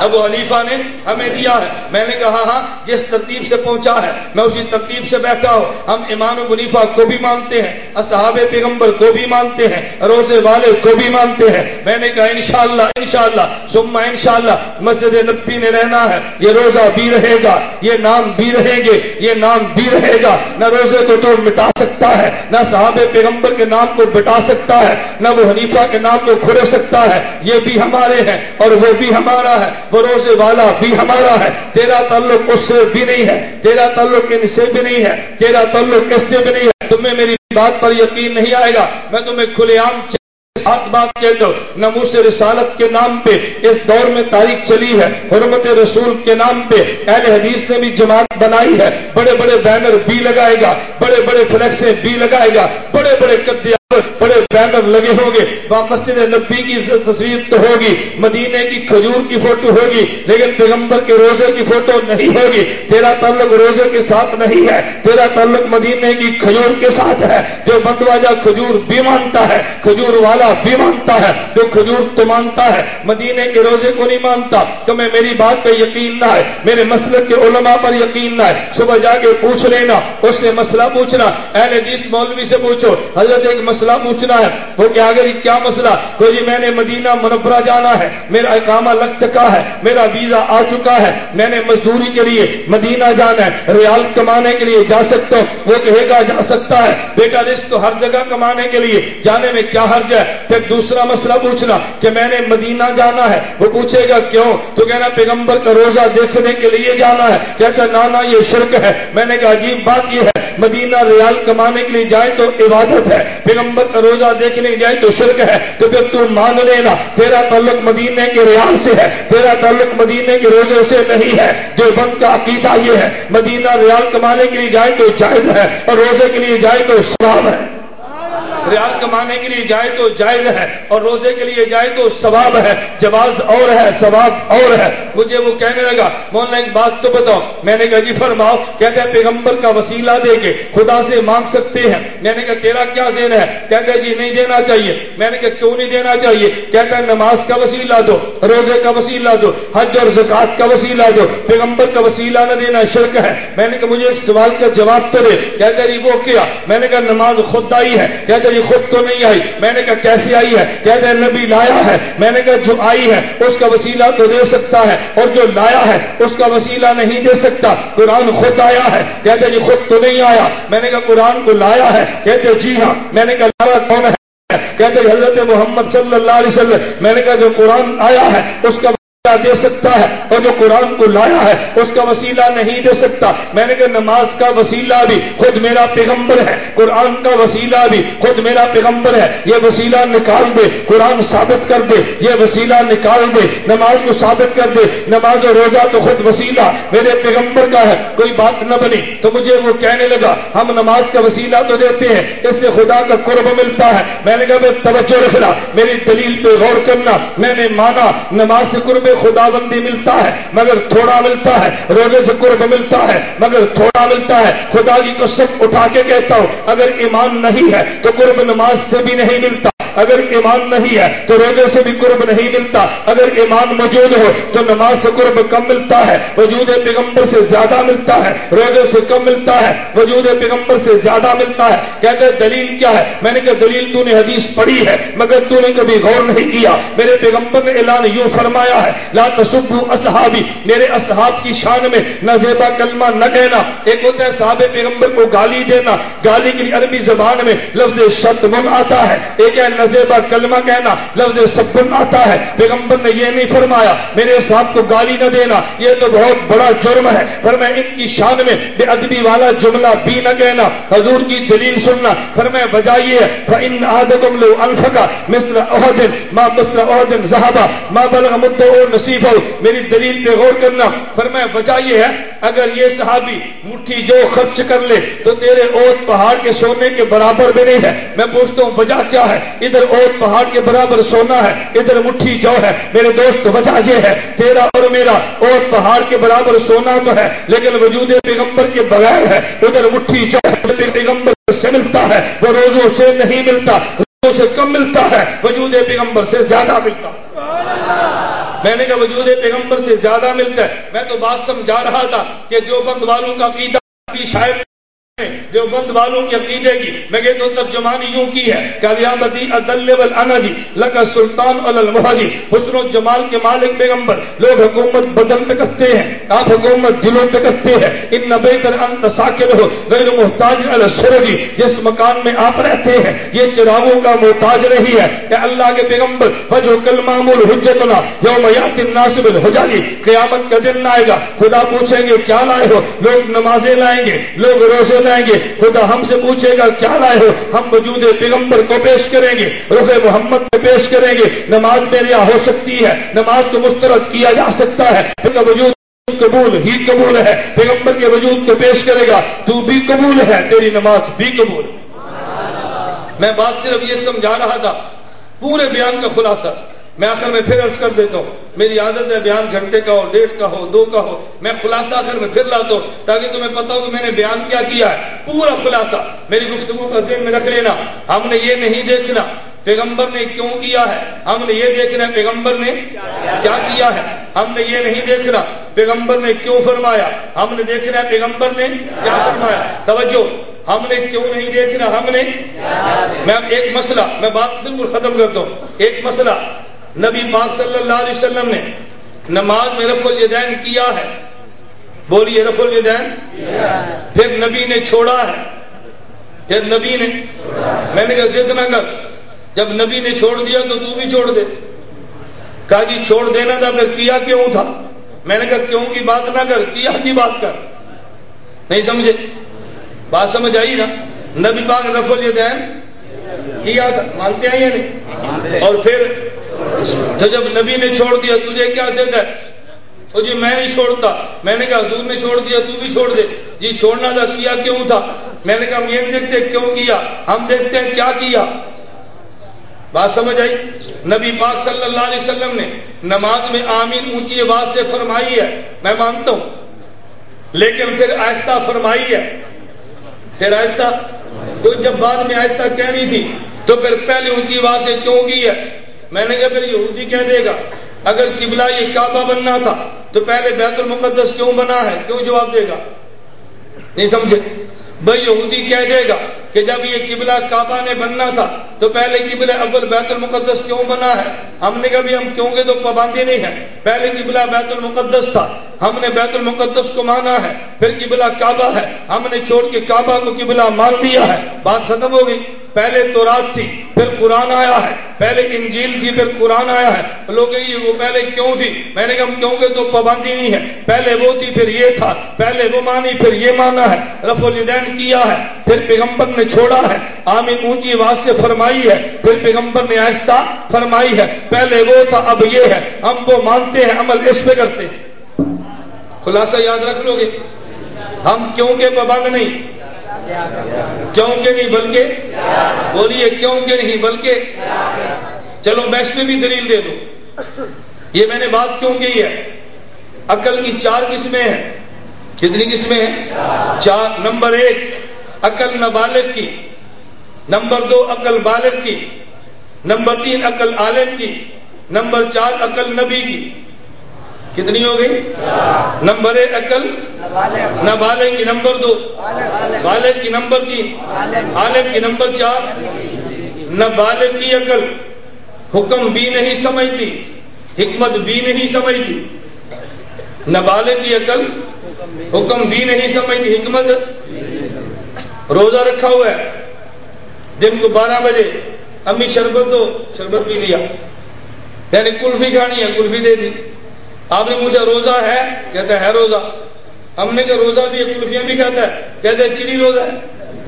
ابو حنیفہ نے ہمیں دیا ہے. میں نے کہا ہاں جس ترتیب سے پہنچا ہے میں اسی ترتیب سے بیٹھا ہوں. ہم امام ابو حنیفہ کو بھی مانتے ہیں, اصحاب پیغمبر کو بھی مانتے ہیں, روزے والے کو بھی مانتے ہیں. میں نے کہا انشاءاللہ انشاءاللہ ثم انشاءاللہ مسجد نبی میں رہنا ہے. یہ روزہ بھی رہے گا, یہ نام بھی رہیں گے, یہ نام بھی رہے گا. نہ روزے کو تو مٹا سکتا ہے, نہ صحاب پیغمبر کے نام کو بٹا سکتا ہے, نہ وہ حنیفہ کے نام کو کھڑے سکتا ہے. یہ بھی ہمارے ہیں اور وہ بھی ہمارا ہے, وہ روزے والا بھی ہمارا ہے. تیرا تعلق اس سے بھی نہیں ہے, تیرا تعلق ان سے بھی نہیں ہے, تیرا تعلق اس سے بھی نہیں ہے. تمہیں میری بات پر یقین نہیں آئے گا, میں تمہیں کھلے عام ساتھ بات کہتا ہوں. ناموس رسالت کے نام پہ اس دور میں تاریخ چلی ہے, حرمت رسول کے نام پہ اہل حدیث نے بھی جماعت بنائی ہے. بڑے بڑے بینر بھی لگائے گا, بڑے بڑے فلیکسیں بھی لگائے گا, بڑے بڑے بڑے بینر لگے ہوں گے. وہاں مسجد نبی کی تصویر تو ہوگی, مدینے کی کھجور کی فوٹو ہوگی, لیکن پیغمبر کے روزے کی فوٹو نہیں ہوگی. تیرا تعلق روزے کے ساتھ نہیں ہے, تیرا تعلق مدینے کی کھجور کے ساتھ ہے. جو بندواجہ کھجور بھی مانتا ہے, کھجور والا بھی مانتا ہے, جو کھجور تو مانتا ہے, مدینے کے روزے کو نہیں مانتا. تمہیں میری بات پہ یقین نہ ہے, میرے مسلک کے علماء پر یقین نہ ہے, صبح جا کے پوچھ لینا, اس سے مسئلہ پوچھنا. اہل حدیث مولوی سے پوچھو, حضرت ایک مسئلہ پوچھنا ہے. وہ کیا مسئلہ؟ تو جی میں نے مدینہ منورہ جانا ہے, میرا اقامہ لگ چکا ہے, میرا ویزا آ چکا ہے, میں نے مزدوری کے لیے مدینہ جانا ہے, ریال کمانے کے لیے جا سکتا ہوں. وہ کہے گا جا سکتا ہے بیٹا, رزق تو ہر جگہ کمانے کے لیے, جانے میں کیا حرج ہے. پھر دوسرا مسئلہ پوچھنا کہ میں نے مدینہ جانا ہے. وہ پوچھے گا کیوں؟ تو کہنا پیغمبر کا روزہ دیکھنے کے لیے جانا ہے. کہتا نا یہ شرک ہے. میں نے کہا عجیب بات یہ ہے, مدینہ ریال کمانے کے لیے جائے تو عبادت ہے, پیغمبر کا روزہ دیکھنے جائے تو شرک ہے. تو پھر تو مان لینا تیرا تعلق مدینے کے ریال سے ہے, تیرا تعلق مدینے کے روزے سے نہیں ہے. دیوبند کا عقیدہ یہ ہے مدینہ ریال کمانے کے لیے جائے تو جائز ہے, اور روزے کے لیے جائے تو ثواب ہے. ریال کمانے کے لیے جائے تو جائز ہے, اور روزے کے لیے جائے تو ثواب ہے. جواز اور ہے, ثواب اور ہے. مجھے وہ کہنے لگا مولانا ایک بات تو بتاؤ. میں نے کہا جی فرماؤ. کہتے ہیں پیغمبر کا وسیلہ دے کے خدا سے مانگ سکتے ہیں. میں نے کہا تیرا کیا ذہن ہے؟ کہتے ہیں جی نہیں دینا چاہیے. میں نے کہا کیوں نہیں دینا چاہیے؟ کہتا ہے نماز کا وسیلہ دو, روزے کا وسیلہ دو, حج اور زکات کا وسیلہ دو, پیغمبر کا وسیلہ نہ دینا شرک ہے. میں نے کہا مجھے ایک سوال کا جواب تو دے. کہتے ہیں جی وہ کیا؟ میں نے کہا نماز خود آئی ہے. کہتے ہیں جی خود تو نہیں آئی. میں نے کہا کیسی آئی ہے؟ کہتے ہیں نبی لایا ہے. میں نے کہا جو آئی ہے اس کا وسیلہ تو دے سکتا ہے, اور جو لایا ہے اس کا وسیلہ نہیں دے سکتا. قرآن خود آیا ہے. کہتے ہیں جی خود تو نہیں آیا. میں نے کہا قرآن کو لایا ہے. کہتے جی ہاں. میں نے کہا لایا کون ہے؟ کہتے ہیں حضرت محمد صلی اللہ علیہ وسلم. میں نے کہا جو قرآن آیا ہے اس کا دے سکتا ہے, اور جو قرآن کو لایا ہے اس کا وسیلہ نہیں دے سکتا. میں نے کہا نماز کا وسیلہ بھی خود میرا پیغمبر ہے, قرآن کا وسیلہ بھی خود میرا پیغمبر ہے. یہ وسیلہ نکال دے, قرآن ثابت کر دے. یہ وسیلہ نکال دے, نماز کو ثابت کر دے. نماز اور روزہ تو خود وسیلہ میرے پیغمبر کا ہے. کوئی بات نہ بنی. تو مجھے وہ کہنے لگا ہم نماز کا وسیلہ تو دیتے ہیں, اس سے خدا کا قرب ملتا ہے. میں نے کہا توجہ رکھنا, میری دلیل پہ غور کرنا. میں نے مانا نماز سے قرب خدا بندی ملتا ہے مگر تھوڑا ملتا ہے, روزے سے قرب ملتا ہے مگر تھوڑا ملتا ہے. خدا کی قسم اٹھا کے کہتا ہوں اگر ایمان نہیں ہے تو قرب نماز سے بھی نہیں ملتا, اگر ایمان نہیں ہے تو روزے سے بھی قرب نہیں ملتا. اگر ایمان موجود ہو تو نماز سے قرب کم ملتا ہے, وجود پیغمبر سے زیادہ ملتا ہے. روزے سے کم ملتا ہے, وجود پیغمبر سے زیادہ ملتا ہے. کہتے ہیں دلیل کیا ہے؟ میں نے کہا دلیل تو نے حدیث پڑھی ہے مگر تو نے کبھی غور نہیں کیا. میرے پیغمبر نے اعلان یوں فرمایا ہے لا تسبوا اصحابی, میرے اصحاب کی شان میں نہ زیبا کلمہ نہ کہنا. ایک ہوتا ہے صحابہ پیغمبر کو گالی دینا, گالی کے لیے عربی زبان میں لفظ شتم آتا ہے. ایک ہے نزیبہ کلمہ کہنا, لفظ سبن آتا ہے. پیغمبر نے یہ نہیں فرمایا میرے صاحب کو گالی نہ دینا, یہ تو بہت بڑا جرم ہے. فرمایا ان کی شان میں بے ادبی والا جملہ بھی نہ کہنا. حضور کی دلیل سننا. فرمایا وجہ یہ ہے فإن أحدكم لو أنفق مثل أحد ما مثل أحد ذهب ما بلغ مده نصيفه. میری دلیل پہ غور کرنا. فرمایا وجہ یہ ہے اگر یہ صحابی مٹھی جو خرچ کر لے تو تیرے اوت پہاڑ کے سونے کے برابر بھی نہیں ہے. میں پوچھتا ہوں وجہ کیا ہے؟ ادھر اوت پہاڑ کے برابر سونا ہے, ادھر مٹھی جو ہے. میرے دوست وجہ یہ ہے تیرا اور میرا اوت پہاڑ کے برابر سونا تو ہے لیکن وجود پیغمبر کے بغیر ہے. ادھر مٹھی جو ہے پیغمبر سے ملتا ہے, وہ روزوں سے نہیں ملتا, روزوں سے کم ملتا ہے, وجود پیغمبر سے زیادہ ملتا. میں نے کہا وجود پیغمبر سے زیادہ ملتا ہے. میں تو بات سمجھا رہا تھا کہ دیوبند والوں کا عقیدہ بھی شاید دیوبند والوں کے عقیدے کی میں کہ تو ترجمانی یوں کی ہے کہ الیابدی ادل والانجی لگا سلطان المحجی. حسن و جمال کے مالک پیغمبر. لوگ حکومت بدن پہ کرتے ہیں, آپ حکومت دلوں پہ کرتے ہیں. ان بہتر انت ساکن ہو غیر محتاج علی السرجی. جس مکان میں آپ رہتے ہیں یہ چراغوں کا محتاج نہیں ہے. کہ اللہ کے پیغمبر وجہ کل معمول حجتنا یوم یاتی الناس بالحجاج. قیامت کا دن آئے گا, خدا پوچھیں گے کیا لائے ہو؟ لوگ نمازیں لائیں گے, لوگ روزے لائیں گے. خدا ہم سے پوچھے گا کیا لائے ہو؟ ہم وجود پیغمبر کو پیش کریں گے, رخ محمد کو پیش کریں گے. نماز میں ریا ہو سکتی ہے, نماز کو مسترد کیا جا سکتا ہے, پھر وجود قبول ہی قبول ہے. پیغمبر کے وجود کو پیش کرے گا, تو بھی قبول ہے, تیری نماز بھی قبول. میں بات صرف یہ سمجھا رہا تھا, پورے بیان کا خلاصہ میں آخر میں پھر عرض کر دیتا ہوں. میری عادت ہے بیان گھنٹے کا ہو, 1.5 کا ہو, 2 کا ہو, میں خلاصہ آخر میں پھر لاتا ہوں تاکہ تمہیں پتا ہو کہ میں نے بیان کیا کیا ہے. پورا خلاصہ میری گفتگو کا ذہن میں رکھ لینا. ہم نے یہ نہیں دیکھنا پیغمبر نے کیوں کیا ہے, ہم نے یہ دیکھنا پیغمبر نے کیا کیا ہے. ہم نے یہ نہیں دیکھنا پیغمبر نے کیوں فرمایا, ہم نے دیکھنا پیغمبر نے کیا فرمایا. توجہ, ہم نے کیوں نہیں دیکھنا, ہم نے. میں اب ایک مسئلہ, میں بات بالکل ختم کرتا ہوں. ایک مسئلہ, نبی پاک صلی اللہ علیہ وسلم نے نماز میں رفع الیدین کیا ہے. بولیے رفع الیدین. پھر نبی نے چھوڑا ہے, پھر نبی نے. میں نے کہا ضد نہ کر, جب نبی نے چھوڑ دیا تو تو بھی چھوڑ دے. کہا جی چھوڑ دینا تھا, پھر کیا کیوں تھا؟ میں نے کہا کیوں کی بات نہ کر, کیا کی بات کر. نہیں سمجھے بات, سمجھ آئی نا؟ نبی پاک رفع الیدین کیا تھا, مانتے ہیں یا نہیں؟ اور پھر تو جب نبی نے چھوڑ دیا تجھے کیا ضد ہے؟ وہ جی میں نہیں چھوڑتا. میں نے کہا حضور نے چھوڑ دیا تو بھی چھوڑ دے. جی چھوڑنا تھا, کیا کیوں تھا؟ میں نے کہا ہم یہ نہیں دیکھتے کیوں کیا, ہم دیکھتے ہیں کیا کیا. بات سمجھ آئی؟ نبی پاک صلی اللہ علیہ وسلم نے نماز میں آمین اونچی آواز سے فرمائی ہے, میں مانتا ہوں, لیکن پھر آہستہ فرمائی ہے. پھر آہستہ, تو جب بعد میں آہستہ کہنی تھی تو پھر پہلے اونچی آواز سے کیوں کی ہے؟ میں نے کہا پھر یہودی کہہ دے گا اگر قبلہ یہ کعبہ بننا تھا تو پہلے بیت المقدس کیوں بنا ہے, کیوں جواب دے گا؟ نہیں سمجھے بھائی, یہودی کہہ دے گا کہ جب یہ قبلہ کعبہ نے بننا تھا تو پہلے قبلہ اول بیت المقدس کیوں بنا ہے؟ ہم نے کہا بھی ہم کیوں کے تو پابندی نہیں ہے, پہلے قبلہ بیت المقدس تھا, ہم نے بیت المقدس کو مانا ہے, پھر قبلہ کعبہ ہے, ہم نے چھوڑ کے کعبہ کو قبلہ مان لیا ہے. بات ختم ہو گئی. پہلے تورات تھی پھر قرآن آیا ہے, پہلے انجیل تھی پھر قرآن آیا ہے. لوگ وہ پہلے کیوں تھی؟ میں نے کہا ہم کیوں کے تو پابندی نہیں ہے, پہلے وہ تھی پھر یہ تھا, پہلے وہ مانی پھر یہ مانا ہے. رفع الیدین کیا ہے, پھر پیغمبر نے چھوڑا ہے, آمین اونچی آواز سے فرمائی ہے, پھر پیغمبر نے آہستہ فرمائی ہے. پہلے وہ تھا اب یہ ہے, ہم وہ مانتے ہیں, عمل اس پہ کرتے ہیں. خلاصہ یاد رکھ لو گے, ہم کیوں کے پابند نہیں, کیوں کے نہیں بلکہ, بولیے کیوں کے نہیں بلکہ. چلو میں اس میں بھی دلیل دے دوں. یہ میں نے بات کیوں کی ہے, عقل کی 4 قسمیں ہیں. کتنی قسمیں ہیں؟ 4. نمبر 1 عقل نابالغ کی, نمبر 2 عقل بالغ کی, نمبر 3 عقل عالم کی, نمبر 4 عقل نبی کی. کتنی ہو گئی؟ نمبر 1 عقل نابالغ کی, نمبر 2 بالغ کی, نمبر 3 عالم کی, نمبر 4 نابالغ کی عقل حکم بھی نہیں سمجھتی, حکمت بھی نہیں سمجھتی. نابالغ کی عقل حکم بھی نہیں سمجھتی, حکمت. روزہ رکھا ہوا ہے, دن کو 12 بجے امی شربت دو, شربت پی لیا. یعنی کلفی کھانی ہے, کلفی دے دی. آپ نے پوچھا روزہ ہے؟ کہتا ہے روزہ. ہم نے کہا روزہ بھی ہے, کلفیاں بھی کہتا ہے. کہتے ہیں چڑی روزہ ہے.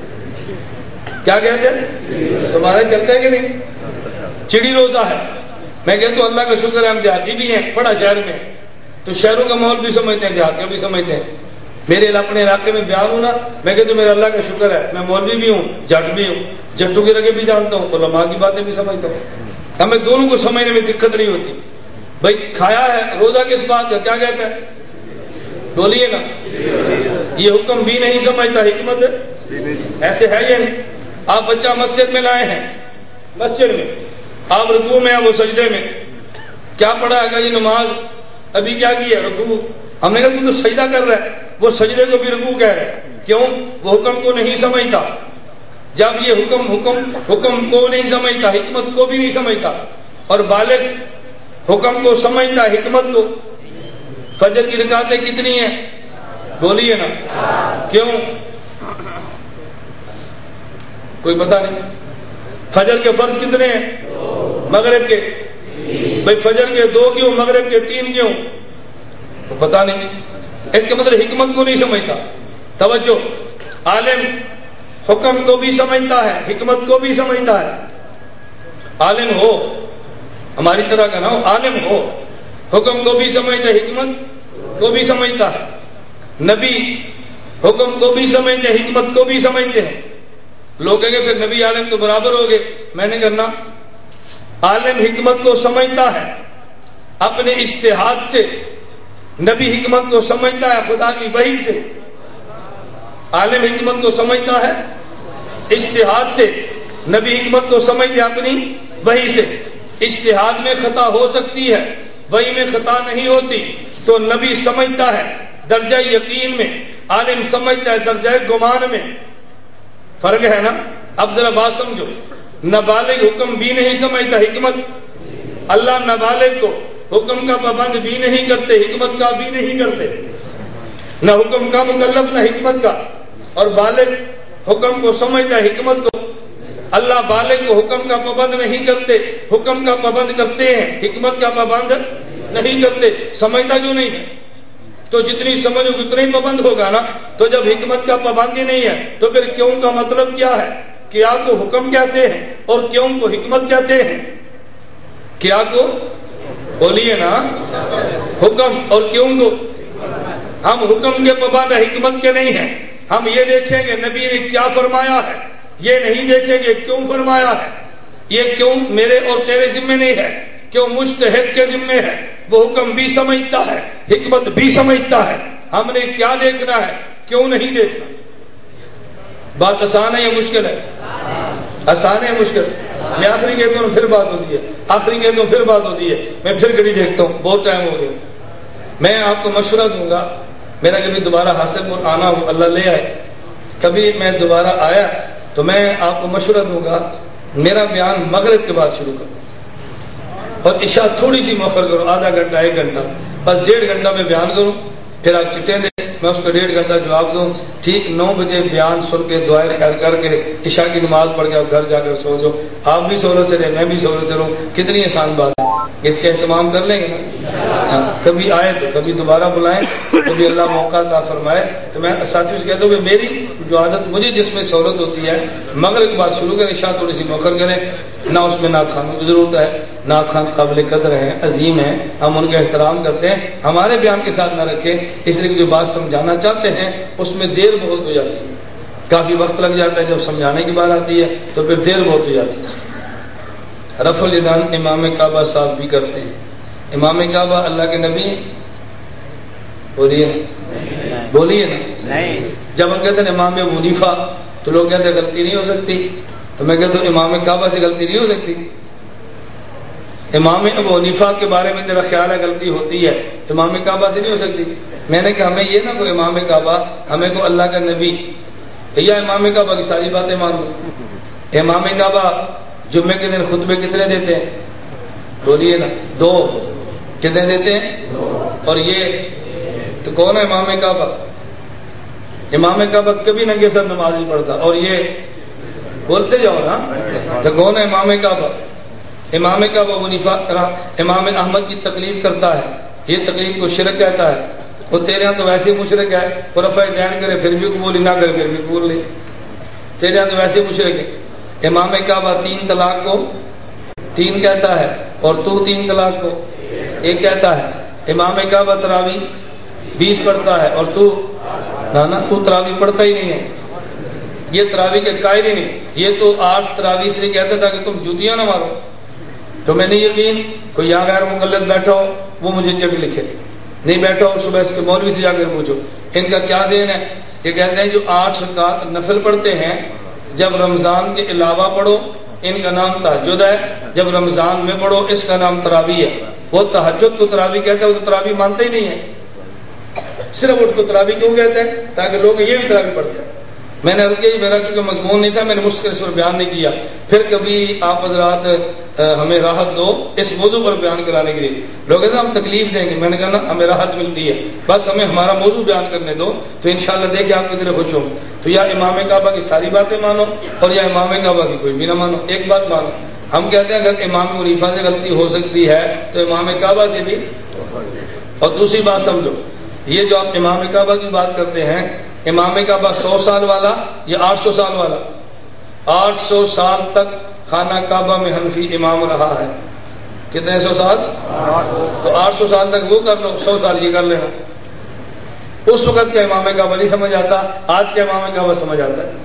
کیا کہتے ہیں؟ تمہارا چلتا ہے کہ نہیں؟ چڑی روزہ ہے. میں کہتا ہوں اللہ کا شکر ہے ہم دیہاتی بھی ہیں, پڑا شہر میں, تو شہروں کا ماحول بھی سمجھتے ہیں, دیہات کا بھی سمجھتے ہیں. میرے اپنے علاقے میں بیان ہوں نا, میں کہتا ہوں میرا اللہ کا شکر ہے میں مولوی بھی ہوں, جٹ بھی ہوں, جٹوں کے رگے بھی جانتا ہوں, علماء کی باتیں بھی سمجھتا ہوں. ہمیں دونوں کو سمجھنے میں دقت نہیں ہوتی. بھائی کھایا ہے, روزہ کس بات کا, کیا کہتا ہے؟ بولیے نا. یہ حکم بھی نہیں سمجھتا, حکمت ایسے ہے یا نہیں؟ آپ بچہ مسجد میں لائے ہیں, مسجد میں آپ رکوع میں ہیں, وہ سجدے میں, کیا پڑھا ہے؟ جی نماز ابھی کیا کیا؟ رکوع۔ ہم نے کہا تو سجدہ کر رہا ہے، وہ سجدے کو بھی رکوع کہہ رہے ہیں۔ کیوں؟ وہ حکم کو نہیں سمجھتا۔ جب یہ حکم کو نہیں سمجھتا، حکمت کو بھی نہیں سمجھتا، اور بالغ حکم کو سمجھتا حکمت کو۔ فجر کی رکعتیں کتنی ہیں؟ بولیے نا۔ کیوں؟ کوئی پتہ نہیں۔ فجر کے فرض کتنے ہیں؟ مغرب کے؟ بھائی فجر کے 2 کیوں، مغرب کے 3 کیوں؟ تو پتہ نہیں۔ اس کا مطلب حکمت کو نہیں سمجھتا۔ توجہ، عالم حکم کو بھی سمجھتا ہے، حکمت کو بھی سمجھتا ہے۔ عالم ہو، ہماری طرح کا نہ ہو، عالم ہو، حکم کو بھی سمجھتا ہے، حکمت کو بھی سمجھتا ہے۔ نبی حکم کو بھی سمجھتے ہیں، حکمت کو بھی سمجھتے ہیں۔ لوگ کہیں گے پھر نبی عالم تو برابر ہو گئے۔ میں نے کہنا، عالم حکمت کو سمجھتا ہے اپنے اجتہاد سے، نبی حکمت کو سمجھتا ہے خدا کی وحی سے۔ عالم حکمت کو سمجھتا ہے اجتہاد سے، نبی حکمت کو سمجھتے اپنی وحی سے۔ اجتہاد میں خطا ہو سکتی ہے، وحی میں خطا نہیں ہوتی، تو نبی سمجھتا ہے درجہ یقین میں، عالم سمجھتا ہے درجہ گمان میں۔ فرق ہے نا؟ اب ذرا بات سمجھو، نابالغ حکم بھی نہیں سمجھتا، حکمت۔ اللہ نابالغ کو حکم کا پابند بھی نہیں کرتے، حکمت کا بھی نہیں کرتے، نہ حکم کا مکلف نہ حکمت کا۔ اور بالغ حکم کو سمجھتا ہے، حکمت کو۔ اللہ بالغ کو حکم کا پابند نہیں کرتے، حکم کا پابند کرتے ہیں، حکمت کا پابند نہیں کرتے۔ سمجھتا کیوں نہیں ہے؟ تو جتنی سمجھ ہو اتنا ہی پابند ہوگا نا۔ تو جب حکمت کا پابند ہی نہیں ہے تو پھر کیوں کا مطلب کیا ہے؟ کیا کو حکم کہتے ہیں اور کیوں کو حکمت کہتے ہیں۔ کیا کو بولیے نا، حکم، اور کیوں کو۔ ہم حکم کے پابند حکمت کے نہیں ہیں۔ ہم یہ دیکھیں گے نبی نے کیا فرمایا ہے، یہ نہیں دیکھیں گے کیوں فرمایا ہے۔ یہ کیوں میرے اور تیرے ذمے نہیں ہے، کیوں مجتہد کے ذمے ہے۔ وہ حکم بھی سمجھتا ہے، حکمت بھی سمجھتا ہے۔ ہم نے کیا دیکھنا ہے، کیوں نہیں دیکھنا۔ بات آسان ہے یا مشکل ہے؟ آسان ہے یا مشکل؟ میں آخری کہتا ہوں پھر بات ہوتی ہے، آخری کہتا ہوں پھر بات ہوتی ہے۔ میں پھر گھڑی دیکھتا ہوں، بہت ٹائم ہو گیا۔ میں آپ کو مشورہ دوں گا، میرا کبھی دوبارہ حاصل پر آنا ہو، اللہ لے آئے، کبھی میں دوبارہ آیا تو میں آپ کو مشورہ دوں گا، میرا بیان مغرب کے بعد شروع کروں اور عشاء تھوڑی سی مؤخر کروں، آدھا گھنٹہ 1 گھنٹہ، بس 1.5 گھنٹہ میں بیان کروں، پھر آپ چٹیں دیں، میں اس کو 1.5 گھنٹہ جواب دوں۔ ٹھیک 9 بجے بیان سن کے دعائیں خیر کر کے عشاء کی نماز پڑھ کے آپ گھر جا کر سو جاؤ۔ آپ بھی سہولت سے رہیں، میں بھی سہولت سے رہوں۔ کتنی آسان بات ہے، اس کا اہتمام کر لیں گے نا۔ کبھی آئے تو کبھی دوبارہ بلائیں، کبھی اللہ موقع عطا فرمائے تو میں ساتھیوں سے کہتا ہوں کہ میری جو عادت مجھے جس میں سہولت ہوتی ہے، مغرب کے بعد شروع کریں، عشاء تھوڑی سی مؤخر کریں۔ نہ اس میں نعت خوانوں کی ضرورت ہے، نعت خوان قابل قدر ہیں، عظیم ہیں، ہم ان کا احترام کرتے ہیں، ہمارے بیان کے ساتھ نہ رکھیں، اس لیے کہ جو بات سمجھانا چاہتے ہیں اس میں دیر بہت ہو جاتی ہے، کافی وقت لگ جاتا ہے، جب سمجھانے کی بات آتی ہے تو پھر دیر بہت ہو جاتی ہے۔ رفع الیدین امام کعبہ صاحب بھی کرتے ہیں۔ امام کعبہ اللہ کے نبی ہیں؟ بولیے نا۔ جب ہم کہتے ہیں امام ابو حنیفہ تو لوگ کہتے ہیں غلطی نہیں ہو سکتی، تو میں کہتا ہوں امام کعبہ سے غلطی نہیں ہو سکتی۔ امام ابو حنیفہ کے بارے میں تیرا خیال ہے غلطی ہوتی ہے، امام کعبہ سے نہیں ہو سکتی۔ میں نے کہا ہمیں یہ نہ کوئی امام کعبہ، ہمیں کو اللہ کا نبی، یا امام کعبہ کی ساری باتیں مان لو۔ امام کعبہ جمعے کے دن خطبے کتنے دیتے ہیں؟ بولیے نا، 2 کتنے دیتے ہیں؟ اور یہ تو کون ہے امام کعبہ؟ امام کعبہ کبھی ننگے سر نماز نہیں پڑھتا، اور یہ بولتے جاؤ نا، تو کون ہے امام کعبہ؟ امام کعبہ ابو حنیفہ امام احمد کی تقلید کرتا ہے، یہ تقلید کو شرک کہتا ہے۔ وہ تیرے یہاں تو ویسے ہی مشرک ہے، وہ رفع دین کرے پھر بھی قبول نہ کرے پھر بھی قبول لے، تیرے یہاں تو ویسے ہی مشرک ہے۔ امام کعبہ 3 طلاق کو 3 کہتا ہے اور تو 3 طلاق کو 1 کہتا ہے۔ امام کعبہ تراویح 20 پڑھتا ہے اور تو تراویح پڑھتا ہی نہیں ہے، یہ تراویح کے قائل ہی نہیں، یہ تو 8 تراویح سے کہتا تھا کہ تم جوتیاں نہ مارو۔ تو میں نہیں یقین کوئی یہاں غیر مقلد بیٹھا ہو وہ مجھے چٹ لکھے، نہیں بیٹھا ہو صبح اس کے مولوی سے جا کر پوچھو ان کا کیا ذہن ہے۔ یہ کہتے ہیں جو 8 رکعت نفل پڑھتے ہیں جب رمضان کے علاوہ پڑھو ان کا نام تہجد ہے، جب رمضان میں پڑھو اس کا نام تراویح ہے۔ وہ تہجد کو تراویح کہتا ہے، وہ تو تراویح مانتا ہی نہیں ہے، صرف اٹھ کو تراویح کیوں کہتا ہے؟ تاکہ لوگ یہ بھی تراویح پڑھتے ہیں۔ میں نے عرض کیا میرا کیونکہ مضمون نہیں تھا، میں نے مشکل اس پر بیان نہیں کیا، پھر کبھی آپ حضرات ہمیں راحت دو اس موضوع پر بیان کرانے کے لیے۔ لوگ کہتے ہیں ہم تکلیف دیں گے، میں نے کہا نا ہمیں راحت ملتی ہے، بس ہمیں ہمارا موضوع بیان کرنے دو، تو انشاءاللہ دیکھیں آپ کتنے خوش ہوں۔ تو یا امام کعبہ کی ساری باتیں مانو اور یا امام کعبہ کی کوئی بھی نہ مانو، ایک بات مانو۔ ہم کہتے ہیں اگر امام حنیفہ سے غلطی ہو سکتی ہے تو امام کعبہ سے بھی۔ اور دوسری بات سمجھو، یہ جو آپ امام کعبہ کی بات کرتے ہیں، امام کعبہ 100 سال والا یا 800 سال والا؟ 800 سال تک خانہ کعبہ میں حنفی امام رہا ہے۔ کتنے 100 سال؟ تو 800 سال تک وہ کر لو، 100 سال یہ کر لینا۔ اس وقت کا امام کعبہ نہیں سمجھ آتا، آج کا امام کعبہ سمجھ آتا ہے۔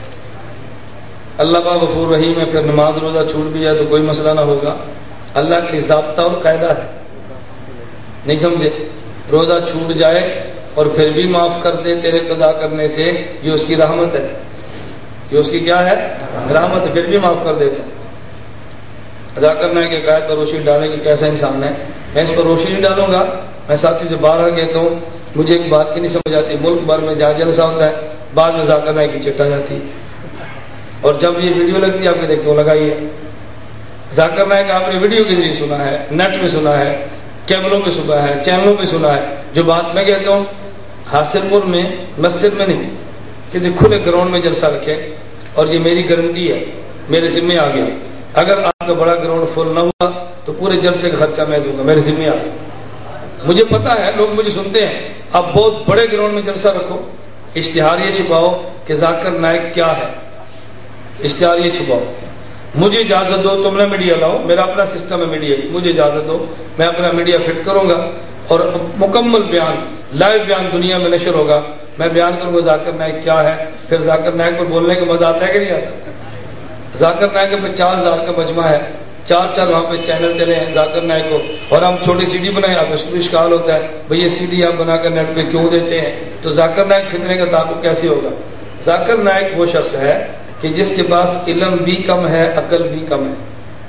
اللہ پاک غفور رحیم ہے، پھر نماز روزہ چھوٹ بھی جائے تو کوئی مسئلہ نہ ہوگا، اللہ کے لیے ضابطہ اور قاعدہ ہے، نہیں سمجھے؟ روزہ چھوٹ جائے اور پھر بھی معاف کر دے تیرے قضا کرنے سے، یہ اس کی رحمت ہے، یہ اس کی کیا ہے؟ رحمت ہے، پھر بھی معاف کر دیتا ہے۔ ادا کرنا ہے کہ قائد پر روشنی ڈالے کہ کیسا انسان ہے، میں اس پر روشنی نہیں ڈالوں گا۔ میں ساتھی سے بارہ کہتا ہوں، مجھے ایک بات کی نہیں سمجھ آتی، ملک بھر میں جہاں جلسہ ہوتا ہے بعد میں ذاکر نائک کی چٹ آ جاتی ہے، اور جب یہ ویڈیو لگتی ہے آپ کے دیکھو لگائیے، ذاکر نائک آپ نے ویڈیو کے ذریعے سنا ہے، نیٹ پہ سنا ہے، کیبلوں پہ سنا ہے، چینلوں پہ سنا ہے۔ جو بات میں کہتا ہوں حاصل پور میں مسجد میں نہیں، کہ کھلے گراؤنڈ میں جلسہ رکھے، اور یہ میری گارنٹی ہے، میرے ذمہ آ گیا، اگر آپ کا بڑا گراؤنڈ فل نہ ہوا تو پورے جلسے کا خرچہ میں دوں گا، میرے ذمہ آ گیا۔ مجھے پتا ہے لوگ مجھے سنتے ہیں، اب بہت بڑے گراؤنڈ میں جلسہ رکھو، اشتہار یہ چھپاؤ کہ ذاکر نائک کیا ہے، اشتہار یہ چھپاؤ، مجھے اجازت دو، تم نے میڈیا لاؤ، میرا اپنا سسٹم ہے میڈیا، مجھے اجازت دو، میں اپنا میڈیا فٹ کروں گا اور مکمل بیان، لائیو بیان دنیا میں نشر ہوگا، میں بیان کروں گا ذاکر نائک کیا ہے۔ پھر ذاکر نائک پر بولنے کا مزہ آتا ہے کہ نہیں آتا؟ ذاکر نائک پہ 4000 کا مجمع ہے، 4 وہاں پہ چینل چلے ہیں ذاکر نائک کو، اور ہم چھوٹی سی ڈی بنائیں، اب اس کو اشکال ہوتا ہے بھئی یہ سی ڈی آپ بنا کر نیٹ پہ کیوں دیتے ہیں؟ تو ذاکر نائک فتنے کا تعلق کیسے ہوگا؟ ذاکر نائک وہ شخص ہے کہ جس کے پاس علم بھی کم ہے، عقل بھی کم ہے،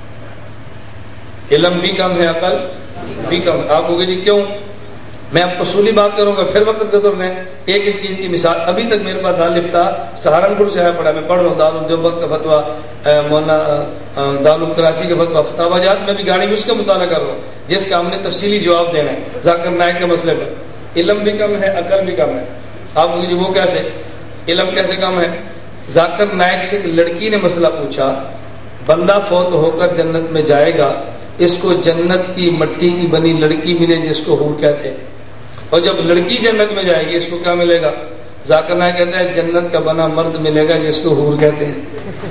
علم بھی کم ہے، عقل بھی کم ہے۔ آپ کو کہ کیوں؟ میں اب اصولی بات کروں گا، پھر وقت گزر لیں۔ ایک ایک چیز کی مثال، ابھی تک میرے پاس دارالفتہ سہارنپور سے ہے پڑھا، میں پڑھ رہا ہوں دارالدیوبند کا فتویٰ، مولانا دارال کراچی کا فتویٰ، فتاویٰ جات میں بھی گاڑی میں اس کا مطالعہ کر رہا ہوں، جس کا ہم نے تفصیلی جواب دینا ہے ذاکر نائک کے مسئلے پر۔ علم بھی کم ہے، عقل بھی کم ہے۔ آپ کو وہ کیسے؟ علم کیسے کم ہے؟ ذاکر نائک سے ایک لڑکی نے مسئلہ پوچھا، بندہ فوت ہو کر جنت میں جائے گا، اس کو جنت کی مٹی کی بنی لڑکی ملے جس کو حور کہتے ہیں، اور جب لڑکی جنت میں جائے گی اس کو کیا ملے گا؟ ذاکر نائک کہتا ہے جنت کا بنا مرد ملے گا جس کو حور کہتے ہیں۔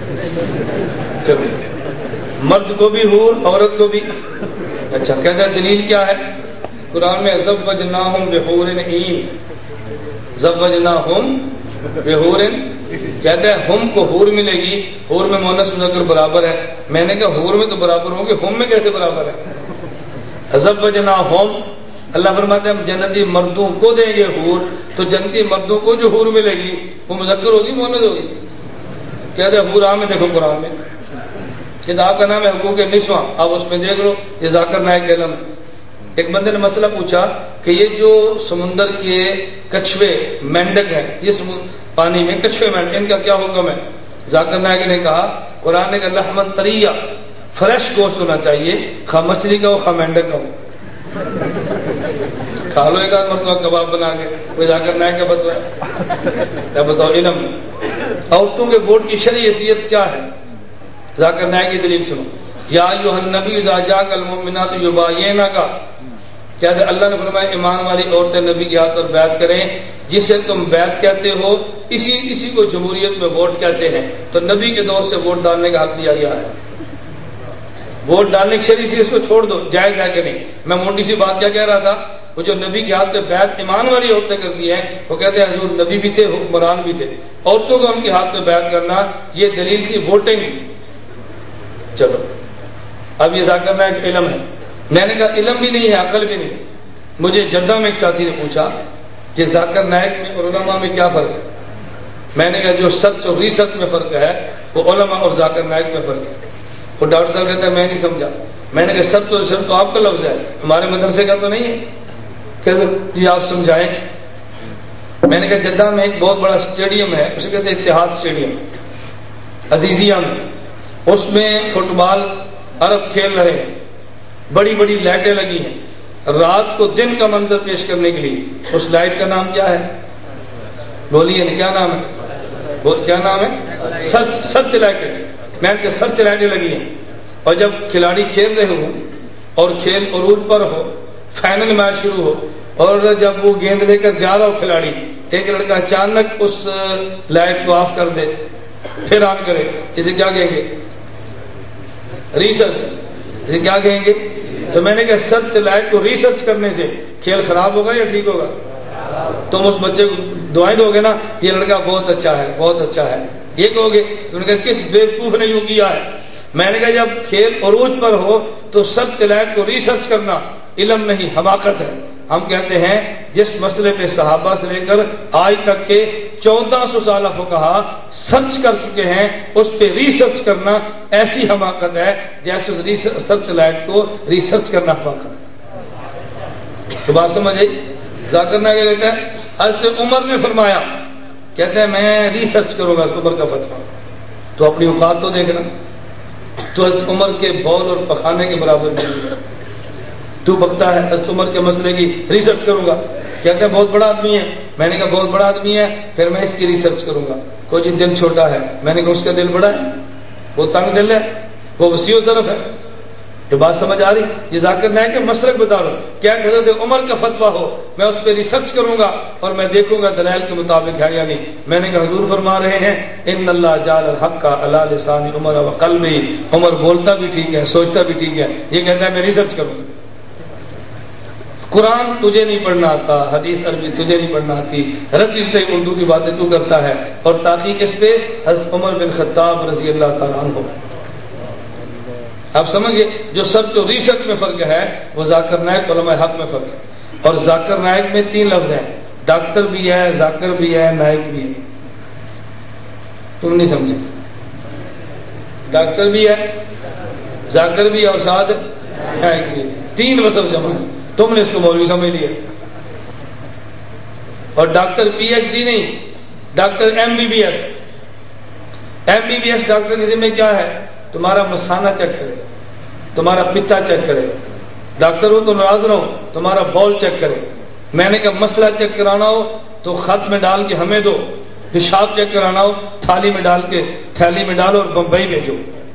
مرد کو بھی حور، عورت کو بھی۔ اچھا، کہتا ہے دلیل کیا ہے؟ قرآن میں زوجناہم بحور عین، زوجناہم بحور، کہتا ہے ہم کو حور ملے گی، حور میں مؤنث مذکر برابر ہے۔ میں نے کہا حور میں تو برابر ہوں گے، ہم میں کیسے برابر ہے؟ زوجناہم، اللہ فرماتے ہیں ہم جنتی مردوں کو دیں گے حور، تو جنتی مردوں کو جو حور ملے گی وہ مذکر ہوگی مؤنث ہوگی؟ کہتے ہیں حور عام میں دیکھو قرآن میں، کتاب کا نام ہے حقوق نسواں، آپ اس میں دیکھ لو، یہ ذاکر نائک علم ہے۔ ایک بندے نے مسئلہ پوچھا کہ یہ جو سمندر کے کچھوے مینڈک ہیں، یہ پانی میں کچھوے مینڈک، ان کا کیا حکم ہے؟ ذاکر نائک نے کہا قرآن نے کہا لحمت طریہ، فریش گوشت ہونا چاہیے، خواہ مچھلی کا ہو خواہ مینڈک کا ہو، کھا لو ایک آدھ مرتبہ کباب بنا کے، کوئی ذاکر نائک کا فتویٰ ہے؟ کیا بتاؤ علم۔ عورتوں کے ووٹ کی شرعی حیثیت کیا ہے؟ ذاکر نائک کی دلیل سنو، یا ایھا النبی اذا جاءک المؤمنات یبایعنک، کیا اللہ نے فرمایا ایمان والی عورتیں نبی کے ہاتھ پر بیعت کریں، جسے تم بیعت کہتے ہو اسی کو جمہوریت میں ووٹ کہتے ہیں، تو نبی کے دور سے ووٹ ڈالنے کا حق دیا گیا ہے۔ ووٹ ڈالنے کی شریعت سے اس کو چھوڑ دو، جائز ہے کہ نہیں؟ میں موٹی سی بات کیا کہہ رہا تھا، وہ جو نبی کے ہاتھ پہ بیعت ایمان والی عورتیں کرتی ہیں، وہ کہتے ہیں حضور نبی بھی تھے، حکمران بھی تھے، عورتوں کو ان کے ہاتھ پہ بیعت کرنا یہ دلیل تھی ووٹنگ کی۔ چلو اب یہ ذاکر نائک علم ہے، میں نے کہا علم بھی نہیں ہے، عقل بھی نہیں۔ مجھے جدہ میں ایک ساتھی نے پوچھا کہ ذاکر نائک میں اور علماء میں کیا فرق ہے؟ میں نے کہا جو سچ اور ریسرچ میں فرق ہے وہ علماء اور ذاکر نائک میں فرق ہے۔ وہ ڈاکٹر صاحب کہتا ہے میں نہیں سمجھا، میں نے کہا سب تو ریسرچ تو آپ کا لفظ ہے، ہمارے مدرسے کا تو نہیں ہے کہ جی آپ سمجھائیں۔ میں نے کہا جدہ میں ایک بہت بڑا اسٹیڈیم ہے، اسے کہتے ہیں اتحاد اسٹیڈیم عزیزیہ میں، اس میں فٹ بال عرب کھیل رہے ہیں، بڑی بڑی لائٹیں لگی ہیں، رات کو دن کا منظر پیش کرنے کے لیے۔ اس لائٹ کا نام کیا ہے؟ بولیے نا کیا نام ہے؟ کیا نام ہے؟ سرچ لائٹیں۔ میں نے کہا سرچ لائٹیں لگی ہیں، اور جب کھلاڑی کھیل رہے ہوں اور کھیل عروج پر ہو، فائنل میچ شروع ہو، اور جب وہ گیند لے کر جا رہا ہو کھلاڑی، ایک لڑکا اچانک اس لائٹ کو آف کر دے پھر آن کرے، اسے کیا کہیں گے؟ ریسرچ۔ اسے کیا کہیں گے؟ تو میں نے کہا سرچ لائٹ کو ریسرچ کرنے سے کھیل خراب ہوگا یا ٹھیک ہوگا؟ تم اس بچے کو دعائیں دو گے نا، یہ لڑکا بہت اچھا ہے، بہت اچھا ہے، یہ کہو گے؟ انہوں نے کہا کس بیوقوف نے یوں کیا ہے؟ میں نے کہا جب کھیل عروج پر ہو تو سرچ لائٹ کو ریسرچ کرنا علم نہیں، حماقت ہے۔ ہم کہتے ہیں جس مسئلے پہ صحابہ سے لے کر آج تک کے 1400 سالہ فقہا سرچ کر چکے ہیں، اس پہ ریسرچ کرنا ایسی حماقت ہے جیسے سرچ لائٹ کو ریسرچ کرنا حماقت ہے۔ تو بات سمجھ آئی؟ ذاکر نائک کہتا ہے حضرت عمر نے فرمایا، کہتے ہیں میں ریسرچ کروں گا عمر کا فتویٰ، تو اپنی اوقات تو دیکھنا، تو حضرت عمر کے بول اور پخانے کے برابر نہیں ہے۔ تو بکتا ہے حضرت عمر کے مسئلے کی ریسرچ کروں گا، کہتے ہیں بہت بڑا آدمی ہے۔ میں نے کہا بہت بڑا آدمی ہے، پھر میں اس کی ریسرچ کروں گا۔ کوئی جی دل چھوٹا ہے، میں نے کہا اس کا دل بڑا ہے، وہ تنگ دل ہے، وہ وسیع و ظرف ہے۔ یہ بات سمجھ آ رہی؟ یہ ذاکر نائک کے مسلک بتا رہا ہوں، کیا کہ حضرت عمر کا فتویٰ ہو، میں اس پہ ریسرچ کروں گا اور میں دیکھوں گا دلائل کے مطابق ہے یا نہیں۔ میں نے کہا حضور فرما رہے ہیں ان اللہ جعل الحق علی لسان عمر وقلبہ، عمر بولتا بھی ٹھیک ہے، سوچتا بھی ٹھیک ہے، یہ کہتا ہے میں ریسرچ کروں گا۔ قرآن تجھے نہیں پڑھنا آتا، حدیث عربی تجھے نہیں پڑھنا آتی، رٹی رٹی اردو کی باتیں تو کرتا ہے، اور تحقیق اس پہ حضرت عمر بن خطاب رضی اللہ تعالیٰ عنہ۔ آپ سمجھئے جو سب تو ریسرچ میں فرق ہے وہ ذاکر نائک علماء حق میں فرق ہے۔ اور ذاکر نائک میں 3 لفظ ہیں، ڈاکٹر بھی ہے، ذاکر بھی ہے، نائک بھی ہے۔ تم نہیں سمجھے؟ ڈاکٹر بھی ہے، ذاکر بھی ہے، اور ساتھ نائک بھی ہے، 3 وصف جمع ہے۔ تم نے اس کو مولوی سمجھ لیا۔ اور ڈاکٹر پی ایچ ڈی نہیں، doctor M B B S. M B B S doctor کے ذمہ کیا ہے؟ تمہارا مثانہ چیک کرے، تمہارا پتا چیک کرے، ڈاکٹر ہو تو ناراض رہو، تمہارا بول چیک کرے۔ میں نے کہا مسئلہ چیک کرانا ہو تو خط میں ڈال کے ہمیں دو، پیشاب چیک کرانا ہو تھالی میں ڈال کے تھیلی میں ڈالو اور بمبئی بھیجو۔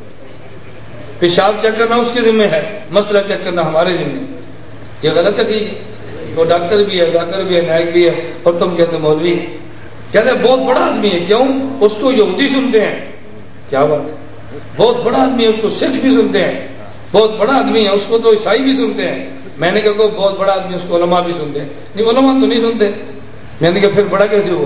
پیشاب چیک کرنا اس کے ذمہ ہے، مسئلہ چیک کرنا ہمارے ذمہ ہے۔ یہ غلط ہے؟ ٹھیک ہے، وہ ڈاکٹر بھی ہے، ذاکر بھی ہے، نائک بھی ہے، اور تم کہتے مولوی، کہتے ہیں بہت بڑا آدمی ہے۔ کیوں؟ اس کو یہودی سنتے ہیں۔ کیا بات ہے؟ بہت بڑا آدمی ہے، اس کو سکھ بھی سنتے ہیں۔ بہت بڑا آدمی ہے، اس کو تو عیسائی بھی سنتے ہیں۔ میں نے کہا بہت بڑا آدمی، اس کو علماء بھی سنتے ہیں۔ نہیں، علماء تو نہیں سنتے۔ میں نے کہا پھر بڑا کیسے ہوا؟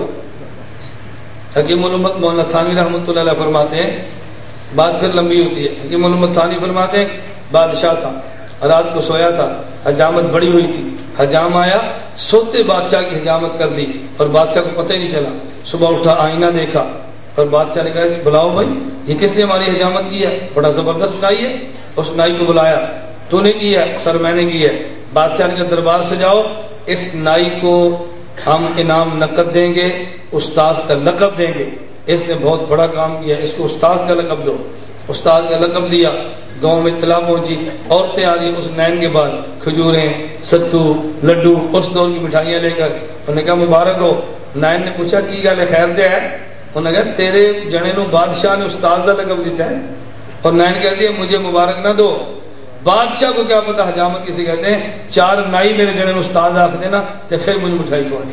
حکیم الامت مولانا تھانوی رحمۃ اللہ علیہ فرماتے ہیں، بات پھر لمبی ہوتی ہے۔ حکیم الامت تھانوی فرماتے ہیں بادشاہ تھا، رات کو سویا تھا، حجامت بڑی ہوئی تھی، حجام آیا، سوتے بادشاہ کی حجامت کر دی اور بادشاہ کو پتہ ہی نہیں چلا۔ صبح اٹھا، آئینہ دیکھا، اور بادشاہ نے کہا بلاؤ بھائی، یہ کس نے ہماری حجامت کی ہے؟ بڑا زبردست نائی ہے۔ اس نائی کو بلایا، تو نے کی ہے؟ سر میں نے کی ہے۔ بادشاہ نے کہا دربار سے جاؤ، اس نائی کو ہم انعام نقد دیں گے، استاذ کا لقب دیں گے، اس نے بہت بڑا کام کیا، اس کو استاذ کا لقب دو۔ استاد کا لقب دیا، گاؤں میں اطلاع پہنچی، عورتیں آ رہی اس نین کے بعد، کھجوریں، ستو، لڈو، اس دور کی مٹھائیاں لے کر۔ انہوں نے کہا مبارک ہو۔ نین نے پوچھا کی گل ہے، خیر دے ہے؟ انہوں نے کہا تیرے جنے نو بادشاہ نے استاد کا لقب دیتا ہے۔ اور نین کہتی ہے مجھے مبارک نہ دو، بادشاہ کو کیا پتا حجامت کسی کہتے ہیں، 4 نائی میرے جنے نو استاد آخ دینا تو پھر مجھے مٹھائی کھوانی۔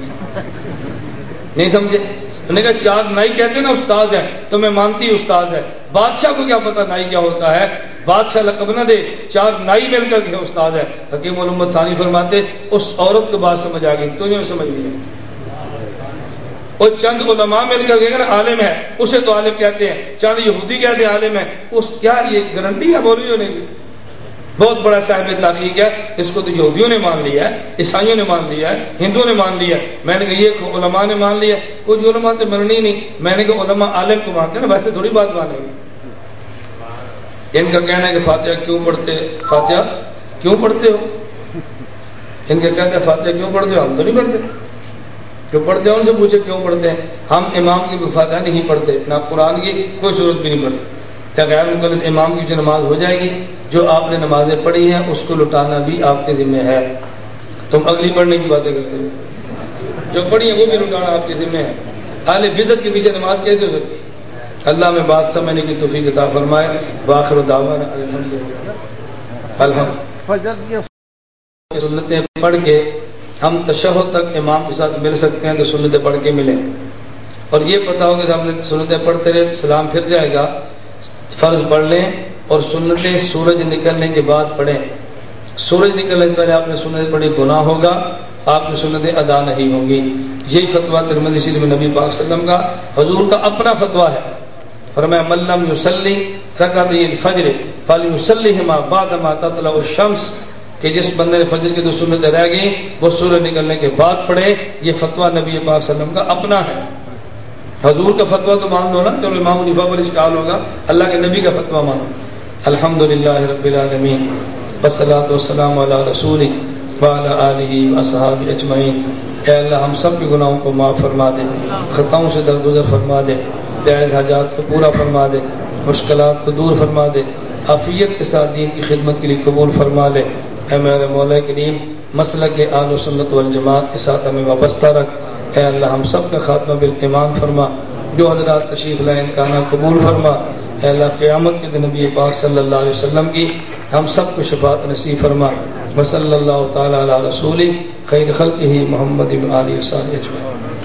نہیں سمجھے؟ انہوں نے کہا 4 نائی کہتے ہیں نا استاد ہے، تو میں مانتی استاد ہے، بادشاہ کو کیا پتا نائی کیا ہوتا ہے، بادشاہ لقب نہ دے، 4 نائی مل کر کے استاد ہے۔ حکیم الامت ثانی فرماتے اس عورت کو بات سمجھ آ گئی، تجھے سمجھ نہیں آئی۔ اور چند علماء مل کر گئے نا عالم ہے، اسے تو عالم کہتے ہیں، چند یہودی کہتے ہیں عالم ہے، اس کیا یہ گارنٹی ہے مولوی ہونے کی؟ بہت بڑا صاحب تحقیق ہے، اس کو تو یہودیوں نے مان لیا ہے، عیسائیوں نے مان لیا ہے، ہندوؤں نے مان لیا ہے۔ میں نے کہا یہ علماء نے مان لیا، کچھ علماء تو مننی نہیں۔ میں نے کہا علماء عالم کو مانتے ہیں نا، ویسے تھوڑی بات مانیں گے۔ ان کا کہنا ہے کہ فاتحہ کیوں پڑھتے ہو؟ ان کا کہتے ہیں فاتحہ کیوں پڑھتے ہو؟ ہم تو نہیں پڑھتے. جو پڑھتے ہیں ان سے پوچھے کیوں پڑھتے ہیں. ہم امام کی بھی فاتحہ نہیں پڑھتے، نہ قرآن کی کوئی صورت بھی نہیں پڑھتے. کیا غیر مقلد امام کی جو نماز ہو جائے گی، جو آپ نے نمازیں پڑھی ہیں اس کو لٹانا بھی آپ کے ذمہ ہے. تم اگلی پڑھنے کی باتیں کرتے ہو، جو پڑھی ہیں وہ بھی لٹانا آپ کے ذمہ ہے. اہل بدعت کے پیچھے نماز کیسے ہو سکتی ہے؟ اللہ میں بات سمجھنے کی توفیق عطا فرمائے. وآخر دعوانا الحمدللہ. سنتیں پڑھ کے ہم تشہد تک امام کے ساتھ مل سکتے ہیں تو سنتیں پڑھ کے ملیں. اور یہ پتا ہو کہ ہم نے سنتیں پڑھتے رہے سلام پھر جائے گا، فرض پڑھ لیں اور سنتیں سورج نکلنے کے بعد پڑھیں. سورج نکلنے سے پہلے آپ نے سنتیں پڑھی گناہ ہوگا، آپ کی سنتیں ادا نہیں ہوں گی. یہی فتویٰ ترمذی شریف میں نبی پاک صلی اللہ علیہ وسلم کا، حضور کا اپنا فتویٰ ہے. فرمایا من لم یصلی رکعتي الفجر فلیصلیہما بعدما تطلع الشمس، کہ جس بندے نے فجر کی دو سنتیں رہ گئیں وہ سورج نکلنے کے بعد پڑھے. یہ فتویٰ نبی پاک صلی اللہ علیہ وسلم کا اپنا ہے. حضور کا فتویٰ تو مان لو نا، چلو امام حنیفہ پر اشکال ہوگا، اللہ کے نبی کا فتویٰ مانو. الحمدللہ رب العالمین والصلاۃ والسلام علی رسولہ وعلی آلہ واصحابہ اجمعین. اے اللہ ہم سب کے گناہوں کو معاف فرما دے، خطاؤں سے درگزر فرما دے، جائز حاجات کو پورا فرما دے، مشکلات کو دور فرما دے، عافیت کے ساتھ دین کی خدمت کے لیے قبول فرما لے. اے میرے مولا کریم مسلک اہل و سنت والجماعت کے ساتھ ہمیں وابستہ رکھ. اے اللہ ہم سب کا خاتمہ بالایمان فرما. جو حضرات تشریف لائے ان کا قبول فرما. اے اللہ قیامت کے دن نبی پاک صلی اللہ علیہ وسلم کی ہم سب کو شفاعت نصیب فرما. وصلی اللہ تعالی علی رسول خیر خلقہ محمد و آلہ وصحبہ اجمعین.